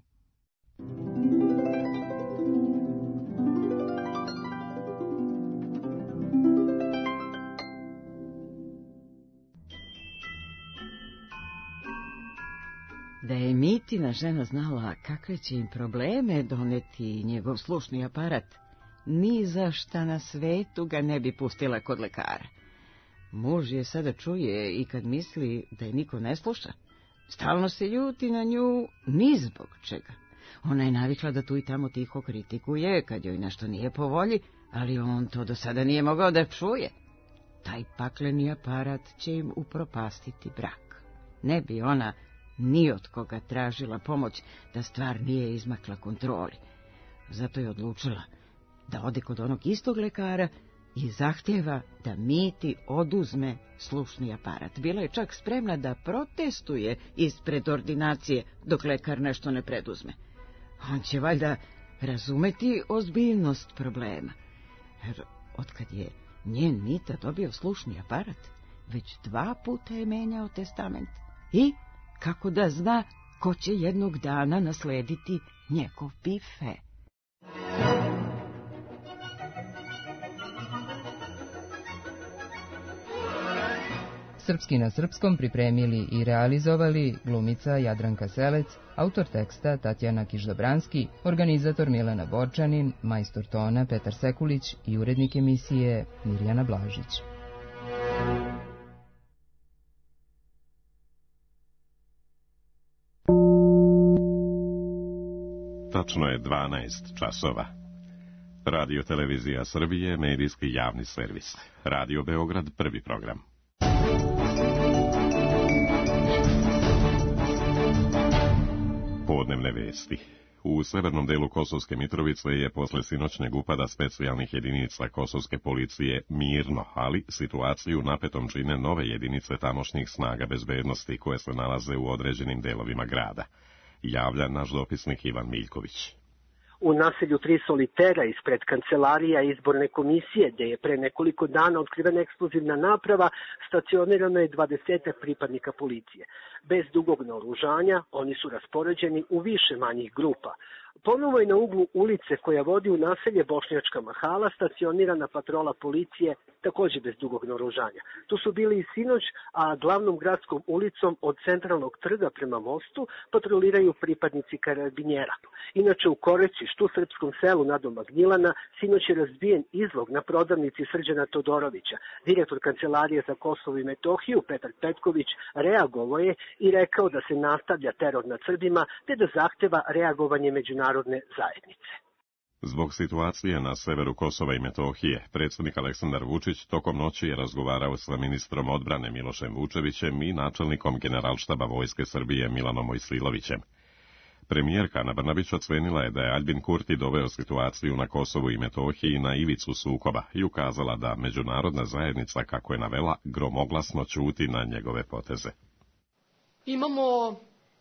Da je Mitina žena znala kakve će im probleme doneti njegov slušni aparat, ni za šta na svetu ga ne bi pustila kod lekara. Muž je sada čuje i kad misli da je niko ne sluša, stalno se ljuti na nju ni zbog čega. Ona je navikla da tu i tamo tiho kritikuje kad joj nešto nije po volji, ali on to do sada nije mogao da čuje. Taj pakleni aparat će im upropastiti brak. Ne bi ona ni od koga tražila pomoć da stvar nije izmakla kontroli. Zato je odlučila da ode kod onog istog lekara i zahtjeva da Miti oduzme slušni aparat. Bila je čak spremna da protestuje ispred ordinacije dok lekar nešto ne preduzme. On će valjda razumeti ozbiljnost problema. Jer otkad je njen Mita dobio slušni aparat, već 2 puta je menjao testament. I kako da zna ko će jednog dana naslediti njegov bife. Srpski na srpskom pripremili i realizovali glumica Jadranka Selec, autor teksta Tatjana Kiš-Dobranski, organizator Milena Borčanin, majstor tona Petar Sekulić i urednik emisije Mirjana Blažić. Tačno je 12 časova. Radio Televizija Srbije, medijski javni servis. Radio Beograd, prvi program. Podnevne vesti. U severnom delu Kosovske Mitrovice je posle sinoćnjeg upada specijalnih jedinica kosovske policije mirno, ali situaciju napetom čine nove jedinice tamošnjih snaga bezbednosti koje se nalaze u određenim delovima grada. Javlja naš dopisnik Ivan Miljković. U naselju Tri Solitera ispred kancelarija izborne komisije, gdje je pre nekoliko dana otkrivena eksplozivna naprava, stacionirano je 20 pripadnika policije. Bez dugog naoružanja oni su raspoređeni u više manjih grupa. Ponovo je na uglu ulice koja vodi u naselje Bošnjačka Mahala stacionirana patrola policije, također bez dugog naoružanja. Tu su bili i sinoć, a glavnom gradskom ulicom od centralnog trga prema mostu patroliraju pripadnici karabinjera. Inače u Korečištu, srpskom selu nadomak Gnjilana, sinoć je razbijen izlog na prodavnici Srđana Todorovića. Direktor Kancelarije za Kosovo i Metohiju, Petar Petković, reagovao je i rekao da se nastavlja teror nad Srbima, te da zahteva reagovanje međunarodne zajednice. Zbog situacije na severu Kosova i Metohije, predsjednik Aleksandar Vučić tokom noći je razgovarao sa ministrom odbrane Milošem Vučevićem i načelnikom Generalštaba Vojske Srbije Milanom Mojsilovićem. Premijerka Ana Brnabić ocenila je da je Aljbin Kurti doveo situaciju na Kosovu i Metohiji na ivicu sukoba i ukazala da međunarodna zajednica, kako je navela, gromoglasno ćuti na njegove poteze. Imamo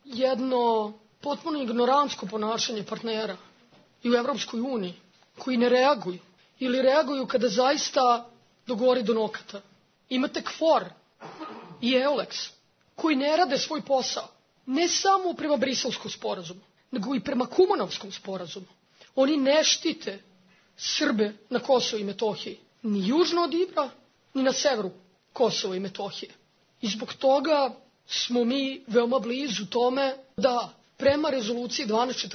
jedno potpuno ignorantsko ponašanje partnera i u Evropskoj uniji, koji ne reaguju ili reaguju kada zaista dogori do nokata. Imate KFOR i EULEX, koji ne rade svoj posao, ne samo prema Briselskom sporazumu, nego i prema Kumanovskom sporazumu. Oni ne štite Srbe na Kosovo i Metohiji, ni južno od Ibra, ni na severu Kosova i Metohije. I zbog toga smo mi veoma blizu tome da prema rezoluciji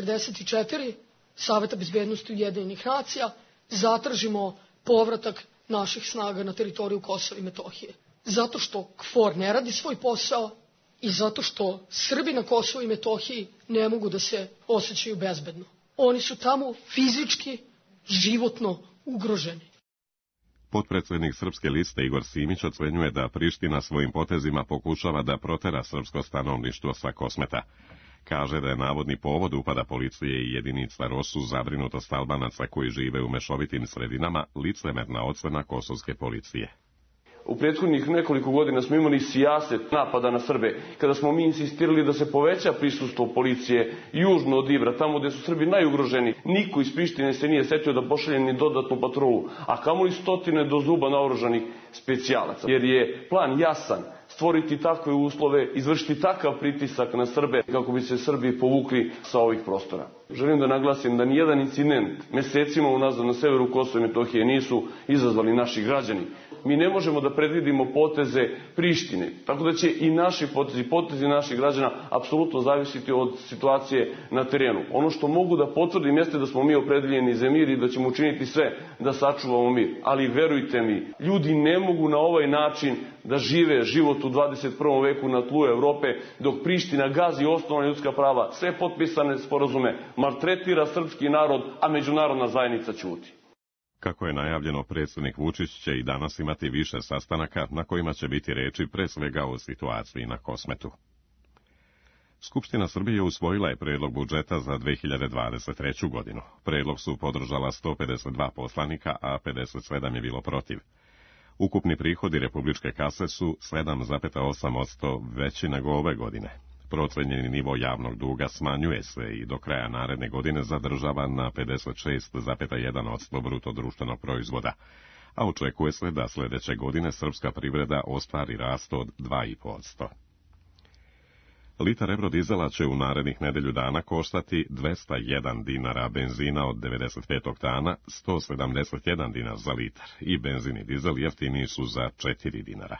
1244 Saveta bezbednosti Ujedinjenih nacija zatražimo povratak naših snaga na teritoriju Kosova i Metohije. Zato što KFOR ne radi svoj posao i zato što Srbi na Kosovu i Metohiji ne mogu da se osjećaju bezbedno. Oni su tamo fizički, životno ugroženi. Potpredsednik Srpske liste Igor Simić ocenjuje da Priština svojim potezima pokušava da protera srpsko stanovništvo sa Kosmeta. Kaže da je navodni povod upada policije i jedinica ROSU zabrinutost Albanaca koji žive u mešovitim sredinama licemerna ocena kosovske policije. U prethodnih nekoliko godina smo imali sijaset napada na Srbe, kada smo mi insistirali da se poveća prisustvo policije južno od Ibra, tamo gde su Srbi najugroženi. Niko iz Prištine se nije setio da pošalje ni dodatnu patrolu, a kamoli stotine do zuba naoružanih specijalaca. Jer je plan jasan, stvoriti takve uslove, izvršiti takav pritisak na Srbe kako bi se Srbi povukli sa ovih prostora. Želim da naglasim da nijedan incident mesecima unazad na severu Kosova i Metohije nisu izazvali naši građani. Mi ne možemo da predvidimo poteze Prištine, tako da će i naši potezi naših građana apsolutno zavisiti od situacije na terenu. Ono što mogu da potvrdim jeste da smo mi opredeljeni za mir i da ćemo učiniti sve da sačuvamo mir. Ali verujte mi, ljudi ne mogu na ovaj način da žive život u 21. veku na tlu Evrope, dok Priština gazi osnovna ljudska prava, sve potpisane sporazume, maltretira srpski narod, a međunarodna zajednica ćuti. Kako je najavljeno, predsjednik Vučić će i danas imati više sastanaka na kojima će biti reči pre svega o situaciji na Kosmetu. Skupština Srbije usvojila je predlog budžeta za 2023. godinu. Predlog su podržala 152 poslanika, a 57 je bilo protiv. Ukupni prihodi republičke kase su 7,8% veći nego ove godine. Procenjeni nivo javnog duga smanjuje se i do kraja naredne godine zadržava na 56,1% bruto društvenog proizvoda, a očekuje se da sljedeće godine srpska privreda ostvari rast od 2,5%. Litar eurodizela će u narednih nedelju dana koštati 201 dinara, benzina od 95 oktana 171 dinar za litar i benzin i dizel jeftiniji su za 4 dinara.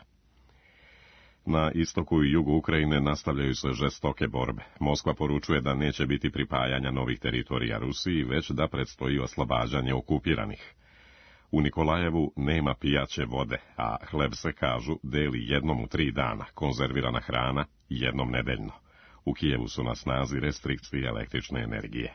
Na istoku i jugu Ukrajine nastavljaju se žestoke borbe. Moskva poručuje da neće biti pripajanja novih teritorija Rusiji, već da predstoji oslobađanje okupiranih. U Nikolajevu nema pijaće vode, a hleb se, kažu, deli jednom u 3 dana, konzervirana hrana jednom nedeljno. U Kijevu su na snazi restrikcije električne energije.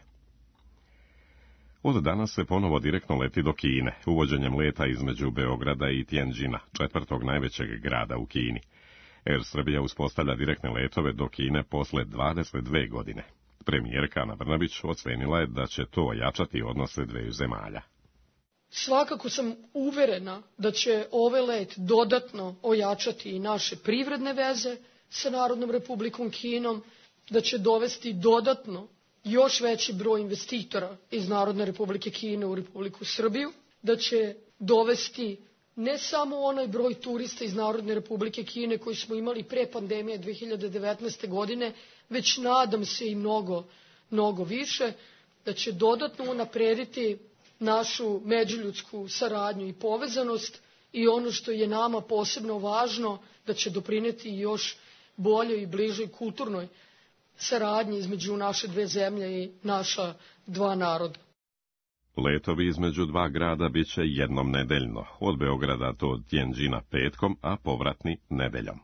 Od danas se ponovo direktno leti do Kine, uvođenjem leta između Beograda i Tianjina, 4. najvećeg grada u Kini. Air Srbija uspostavlja direktne letove do Kine posle 22 godine. Premijerka Ana Brnabić ocenila je da će to ojačati odnose dveju zemalja. Svakako sam uverena da će ovaj let dodatno ojačati i naše privredne veze sa Narodnom Republikom Kinom, da će dovesti dodatno još veći broj investitora iz Narodne Republike Kine u Republiku Srbiju, da će dovesti ne samo onaj broj turista iz Narodne Republike Kine koji smo imali pre pandemije 2019. godine, već nadam se i mnogo više, da će dodatno unaprediti našu međuljudsku saradnju i povezanost i ono što je nama posebno važno, da će doprineti još boljoj i bližoj kulturnoj saradnji između naše dve zemlje i naša dva naroda. Letovi između dva grada bit će jednom nedeljno, od Beograda do Tianjina petkom, a povratni nedeljom.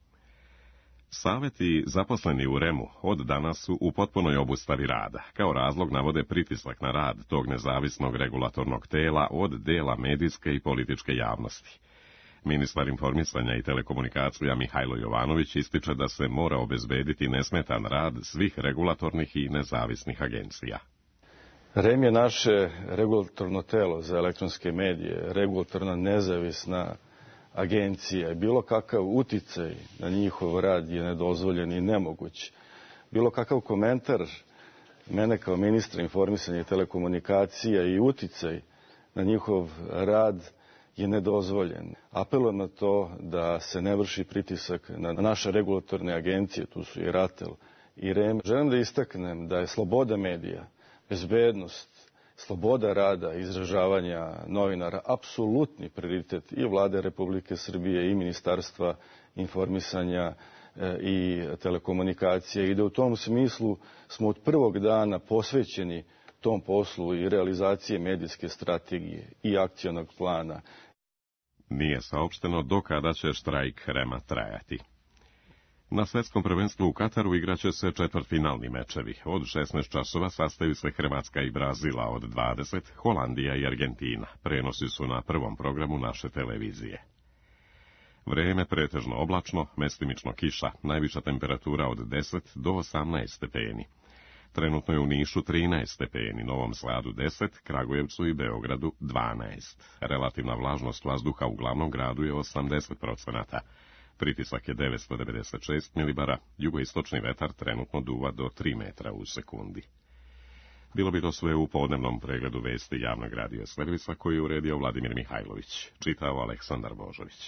Saveti zaposleni u REM-u od danas su u potpunoj obustavi rada. Kao razlog navode pritisak na rad tog nezavisnog regulatornog tela od dela medijske i političke javnosti. Ministar informisanja i telekomunikacija Mihajlo Jovanović ističe da se mora obezbediti nesmetan rad svih regulatornih i nezavisnih agencija. REM je naše regulatorno telo za elektronske medije, regulatorna nezavisna agencija i bilo kakav uticaj na njihov rad je nedozvoljen i nemoguć. Bilo kakav komentar mene kao ministra informisanja i telekomunikacija i uticaj na njihov rad je nedozvoljen. Apelujem na to da se ne vrši pritisak na naše regulatorne agencije, tu su i RATEL i REM. Želim da istaknem da je sloboda medija, bezbednost, sloboda rada i izražavanja novinara apsolutni prioritet i Vlade Republike Srbije i Ministarstva informisanja i telekomunikacije i da u tom smislu smo od prvog dana posvećeni tom poslu i realizacije medijske strategije i akcionog plana. Nije saopšteno do kada će štrajk REM-a trajati. Na svetskom prvenstvu u Kataru igraće se četvrtfinalni mečevi. Od 16 časova sastaju se Hrvatska i Brazila, od 20 Holandija i Argentina. Prenosi su na prvom programu naše televizije. Vreme pretežno oblačno, mestimično kiša, najviša temperatura od 10 do 18 stepeni. Trenutno je u Nišu 13 stepeni, Novom Sadu 10, Kragujevcu i Beogradu 12. Relativna vlažnost vazduha u glavnom gradu je 80%. Pritisak je 996 milibara, jugoistočni vetar trenutno duva do 3 metra u sekundi. Bilo bi to sve u podnevnom pregledu vesti javnog radija servisa koji je uredio Vladimir Mihajlović, čitao Aleksandar Božović.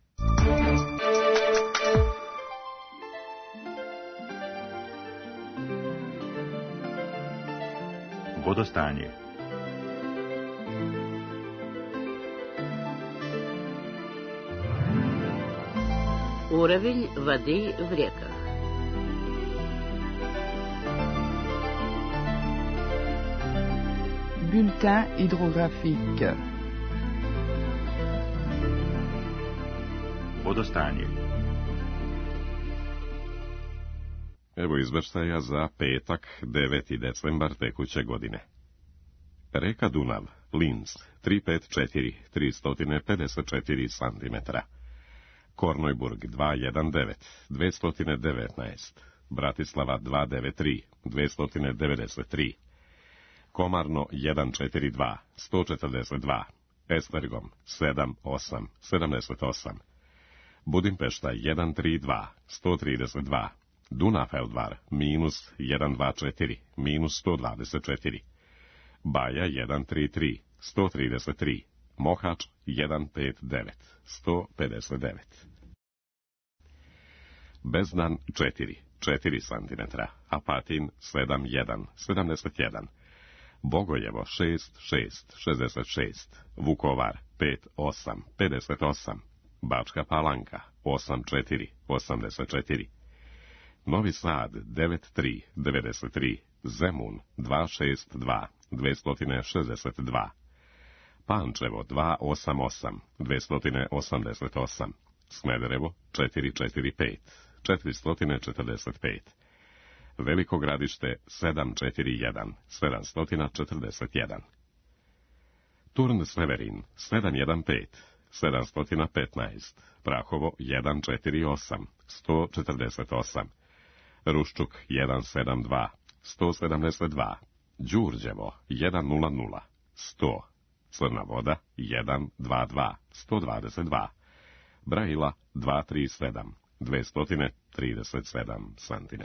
Vodostanje. Уровень воды в реках. Bulletin hydrographique. Vodostanje. Evo izveštaja za petak, 9. decembar tekuće godine. Reka Dunav, Linz, 354, 354 cm. Kornojburg 219, 219, Bratislava 293, 293, Komarno 142, 142, Esztergom 78, 78, Budimpešta 132, 132, Dunafeldvar minus 124, minus 124, Baja 133, 133, Mohač 159, 159. Bezdan 4, 4 cm, Apatin 71, 71, Bogojevo 66, 66, Vukovar 58, 58, Bačka Palanka 84, 84, Novi Sad 93, 93, Zemun 262, 262, Pančevo 288, 288, Smederevo 445, 445, Veliko Gradište 741, 741, Turn Severin 715, 715, Prahovo 148, 148, Ruščuk 172, 172, Đurđevo 100, 100, Crna Voda 122, 122, Brajila 237, 237 cm.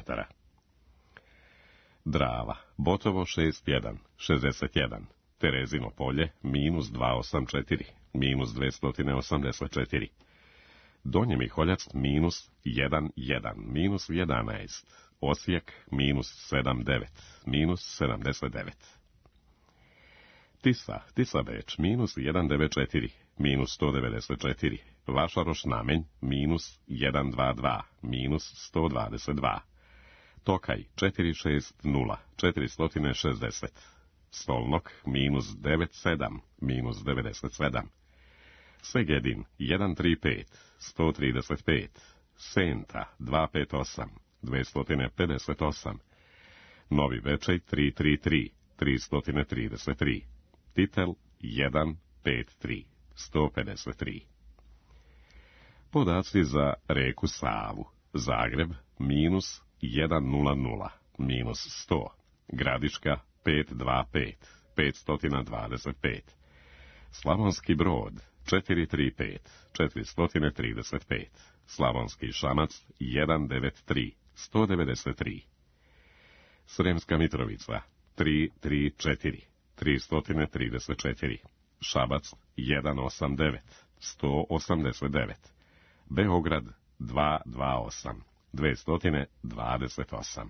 Drava, Botovo 61, 61, Terezino polje minus 284, minus 284, Donji Miholjac minus 11, minus 11, Osijek minus 79, minus 79. Tisa Beč minus 194, minus 194, Vašaroš Namenj minus 122, minus 122, Tokaj 460, 460, Stolnok minus 97, minus 97, Segedin 135, 135, Senta 258, 258, Novi Bečej 333, 333, Titel 153, 153. Podaci za reku Savu. Zagreb minus 100, minus 100, Gradiška 525, 525, Slavonski Brod 435, 435, Slavonski Šamac 193, 193, Sremska Mitrovica 334, 334, Šabac 189, 189, Beograd 228, 228.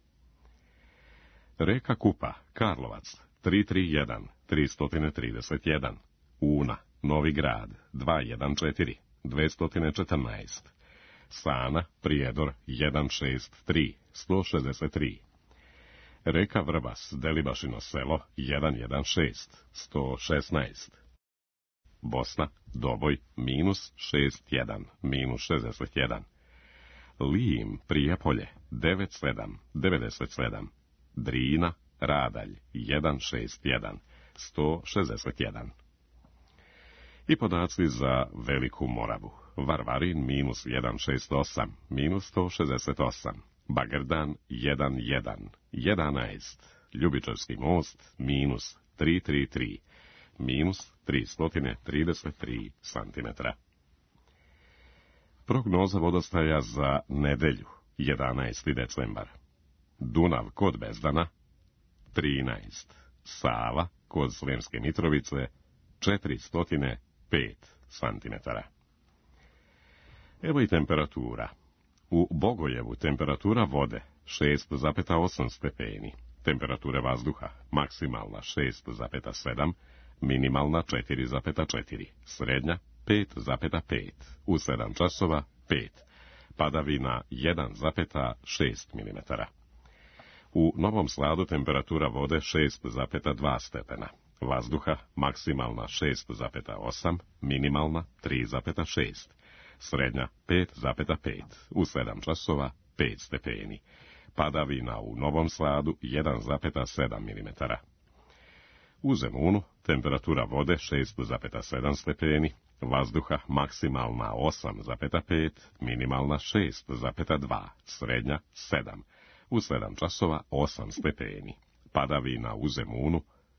Reka Kupa, Karlovac 331, 331, Una, Novi Grad 214, 214, Sana, Prijedor 163, 163, Reka Vrbas, Delibašino selo 116, 116, Bosna, Doboj, minus 61, minus 61, Lijim, Prijepolje 97, 97, Drina, Radalj 161, 161. I podaci za Veliku Moravu. Varvarin minus 168, minus 168, Bagrdan 11, 11, Ljubičevski most minus 333, minus 333 cm. Prognoza vodostaja za nedelju, 11. decembar. Dunav kod Bezdana 13, Sava kod Sremske Mitrovice 405 cm. Evo i temperatura. U Bogojevu temperatura vode 6,8 stepeni, temperature vazduha maksimalna 6,7, minimalna 4,4, srednja 5,5, u 7 časova 5, padavina 1,6 mm. U Novom Sadu temperatura vode 6,2 stepena, vazduha maksimalna 6,8, minimalna 3,6, srednja 5,5, u 7 časova 5 stepeni, padavina u Novom Sadu 1,7 mm. U Zemunu temperatura vode 6,7 stepeni, vazduha maksimalna 8,5, minimalna 6,2, srednja 7, u 7 časova 8 stepeni, padavina u Zemunu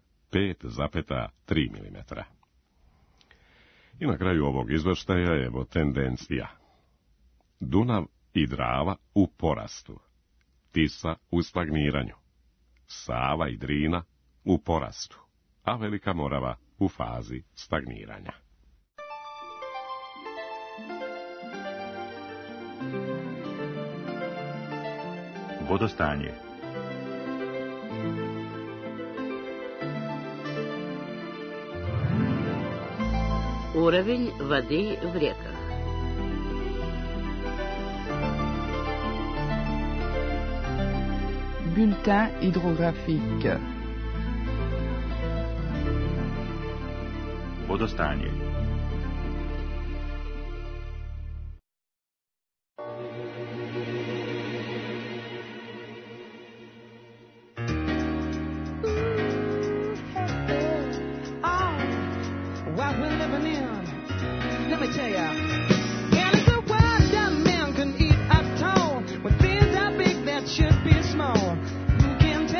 5,3 mm. I na kraju ovog izveštaja evo tendencija. Dunav i Drava u porastu, Tisa u stagniranju, Sava i Drina u porastu, a Velika Morava u fazi stagniranja. Vodostanje. Уровень воды в реках. Bulletin hydrographique. Vodostanje. Should be small. You can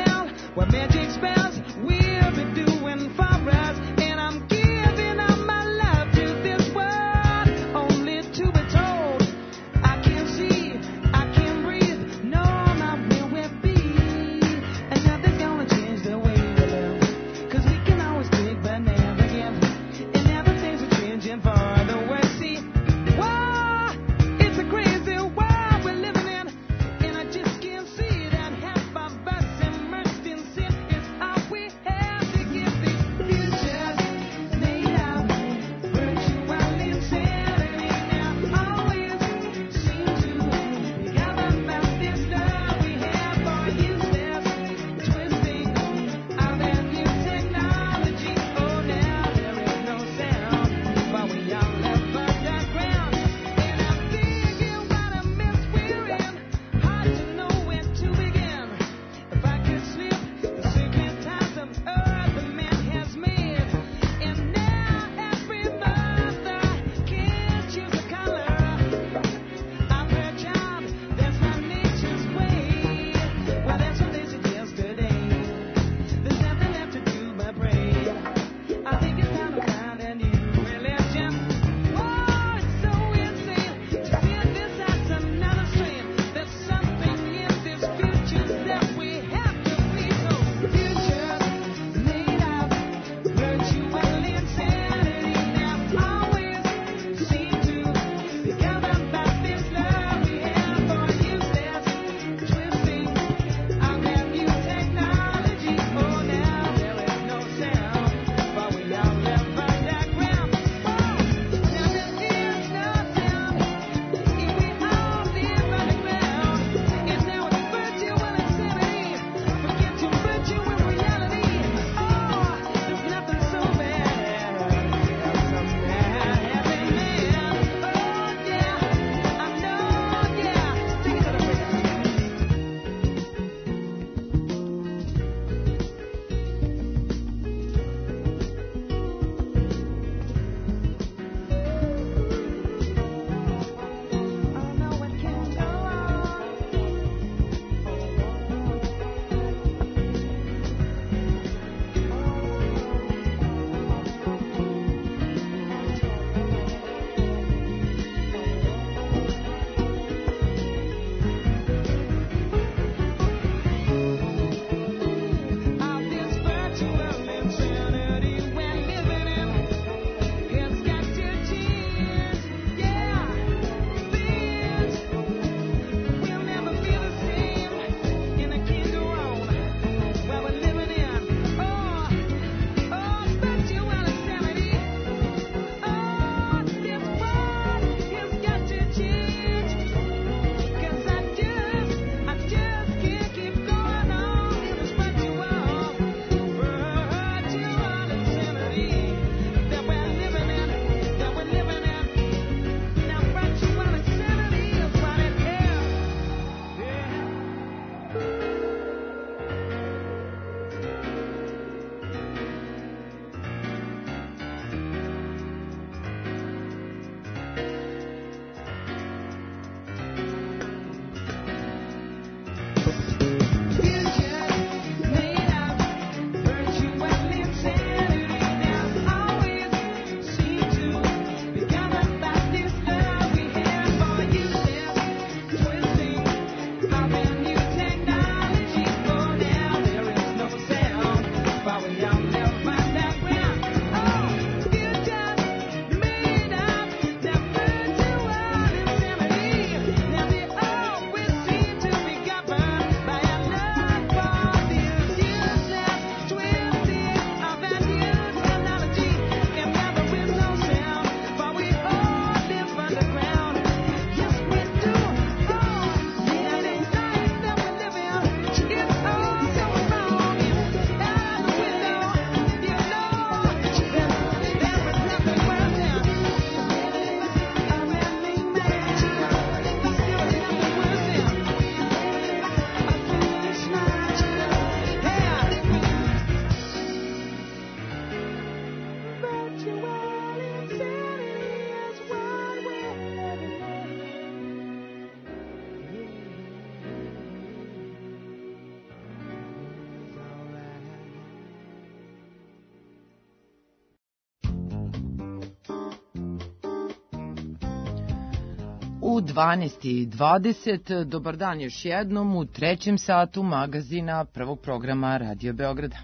U 12:20, dobar dan još jednom u trećem satu magazina prvog programa Radio Beograda.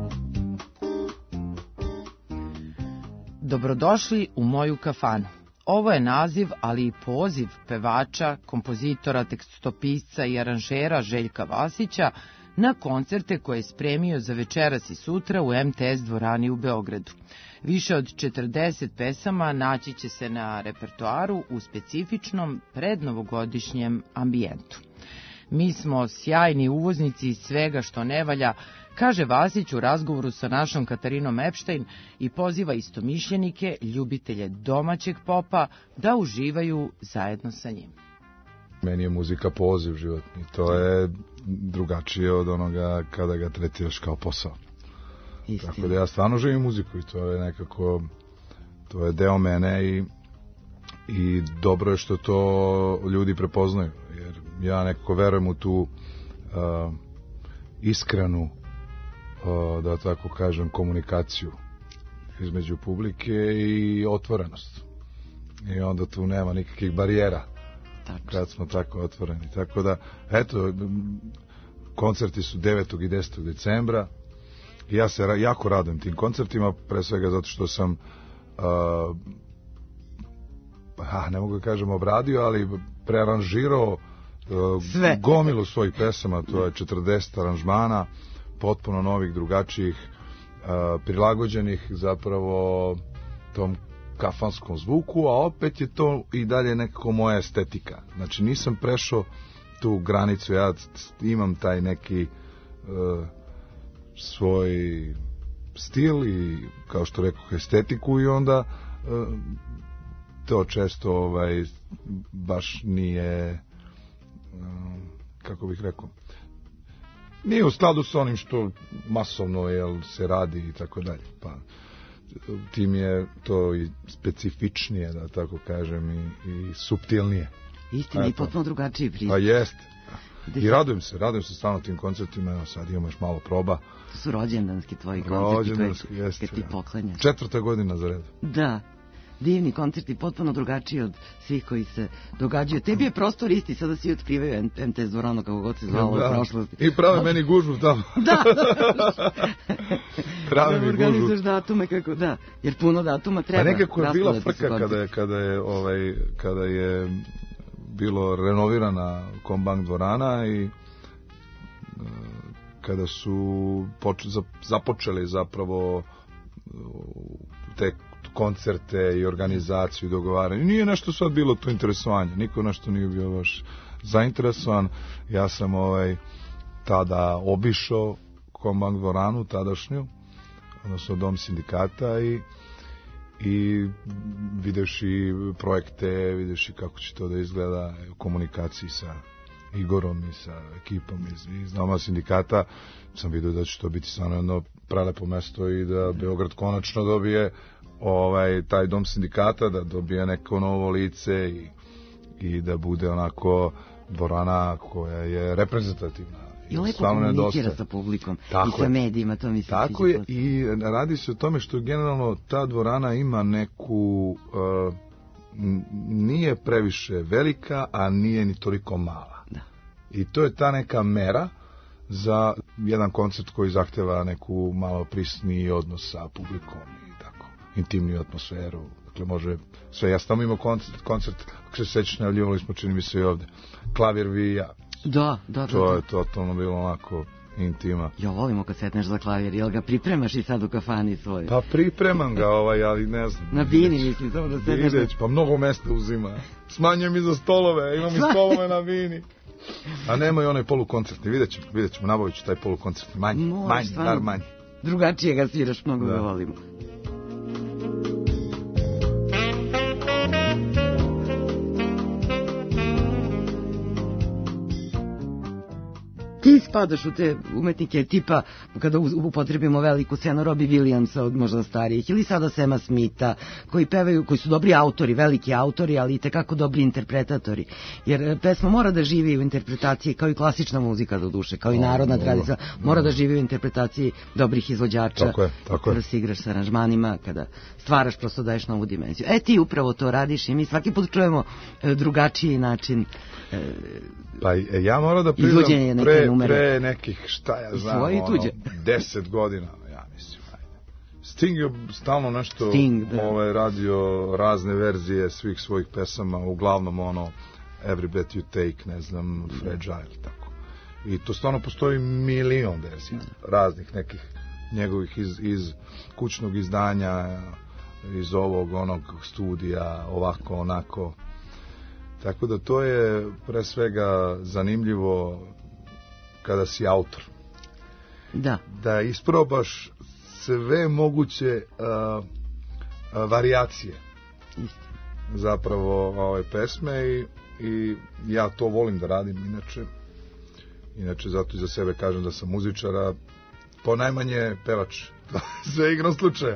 Dobrodošli u moju kafanu. Ovo je naziv, ali i poziv pevača, kompozitora, tekstopisca i aranžera Željka Vasića na koncerte koje je spremio za večeras i sutra u MTS dvorani u Beogradu. Više od 40 pesama naći će se na repertoaru u specifičnom prednovogodišnjem ambijentu. Mi smo sjajni uvoznici svega što ne valja, kaže Vasić u razgovoru sa našom Katarinom Epštajn i poziva istomišljenike, ljubitelje domaćeg popa, da uživaju zajedno sa njim. Meni je muzika poziv životni, to je drugačije od onoga kada ga tretiraš kao posao. Istina. Tako da ja stvarno živim muziku i to je nekako, to je deo mene i dobro je što to ljudi prepoznaju, jer ja nekako verujem u tu iskrenu, da tako kažem, komunikaciju između publike i otvorenost. I onda tu nema nikakvih barijera kad smo tako otvoreni. Tako da, eto, koncerti su 9. i 10. decembra. Ja se jako radujem tim koncertima, pre svega zato što sam ne mogu da kažem obradio, ali prearanžirao gomilu svojih pesama, to je 40 aranžmana, potpuno novih, drugačijih, prilagođenih zapravo tom kafanskom zvuku, a opet je to i dalje nekako moja estetika. Znači nisam prešao tu granicu, ja imam taj neki svoj stil i, kao što rekao, estetiku i onda to često baš nije, kako bih rekao, nije u skladu s onim što masovno se radi i tako dalje. Pa tim je to i specifičnije, da tako kažem, i suptilnije. Istina, i potpuno drugačiji pristup. Pa jeste. I radujem se stvarno tim koncertima, evo sad imamo još malo proba. To su rođendanski tvoji koncerti koje ti poklanjaš. 4. godina za red. Da, divni koncerti, potpuno drugačiji od svih koji se događaju. Tebi je prostor isti, sada svi otkrivaju MTS dvoranu, kako god se zvalo u prošlosti. I prave meni gužvu tamo. Da. Prave mi gužvu. Organizuješ datume, kako da, jer puno datuma treba. Pa nekako je bila frka kada je bilo renovirana Kombank dvorana i kada su započeli zapravo te koncerte i organizaciju i dogovaranje. Nije nešto sad bilo to interesovanje, niko nešto nije bio baš zainteresovan. Ja sam tada obišao Kombank dvoranu tadašnju, odnosno Dom sindikata i videš i projekte, videš i kako će to da izgleda u komunikaciji sa Igorom i sa ekipom iz Doma sindikata. Sam vidio da će to biti stvarno jedno prelepo mesto i da Beograd konačno dobije taj Dom sindikata, da dobije neko novo lice i da bude onako dvorana koja je reprezentativna. I lepo komunikira sa publikom i sa medijima, to mi se sviđa. Tako je, i radi se o tome što generalno ta dvorana ima neku, nije previše velika, a nije ni toliko mala. Da. I to je ta neka mera za jedan koncert koji zahteva neku malo prisniji odnos sa publikom i tako, intimniju atmosferu. Dakle, može sve. Ja sam tamo imao koncert, ako se sećaš, najavljivali smo, čini mi se i ovde, Klavir Vija. Da. To je totalno bilo onako intima. Ja volimo kad setneš za klavir, jel ga pripremaš i sad u kafani svoj? Pa pripremam ga, ali ne znam. Na bini mislim, samo da setneš. Videć, pa mnogo mesta uzima. Smanjujem i za stolove, imam i stolove na bini. A nema i onaj polukoncertni, vidjet ćemo, nabavit ću taj polukoncertni, manji, dar manji. Drugačije ga sviraš, mnogo ga volimo. spadaš u te umetnike tipa, kada upotrebimo veliku scenu, Robbie Williamsa od možda starijih, ili sada Sema Smitha, koji pevaju, koji su dobri autori, veliki autori, ali i tekako dobri interpretatori. Jer pesma mora da živi u interpretaciji, kao i klasična muzika do duše, kao i narodna tradicija, mora da živi u interpretaciji dobrih izvođača. Tako je. Kada se igraš sa aranžmanima, kada stvaraš, prosto daješ novu dimenziju. Ti upravo to radiš i mi svaki put čujemo drugačiji način pa ja moram da priznam pre nekih, šta ja znam, 10 godina, ja mislim. Sting je stalno nešto radio razne verzije svih svojih pesama, uglavnom Every Breath You Take, ne znam, Fragile, tako. I to stvarno postoji milion verzija raznih nekih njegovih iz kućnog izdanja, iz onog studija, ovako, onako. Tako da to je pre svega zanimljivo kada si autor. Da isprobaš sve moguće varijacije zapravo ove pesme i ja to volim da radim inače zato i za sebe kažem da sam muzičara, ponajmanje pevač. Sve igrom slučaja.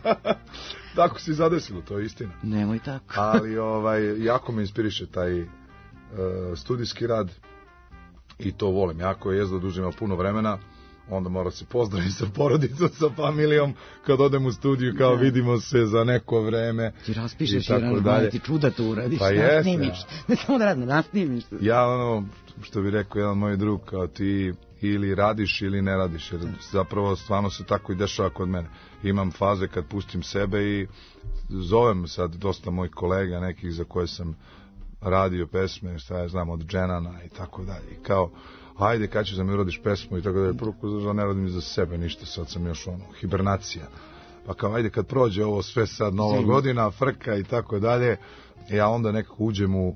Tako si zadesilo, to je istina. Nemoj tako. Ali jako me inspiriše taj studijski rad i to volim. Jako je jezda oduzima puno vremena, onda mora se pozdraviti sa porodicom, sa familijom, kad odem u studiju, kao vidimo se za neko vreme. Ti raspišeš i aranžman, ti čuda to uradiš, nasnimiš. Ne samo da radim, nasnimiš. Ja što bi rekao jedan moj drug, kao ti ili radiš ili ne radiš, jer zapravo stvarno se tako i dešava kod mene. Imam faze kad pustim sebe i zovem sad dosta mojih kolega, nekih za koje sam radio pesme, šta ja znam, od Dženana i tako dalje. I kao, ajde, kad ćeš da mi uradiš pesmu i tako dalje, prvo ne radim za sebe ništa, sad sam još hibernacija. Pa kao, ajde, kad prođe ovo sve sad, nova godina, frka i tako dalje, ja onda nekako uđem u,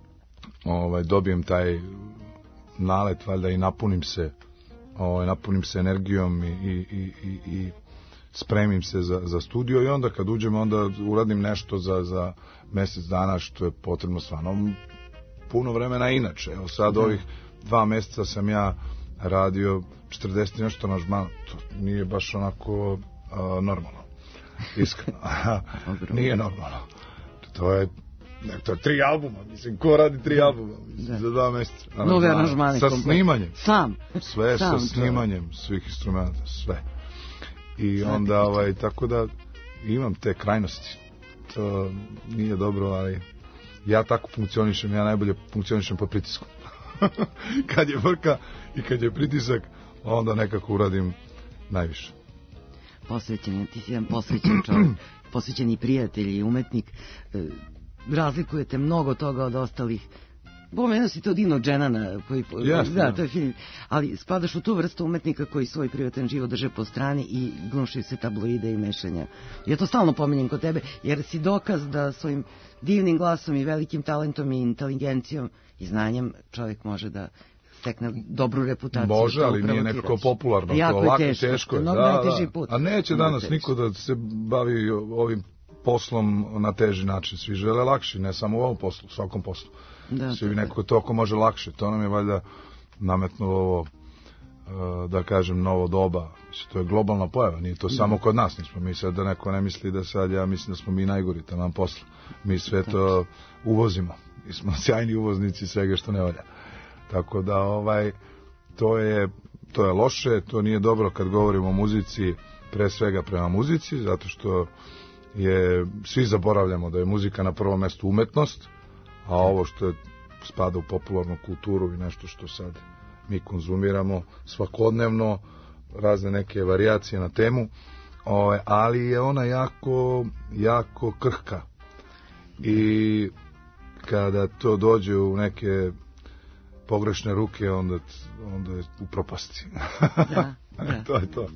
dobijem taj nalet, valjda, i napunim se energijom i spremim se za studio i onda kad uđem, onda uradim nešto za mjesec dana, što je potrebno stvarno puno vremena inače. Evo sad ovih 2 mjeseca sam ja radio 40 nešto aranžmana, to nije baš onako normalno, iskreno. Nije normalno. To je 3 albuma, mislim, ko radi 3 albuma za 2 mjeseca? Nove aranžmane. Sa snimanjem. Sam. Sve sa snimanjem svih instrumenta, sve. I onda, tako da imam te krajnosti. To nije dobro, ali ja tako funkcionišem, ja najbolje funkcionišem pod pritiskom. Kad je vrka i kad je pritisak, onda nekako uradim najviše. Posvećen, ti si jedan posvećen čovjek, posvećeni prijatelj i umetnik. Razlikujete mnogo toga od ostalih. Pomenuo si to Dino Dženana, koji, to je film, ali spadaš u tu vrstu umetnika koji svoj privatan život drže po strani i gnušaju se tabloide i mešanja. Ja to stalno pominjem kod tebe, jer si dokaz da svojim divnim glasom i velikim talentom i inteligencijom i znanjem čovjek može da stekne dobru reputaciju. Može, ali nije nekako popularno. Jako to lako je teško. Najteži put. A neće danas niko da se bavi ovim poslom na teži način. Svi žele lakši, ne samo u ovom poslu, u svakom poslu. Svi nekako toliko može lakše. To nam je valjda nametnulo ovo, da kažem, novo doba. To je globalna pojava, nije to samo kod nas. Nismo mi sad, da neko ne misli da sad, ja mislim da smo mi najgori taman posla. Mi sve to uvozimo. Mi smo sjajni uvoznici svega što ne valja. Tako da to je loše, to nije dobro kad govorimo o muzici, pre svega prema muzici, zato što svi zaboravljamo da je muzika na prvom mjestu umetnost, a ovo što spada u popularnu kulturu i nešto što sad mi konzumiramo svakodnevno, razne neke varijacije na temu, ali je ona jako, jako krhka. I kada to dođe u neke pogrešne ruke, onda je u propasti. Da. To je to.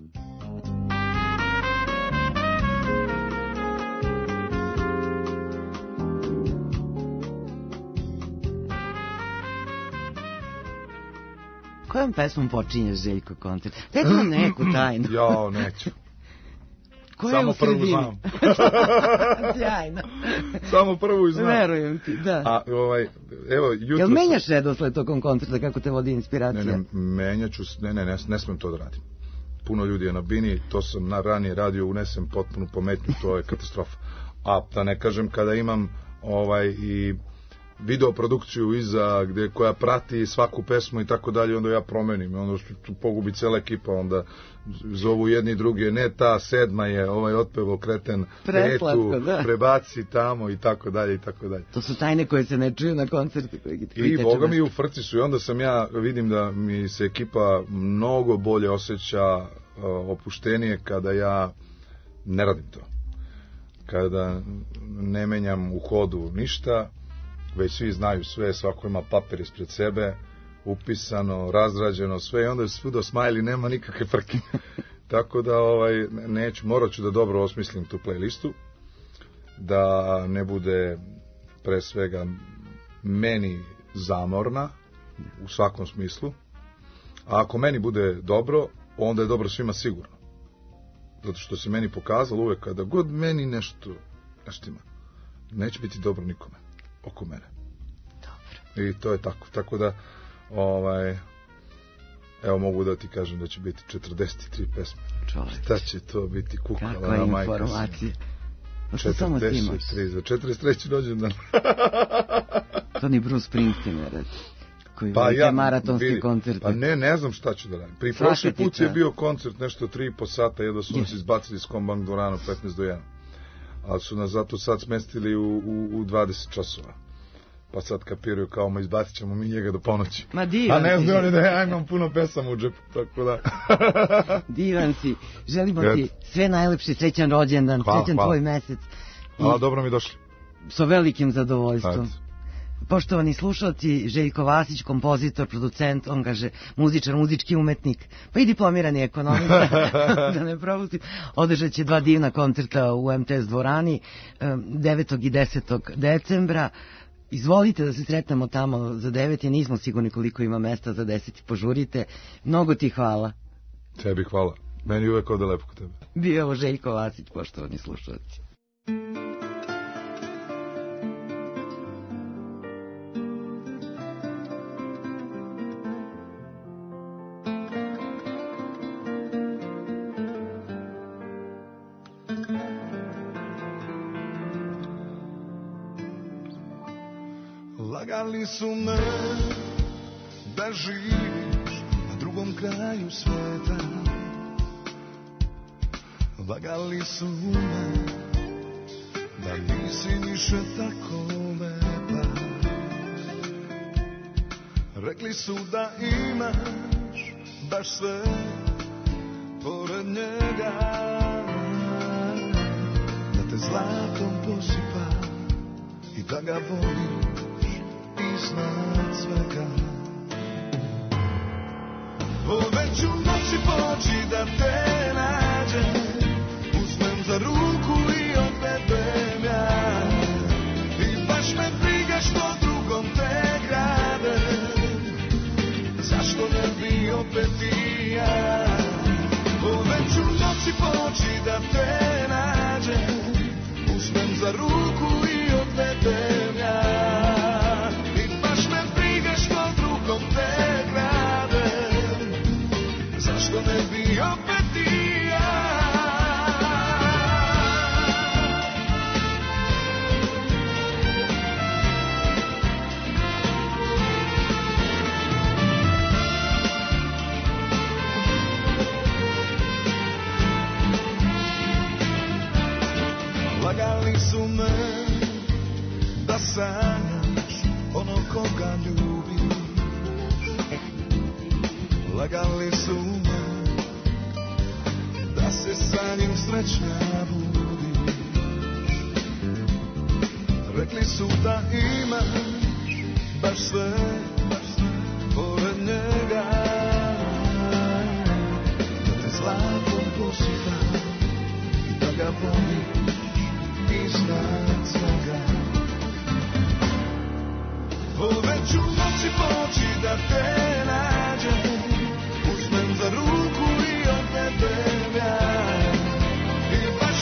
Kojom pesmom počinješ, Željko, koncert? Dajte nam neku tajnu. Ja, neću. Ko je Samo u sredini? prvu znam. Sjajno. Samo prvu znam. Verujem ti, da. A, evo, jutro... Jel menjaš redosled tokom koncerta, kako te vodi inspiracija? Menjaću, ne smem to da radim. Puno ljudi je na bini, to sam ranije radio, unesem potpunu pometnju, to je katastrofa. A da ne kažem, kada imam i video produkciju iza koja prati svaku pesmu i tako dalje, onda ja promenim, onda tu pogubi cela ekipa, onda zovu jedni drugi, ne ta sedma je otpevo kreten petu, prebaci tamo i tako dalje i tako dalje. To su tajne koje se ne čuju na koncertu. I boga mi u frci su, i onda vidim da mi se ekipa mnogo bolje osjeća, opuštenije kada ja ne radim to. Kada ne menjam u hodu ništa, već svi znaju sve, svako ima papir ispred sebe, upisano, razrađeno, sve, i onda je svuda smajli, nema nikakve frke. Tako da morat ću da dobro osmislim tu playlistu, da ne bude pre svega meni zamorna, u svakom smislu, a ako meni bude dobro, onda je dobro svima sigurno. Zato što se meni pokazalo uvek, kada god meni nešto ima, neće biti dobro nikome oko mene. Dobro. I to je tako. Tako da, evo mogu da ti kažem da će biti 43 pesme. Čovječ. Šta će to biti, kukala na majka. Kakva informacija. 43 za 43. rođendan. To ni Bruce Springsteen je reći. Koji velike maratonski koncert. Pa ne znam šta ću da radim. Pri prošli put je bio koncert nešto 3,5 sata, jedva su nas izbacili s Kombank dvoranu 15 do 1. Ali su nas zato sad smestili u 20 časova. Pa sad kapiraju kao, izbacit ćemo mi njega do ponoći. Ma divan si. A ne znam oni da ja imam puno pesama u džepu, tako da. Divan si. Želimo ti sve najlepše, srećan rođendan, srećan tvoj mesec. Hvala, dobro mi došli. Sa velikim zadovoljstvom. Poštovani slušalci, Željko Vasić, kompozitor, producent, on kaže muzičar, muzički umetnik, pa i diplomirani ekonomista, da ne propustim. Održat će 2 divna koncerta u MTS dvorani 9. i 10. decembra. Izvolite da se sretnemo tamo za 9, jer nismo sigurni koliko ima mesta za 10, požurite. Mnogo ti hvala. Tebi hvala. Meni uvek ode lepo kod tebe. Bio ovo Željko Vasić, poštovani slušalci. Lagali su me da živiš na drugom kraju sveta. Lagali su me da nisi više tako lepa. Rekli su da imaš baš sve pored njega, da te zlatom posipa i da ga voliš iznad svega. Uvek ću noći poći da te nađem, uzmem za ruku i odvedem ja. I baš me briga što drugom te grade, zašto ne bi opet i ja. Uvek ću noći poći da te nađem, uzmem za ruku i odvedem ja. Zašto ne bi opet i ja. Lagali su me da sanjaš ono koga ljubiš. Lagali su me da se sa njim srećna budiš. Rekli su da imaš baš sve pored njega, da te zlatom posipa i da ga voliš iznad svega. Uvek ću noći poći da te nađem, uzmem za ruku i odvedem ja. I baš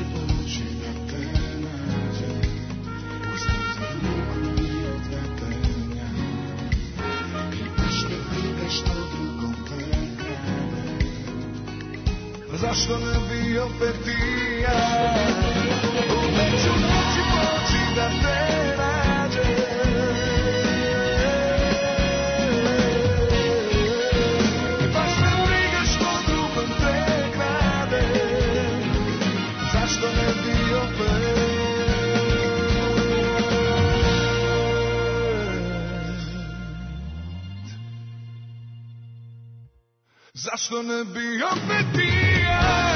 Zašto ne bi opet i ja umeđu noći poći da te nađe. Baš me briga što drugom te krade. Zašto ne bi opet. Zašto ne bi opet i ja.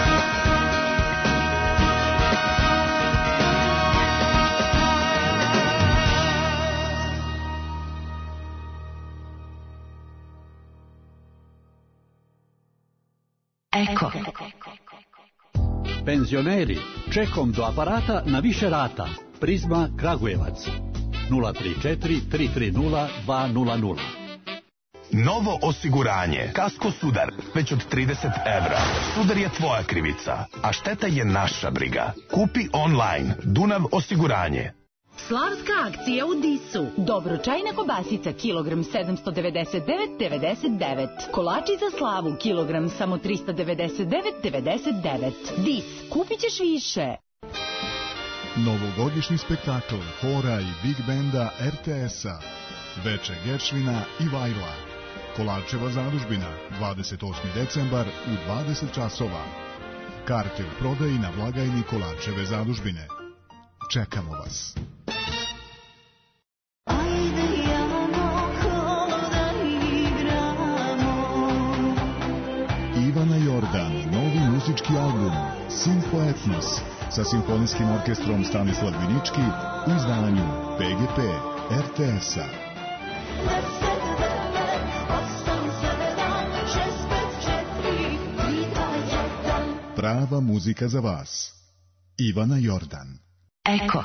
Eko. Penzioneri, čekom do aparata na više rata. Prizma Kragujevac. 034 330 200. Novo osiguranje. Kasko Sudar. Već od 30 €. Sudar je tvoja krivica, a šteta je naša briga. Kupi online. Dunav osiguranje. Slavska akcija u Disu. Dobročajna kobasica kilogram 799,99. Kolači za slavu kilogram samo 399,99. Dis, kupit ćeš više. Novogodišnji spektakl hora i big benda RTS-a. Veče Geršvina i Vajla. Kolarčeva zadužbina, 28. decembar u 20 časova. Karte u prodaji na blagajni Kolarčeve zadužbine. Čekamo vas. Ivana Jordan, novi muzički album Simfo Etnos sa simfonijskim orkestrom Stanislav Vinički u izdanju PGP RTS-a. Prava muzika za vas. Ivana Jordan. Eko.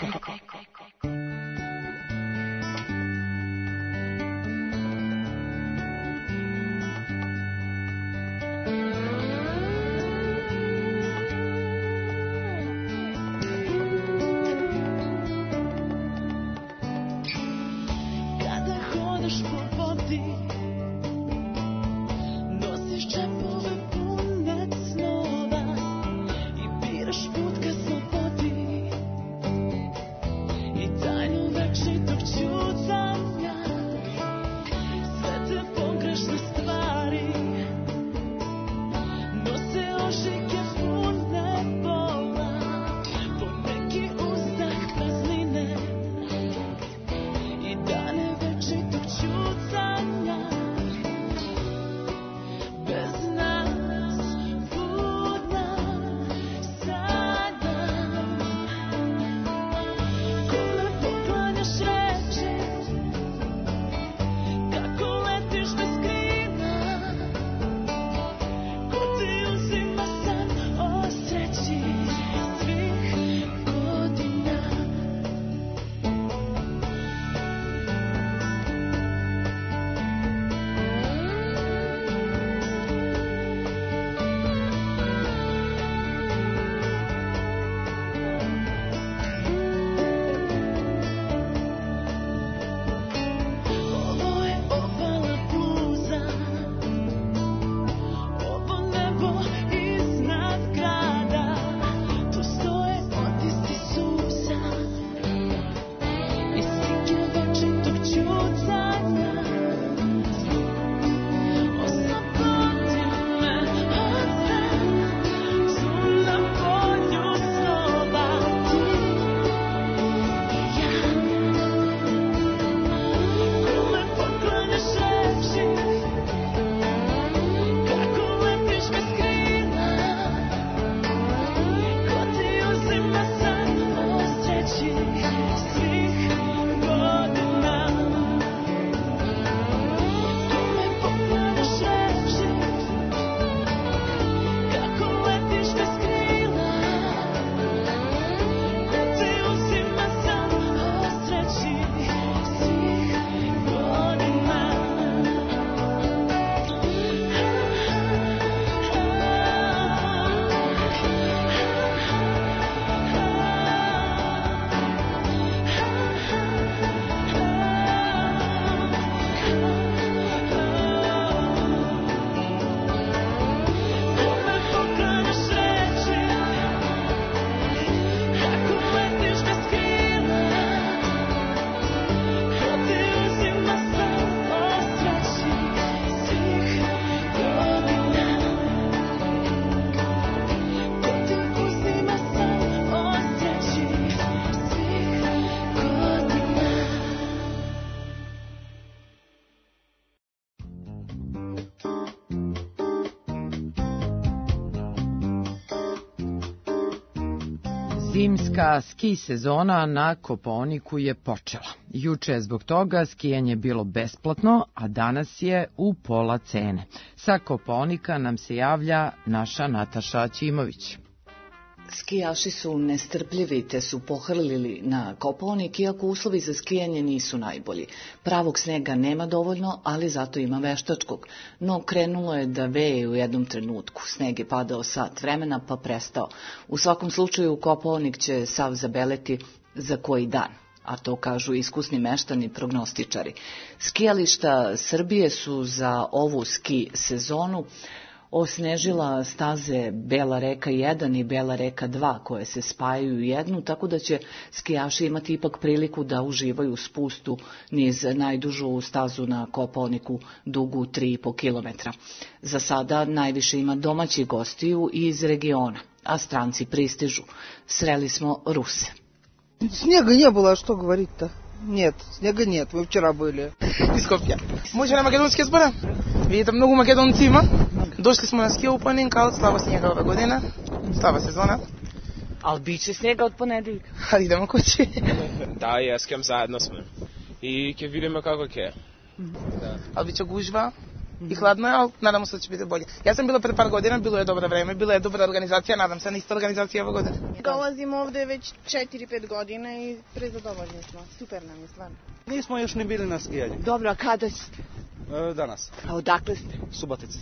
Zimska ski sezona na Kopaoniku je počela. Juče je zbog toga skijanje bilo besplatno, a danas je u pola cene. Sa Kopaonika nam se javlja naša Nataša Ćimović. Skijaši su nestrpljivi te su pohrlili na Kopaonik, iako uslovi za skijanje nisu najbolji. Pravog snega nema dovoljno, ali zato ima veštačkog. No krenulo je da veje u jednom trenutku. Sneg je padao sat vremena pa prestao. U svakom slučaju Kopaonik će sav zabeleti za koji dan, a to kažu iskusni meštani prognostičari. Skijališta Srbije su za ovu ski sezonu osnežila staze Bela reka 1 i Bela reka 2 koje se spajaju u jednu, tako da će skijaši imati ipak priliku da uživaju spustu niz najdužu stazu na Kopaoniku dugu 3,5 kilometra. Za sada najviše ima domaćih gostiju iz regiona, a stranci pristižu. Sreli smo Ruse. Снега не было, а что говорить-то? Нет, снега нет, мы вчера были. Из Скопья. Мы вчера македонские сборы. Видите, много македонци има. Дошли smo na ski opening, ali slaba snijega ove godine, slaba sezona. Ali bit će snijega od ponedeljka. Ali idemo kući. Da, ja s kim zajedno smo. I ќе vidimo kako će. Ali bit će gužva i hladno je, ali nadamo se da će biti bolje. Ja sam bila pre par godina, bilo je dobro vreme, bila je dobra organizacija, nadam se na ista organizacija ove godine. Dolazimo ovde već 4-5 godina i prezadovoljni smo. Super nam je stvarno. Nismo još ni bili na skijanju. Dobro, a kada ćete? Danas. A odakle ste? Subotica.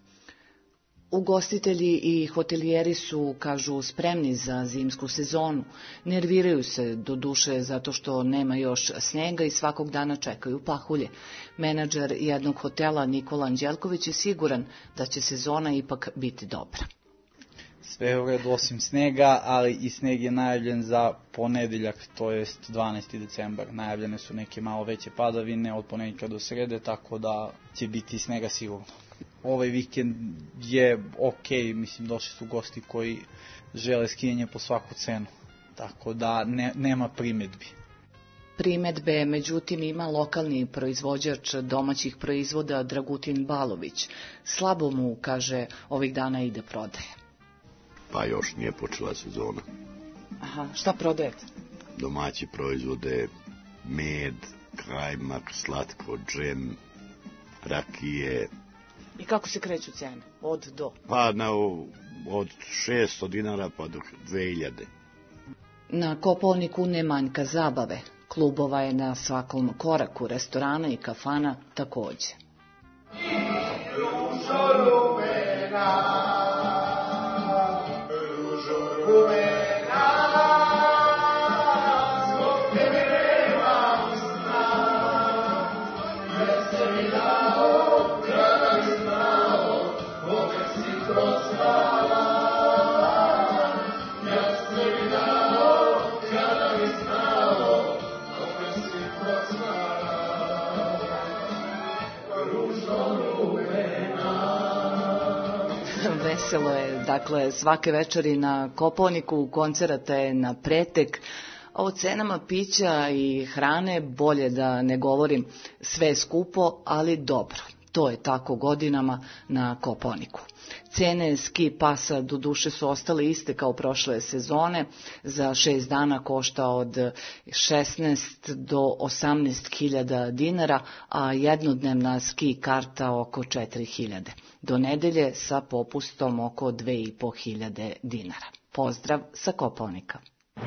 Ugostitelji i hotelijeri su, kažu, spremni za zimsku sezonu. Nerviraju se, doduše, zato što nema još snega i svakog dana čekaju pahulje. Menadžer jednog hotela Nikola Anđelković je siguran da će sezona ipak biti dobra. Sve je u redu osim snega, ali i sneg je najavljen za ponedeljak, to jest 12. decembar. Najavljene su neke malo veće padavine od ponedjeljka do srede, tako da će biti snega sigurno. Ovaj vikend je okej, mislim, došli su gosti koji žele skijanje po svaku cenu, tako da nema primedbi. Primedbe, međutim, ima lokalni proizvođač domaćih proizvoda Dragutin Balović. Slabo mu, kaže, ovih dana ide prodaje. Pa još nije počela sezona. Aha, šta prodajete? Domaći proizvode, med, kajmak, slatko, džem, rakije. I kako se kreću cene? Od do? Pa od 600 dinara pa do 2000. Na Kopaoniku ne manjka zabave. Klubova je na svakom koraku, restorana i kafana takođe. Veselo je, dakle, svake večeri na Kopaoniku, koncerata je na pretek. O cenama pića i hrane bolje da ne govorim, sve je skupo, ali dobro. To je tako godinama na Kopaoniku. Cene ski pasa doduše su ostale iste kao prošle sezone. Za 6 dana košta od 16 do 18.000 dinara, a jednodnevna ski karta oko 4.000. Do nedelje sa popustom oko 2.500 dinara. Pozdrav sa Kopaonika.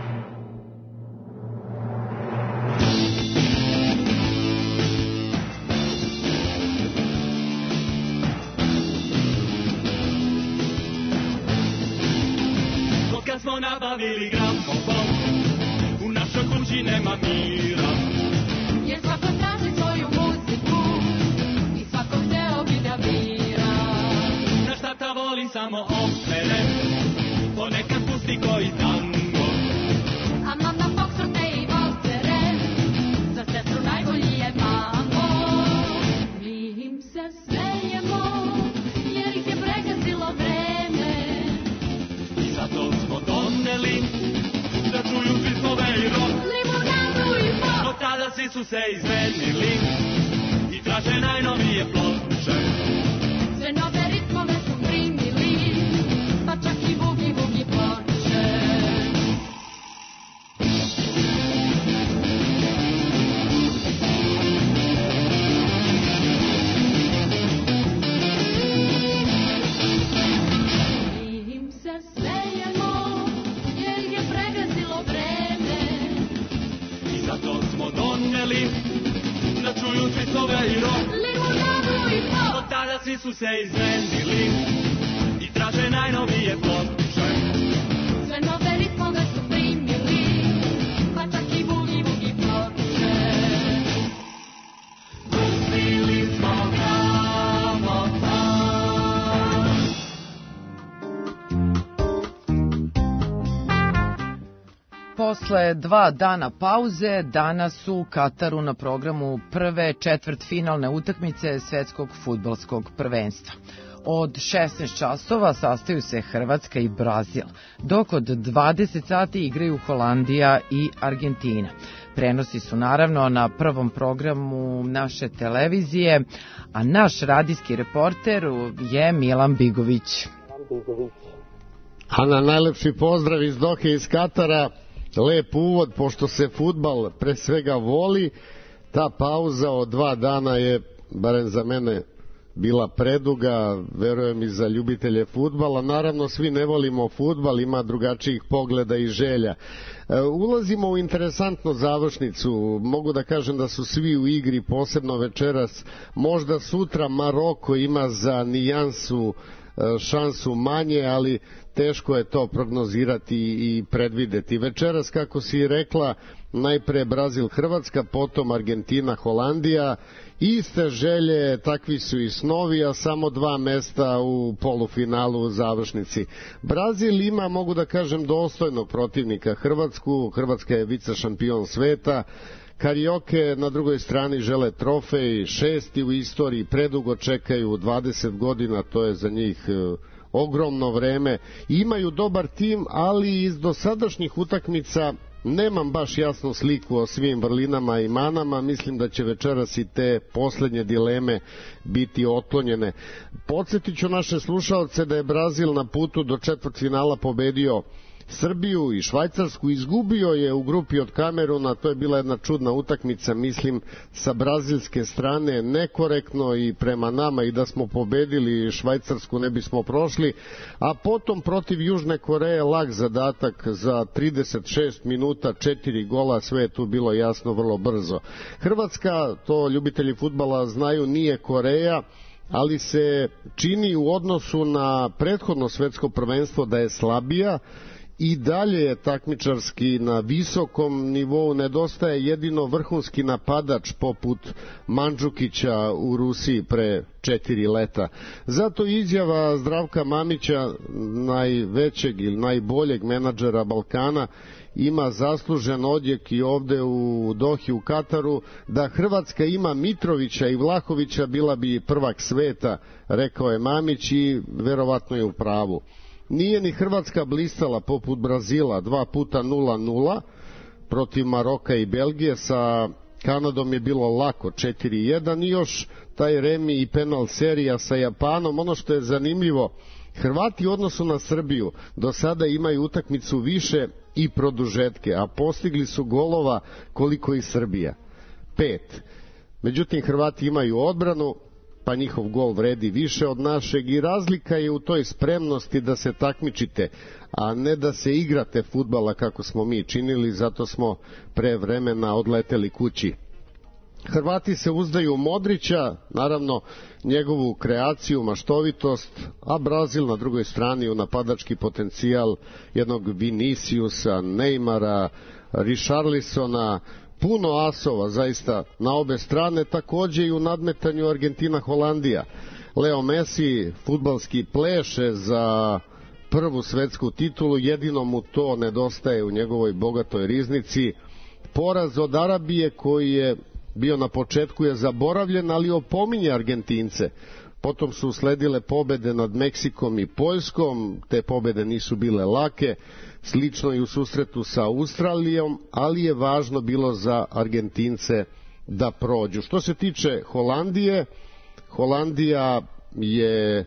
Kad smo nabavili gramofon, u našoj kući nema mira. Jer svako traži svoju muziku i svako hteo bi da bira. Naš tata voli samo opere, ponekad pusti koji tango. A mama foxtrote i valcere, za sestru najbolji je mambo. Mi im se smejemo, jer ih je pregazilo vreme. I zato smo doneli da čuju filmove i rock, limonadu i pop. Od tada svi su se izmenili i traže najnovije ploče. Sve nove ritmove su primili, pa čak i bugi bugi ploče. hteli da čuju cvitove i rok. Od tada svi su se izvendili i traže najnovije ploče. Sve nove ritmove su primili, pa čak i bugi bugi ploče. Pustili smo gramofon. Posle 2 dana pauze, danas u Kataru na programu prve četvrtfinalne utakmice Svetskog fudbalskog prvenstva. Od 16 časova sastaju se Hrvatska i Brazil, dok od 20 sati igraju Holandija i Argentina. Prenosi su naravno na prvom programu naše televizije, a naš radijski reporter je Milan Bigović. Ana, najlepši pozdrav iz Dohe iz Katara. Lep uvod, pošto se fudbal pre svega voli. Ta pauza od 2 dana je, barem za mene, bila preduga, verujem i za ljubitelje fudbala. Naravno, svi ne volimo fudbal, ima drugačijih pogleda i želja. Ulazimo u interesantnu završnicu. Mogu da kažem da su svi u igri, posebno večeras. Možda sutra Maroko ima za nijansu šansu manje, ali teško je to prognozirati i predvideti. Večeras, kako si rekla, najpre Brazil-Hrvatska, potom Argentina-Holandija. Iste želje, takvi su i snovi, a samo 2 mesta u polufinalu u završnici. Brazil ima, mogu da kažem, dostojnog protivnika Hrvatsku. Hrvatska je vice šampion sveta. Karioke na drugoj strani žele trofej, 6. u istoriji, predugo čekaju, 20 godina, to je za njih ogromno vreme. Imaju dobar tim, ali iz dosadašnjih utakmica nemam baš jasnu sliku o svim vrlinama i manama. Mislim da će večeras i te poslednje dileme biti otklonjene. Podsjetit ću naše slušaoce da je Brazil na putu do četvrtfinala pobedio Srbiju i Švajcarsku, izgubio je u grupi od Kameruna. To je bila jedna čudna utakmica, mislim, sa brazilske strane, nekorektno i prema nama, i da smo pobedili Švajcarsku ne bismo prošli, a potom protiv Južne Koreje lag zadatak za 36 minuta, 4 gola, sve je tu bilo jasno vrlo brzo. Hrvatska, to ljubitelji fudbala znaju, nije Koreja, ali se čini u odnosu na prethodno svetsko prvenstvo da je slabija. I dalje je takmičarski na visokom nivou, nedostaje jedino vrhunski napadač poput Mandžukića u Rusiji pre 4 leta. Zato izjava Zdravka Mamića, najvećeg ili najboljeg menadžera Balkana, ima zaslužen odjek i ovde u Dohi u Kataru, da Hrvatska ima Mitrovića i Vlahovića bila bi prvak sveta, rekao je Mamić, i verovatno je u pravu. Nije ni Hrvatska blistala poput Brazila, 2 puta 0-0 protiv Maroka i Belgije. Sa Kanadom je bilo lako, 4-1, i još taj remi i penal serija sa Japanom. Ono što je zanimljivo, Hrvati u odnosu na Srbiju do sada imaju utakmicu više i produžetke, a postigli su golova koliko i Srbija, 5. Međutim, Hrvati imaju odbranu, pa njihov gol vredi više od našeg, i razlika je u toj spremnosti da se takmičite, a ne da se igrate fudbala kako smo mi činili. Zato smo pre vremena odleteli kući. Hrvati se uzdaju u Modrića, naravno njegovu kreaciju, maštovitost, a Brazil na drugoj strani u napadački potencijal jednog Viniciusa, Neymara, Richarlisona, puno asova zaista na obe strane, takođe i u nadmetanju Argentina-Holandija. Leo Messi fudbalski pleše za prvu svetsku titulu, jedino mu to nedostaje u njegovoj bogatoj riznici. Poraz od Arabije koji je bio na početku je zaboravljen, ali opominje Argentince. Potom su usledile pobede nad Meksikom i Poljskom, te pobede nisu bile lake, slično i u susretu sa Australijom, ali je važno bilo za Argentince da prođu. Što se tiče Holandije, Holandija je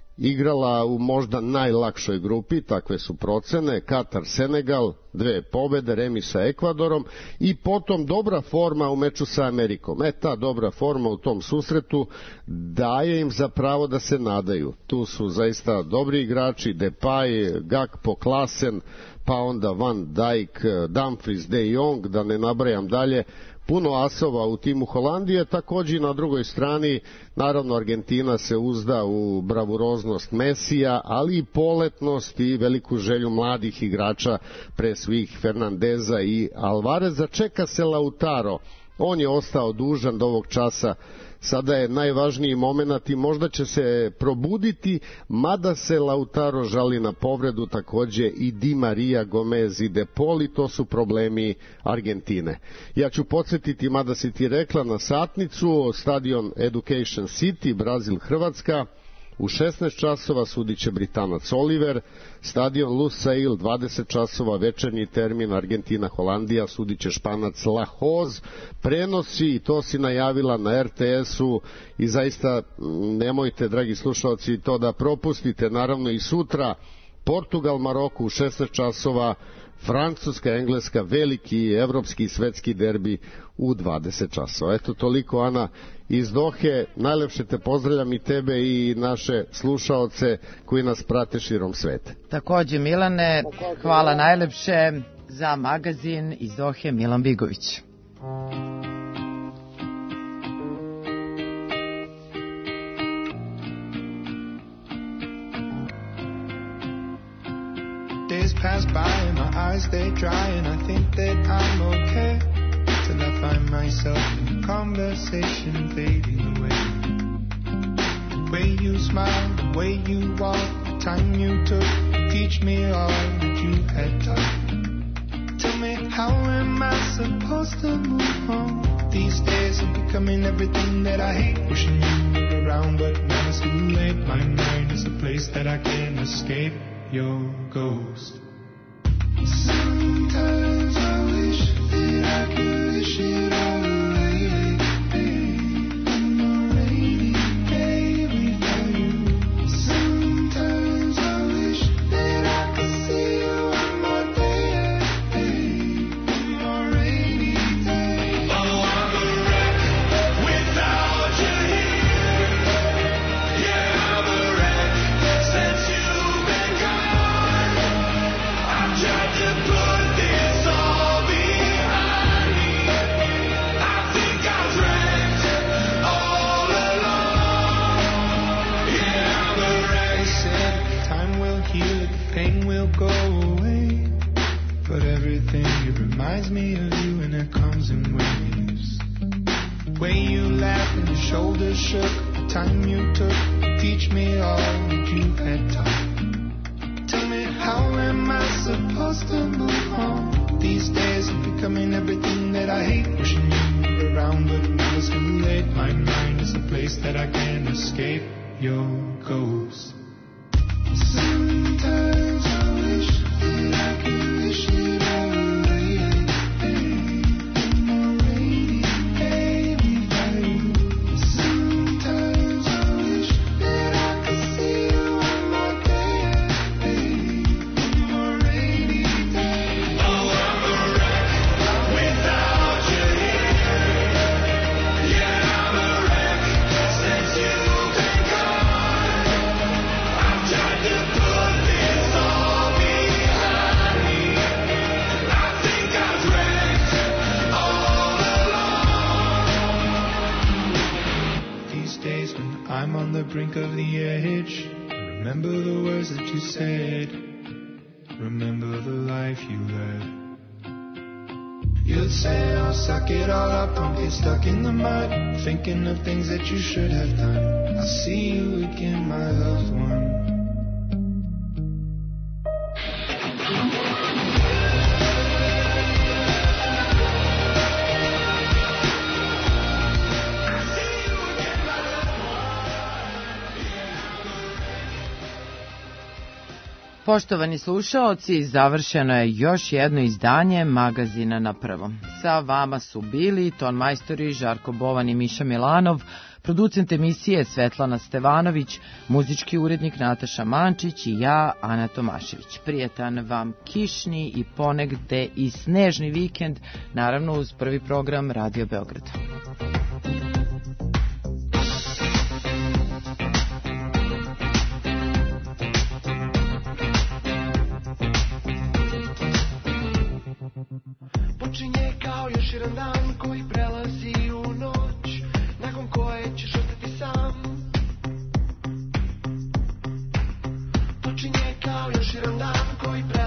igrala u možda najlakšoj grupi, takve su procene, Katar, Senegal, 2 pobede, remi sa Ekvadorom, i potom dobra forma u meču sa Amerikom. Ta dobra forma u tom susretu daje im za pravo da se nadaju. Tu su zaista dobri igrači, Depay, Gakpo, Klaassen, pa onda Van Dijk, Dumfries, De Jong, da ne nabrajam dalje. puno asova u timu Holandije. Također na drugoj strani, naravno, Argentina se uzda u bravuroznost Mesija, ali i poletnost i veliku želju mladih igrača, pre svih Fernandeza i Alvareza. Čeka se Lautaro, on je ostao dužan do ovog časa. Sada je najvažniji moment i možda će se probuditi, mada se Lautaro žali na povredu, takođe i Di Maria, Gomez i De Paul, i to su problemi Argentine. Ja ću podsjetiti, mada si ti rekla, na satnicu, stadion Education City, Brazil-Hrvatska, u 16 časova sudit će Britanac Oliver, stadion Lusail 20 časova, večernji termin Argentina-Holandija, sudit će Španac Lahoz, prenosi, i to si najavila na RTS-u, i zaista nemojte, dragi slušalci, to da propustite. Naravno i sutra Portugal-Maroku u 16 časova, Francuska, Engleska, veliki evropski i svetski derbi u 20 časova. Eto, toliko, Ana, iz Dohe. Najlepše te pozdravljam, i tebe i naše slušaoce koji nas prate širom sveta. Takođe, Milane, hvala najlepše. Za magazin iz Dohe, Milan Bigović. Days pass by and my eyes they dry and I think that I'm okay till I find myself in conversation fading away. The way you smile, the way you walk, the time you took to teach me all that you had taught. Tell me, how am I supposed to move on? These days I'm becoming everything that I hate. Wishing you were around, but now it's too late. My mind is a place that I can't escape your ghost. Sometimes I wish that I could wish it all away. On a rainy day without you. Sometimes I wish that I could see you one more day. On a rainy day. Oh, I'm a wreck without you here. Yeah, I'm a wreck since you've been gone. I've tried to put this all behind me. I think I was wrecked all along. Yeah, I'm a wreck. They said time will heal it, the pain will go away. But everything, it reminds me of you, and it comes in waves. The way you laughed and your shoulders shook, the time you took to teach me all that you had taught. Tell me, how am I supposed to move on? These days I'm becoming everything that I hate. Wishing you were around, but now it's too late. My mind is a place that I can't escape your ghost. Sometimes I wish that I could wish it all away. On a rainy day without you. Sometimes I wish that I could see you one more day. On a rainy day. Oh, I'm a wreck without you here. Yeah, I'm a wreck since you've been gone. I've tried to put this all behind me. I think I was wrecked all along. These days when I'm on the brink of the edge, remember the words that you said. Remember the life you led. You'd say, oh, suck it all up, don't get stuck in the mud, thinking of things that you should have done. I'll see you again, my loved one. Poštovani slušaoci, završeno je još jedno izdanje magazina Na prvom. Sa vama su bili ton majstori Žarko Bovan i Miša Milanov, producent emisije Svetlana Stevanović, muzički urednik Nataša Mančić i ja, Ana Tomašević. Prijetan vam kišni i ponegde i snežni vikend, naravno uz prvi program Radio Beograda. počinje kao još jedan dan koji prelazi u noć, nakon koje ćeš ostati sam. Počinje kao još jedan dan koji prelazi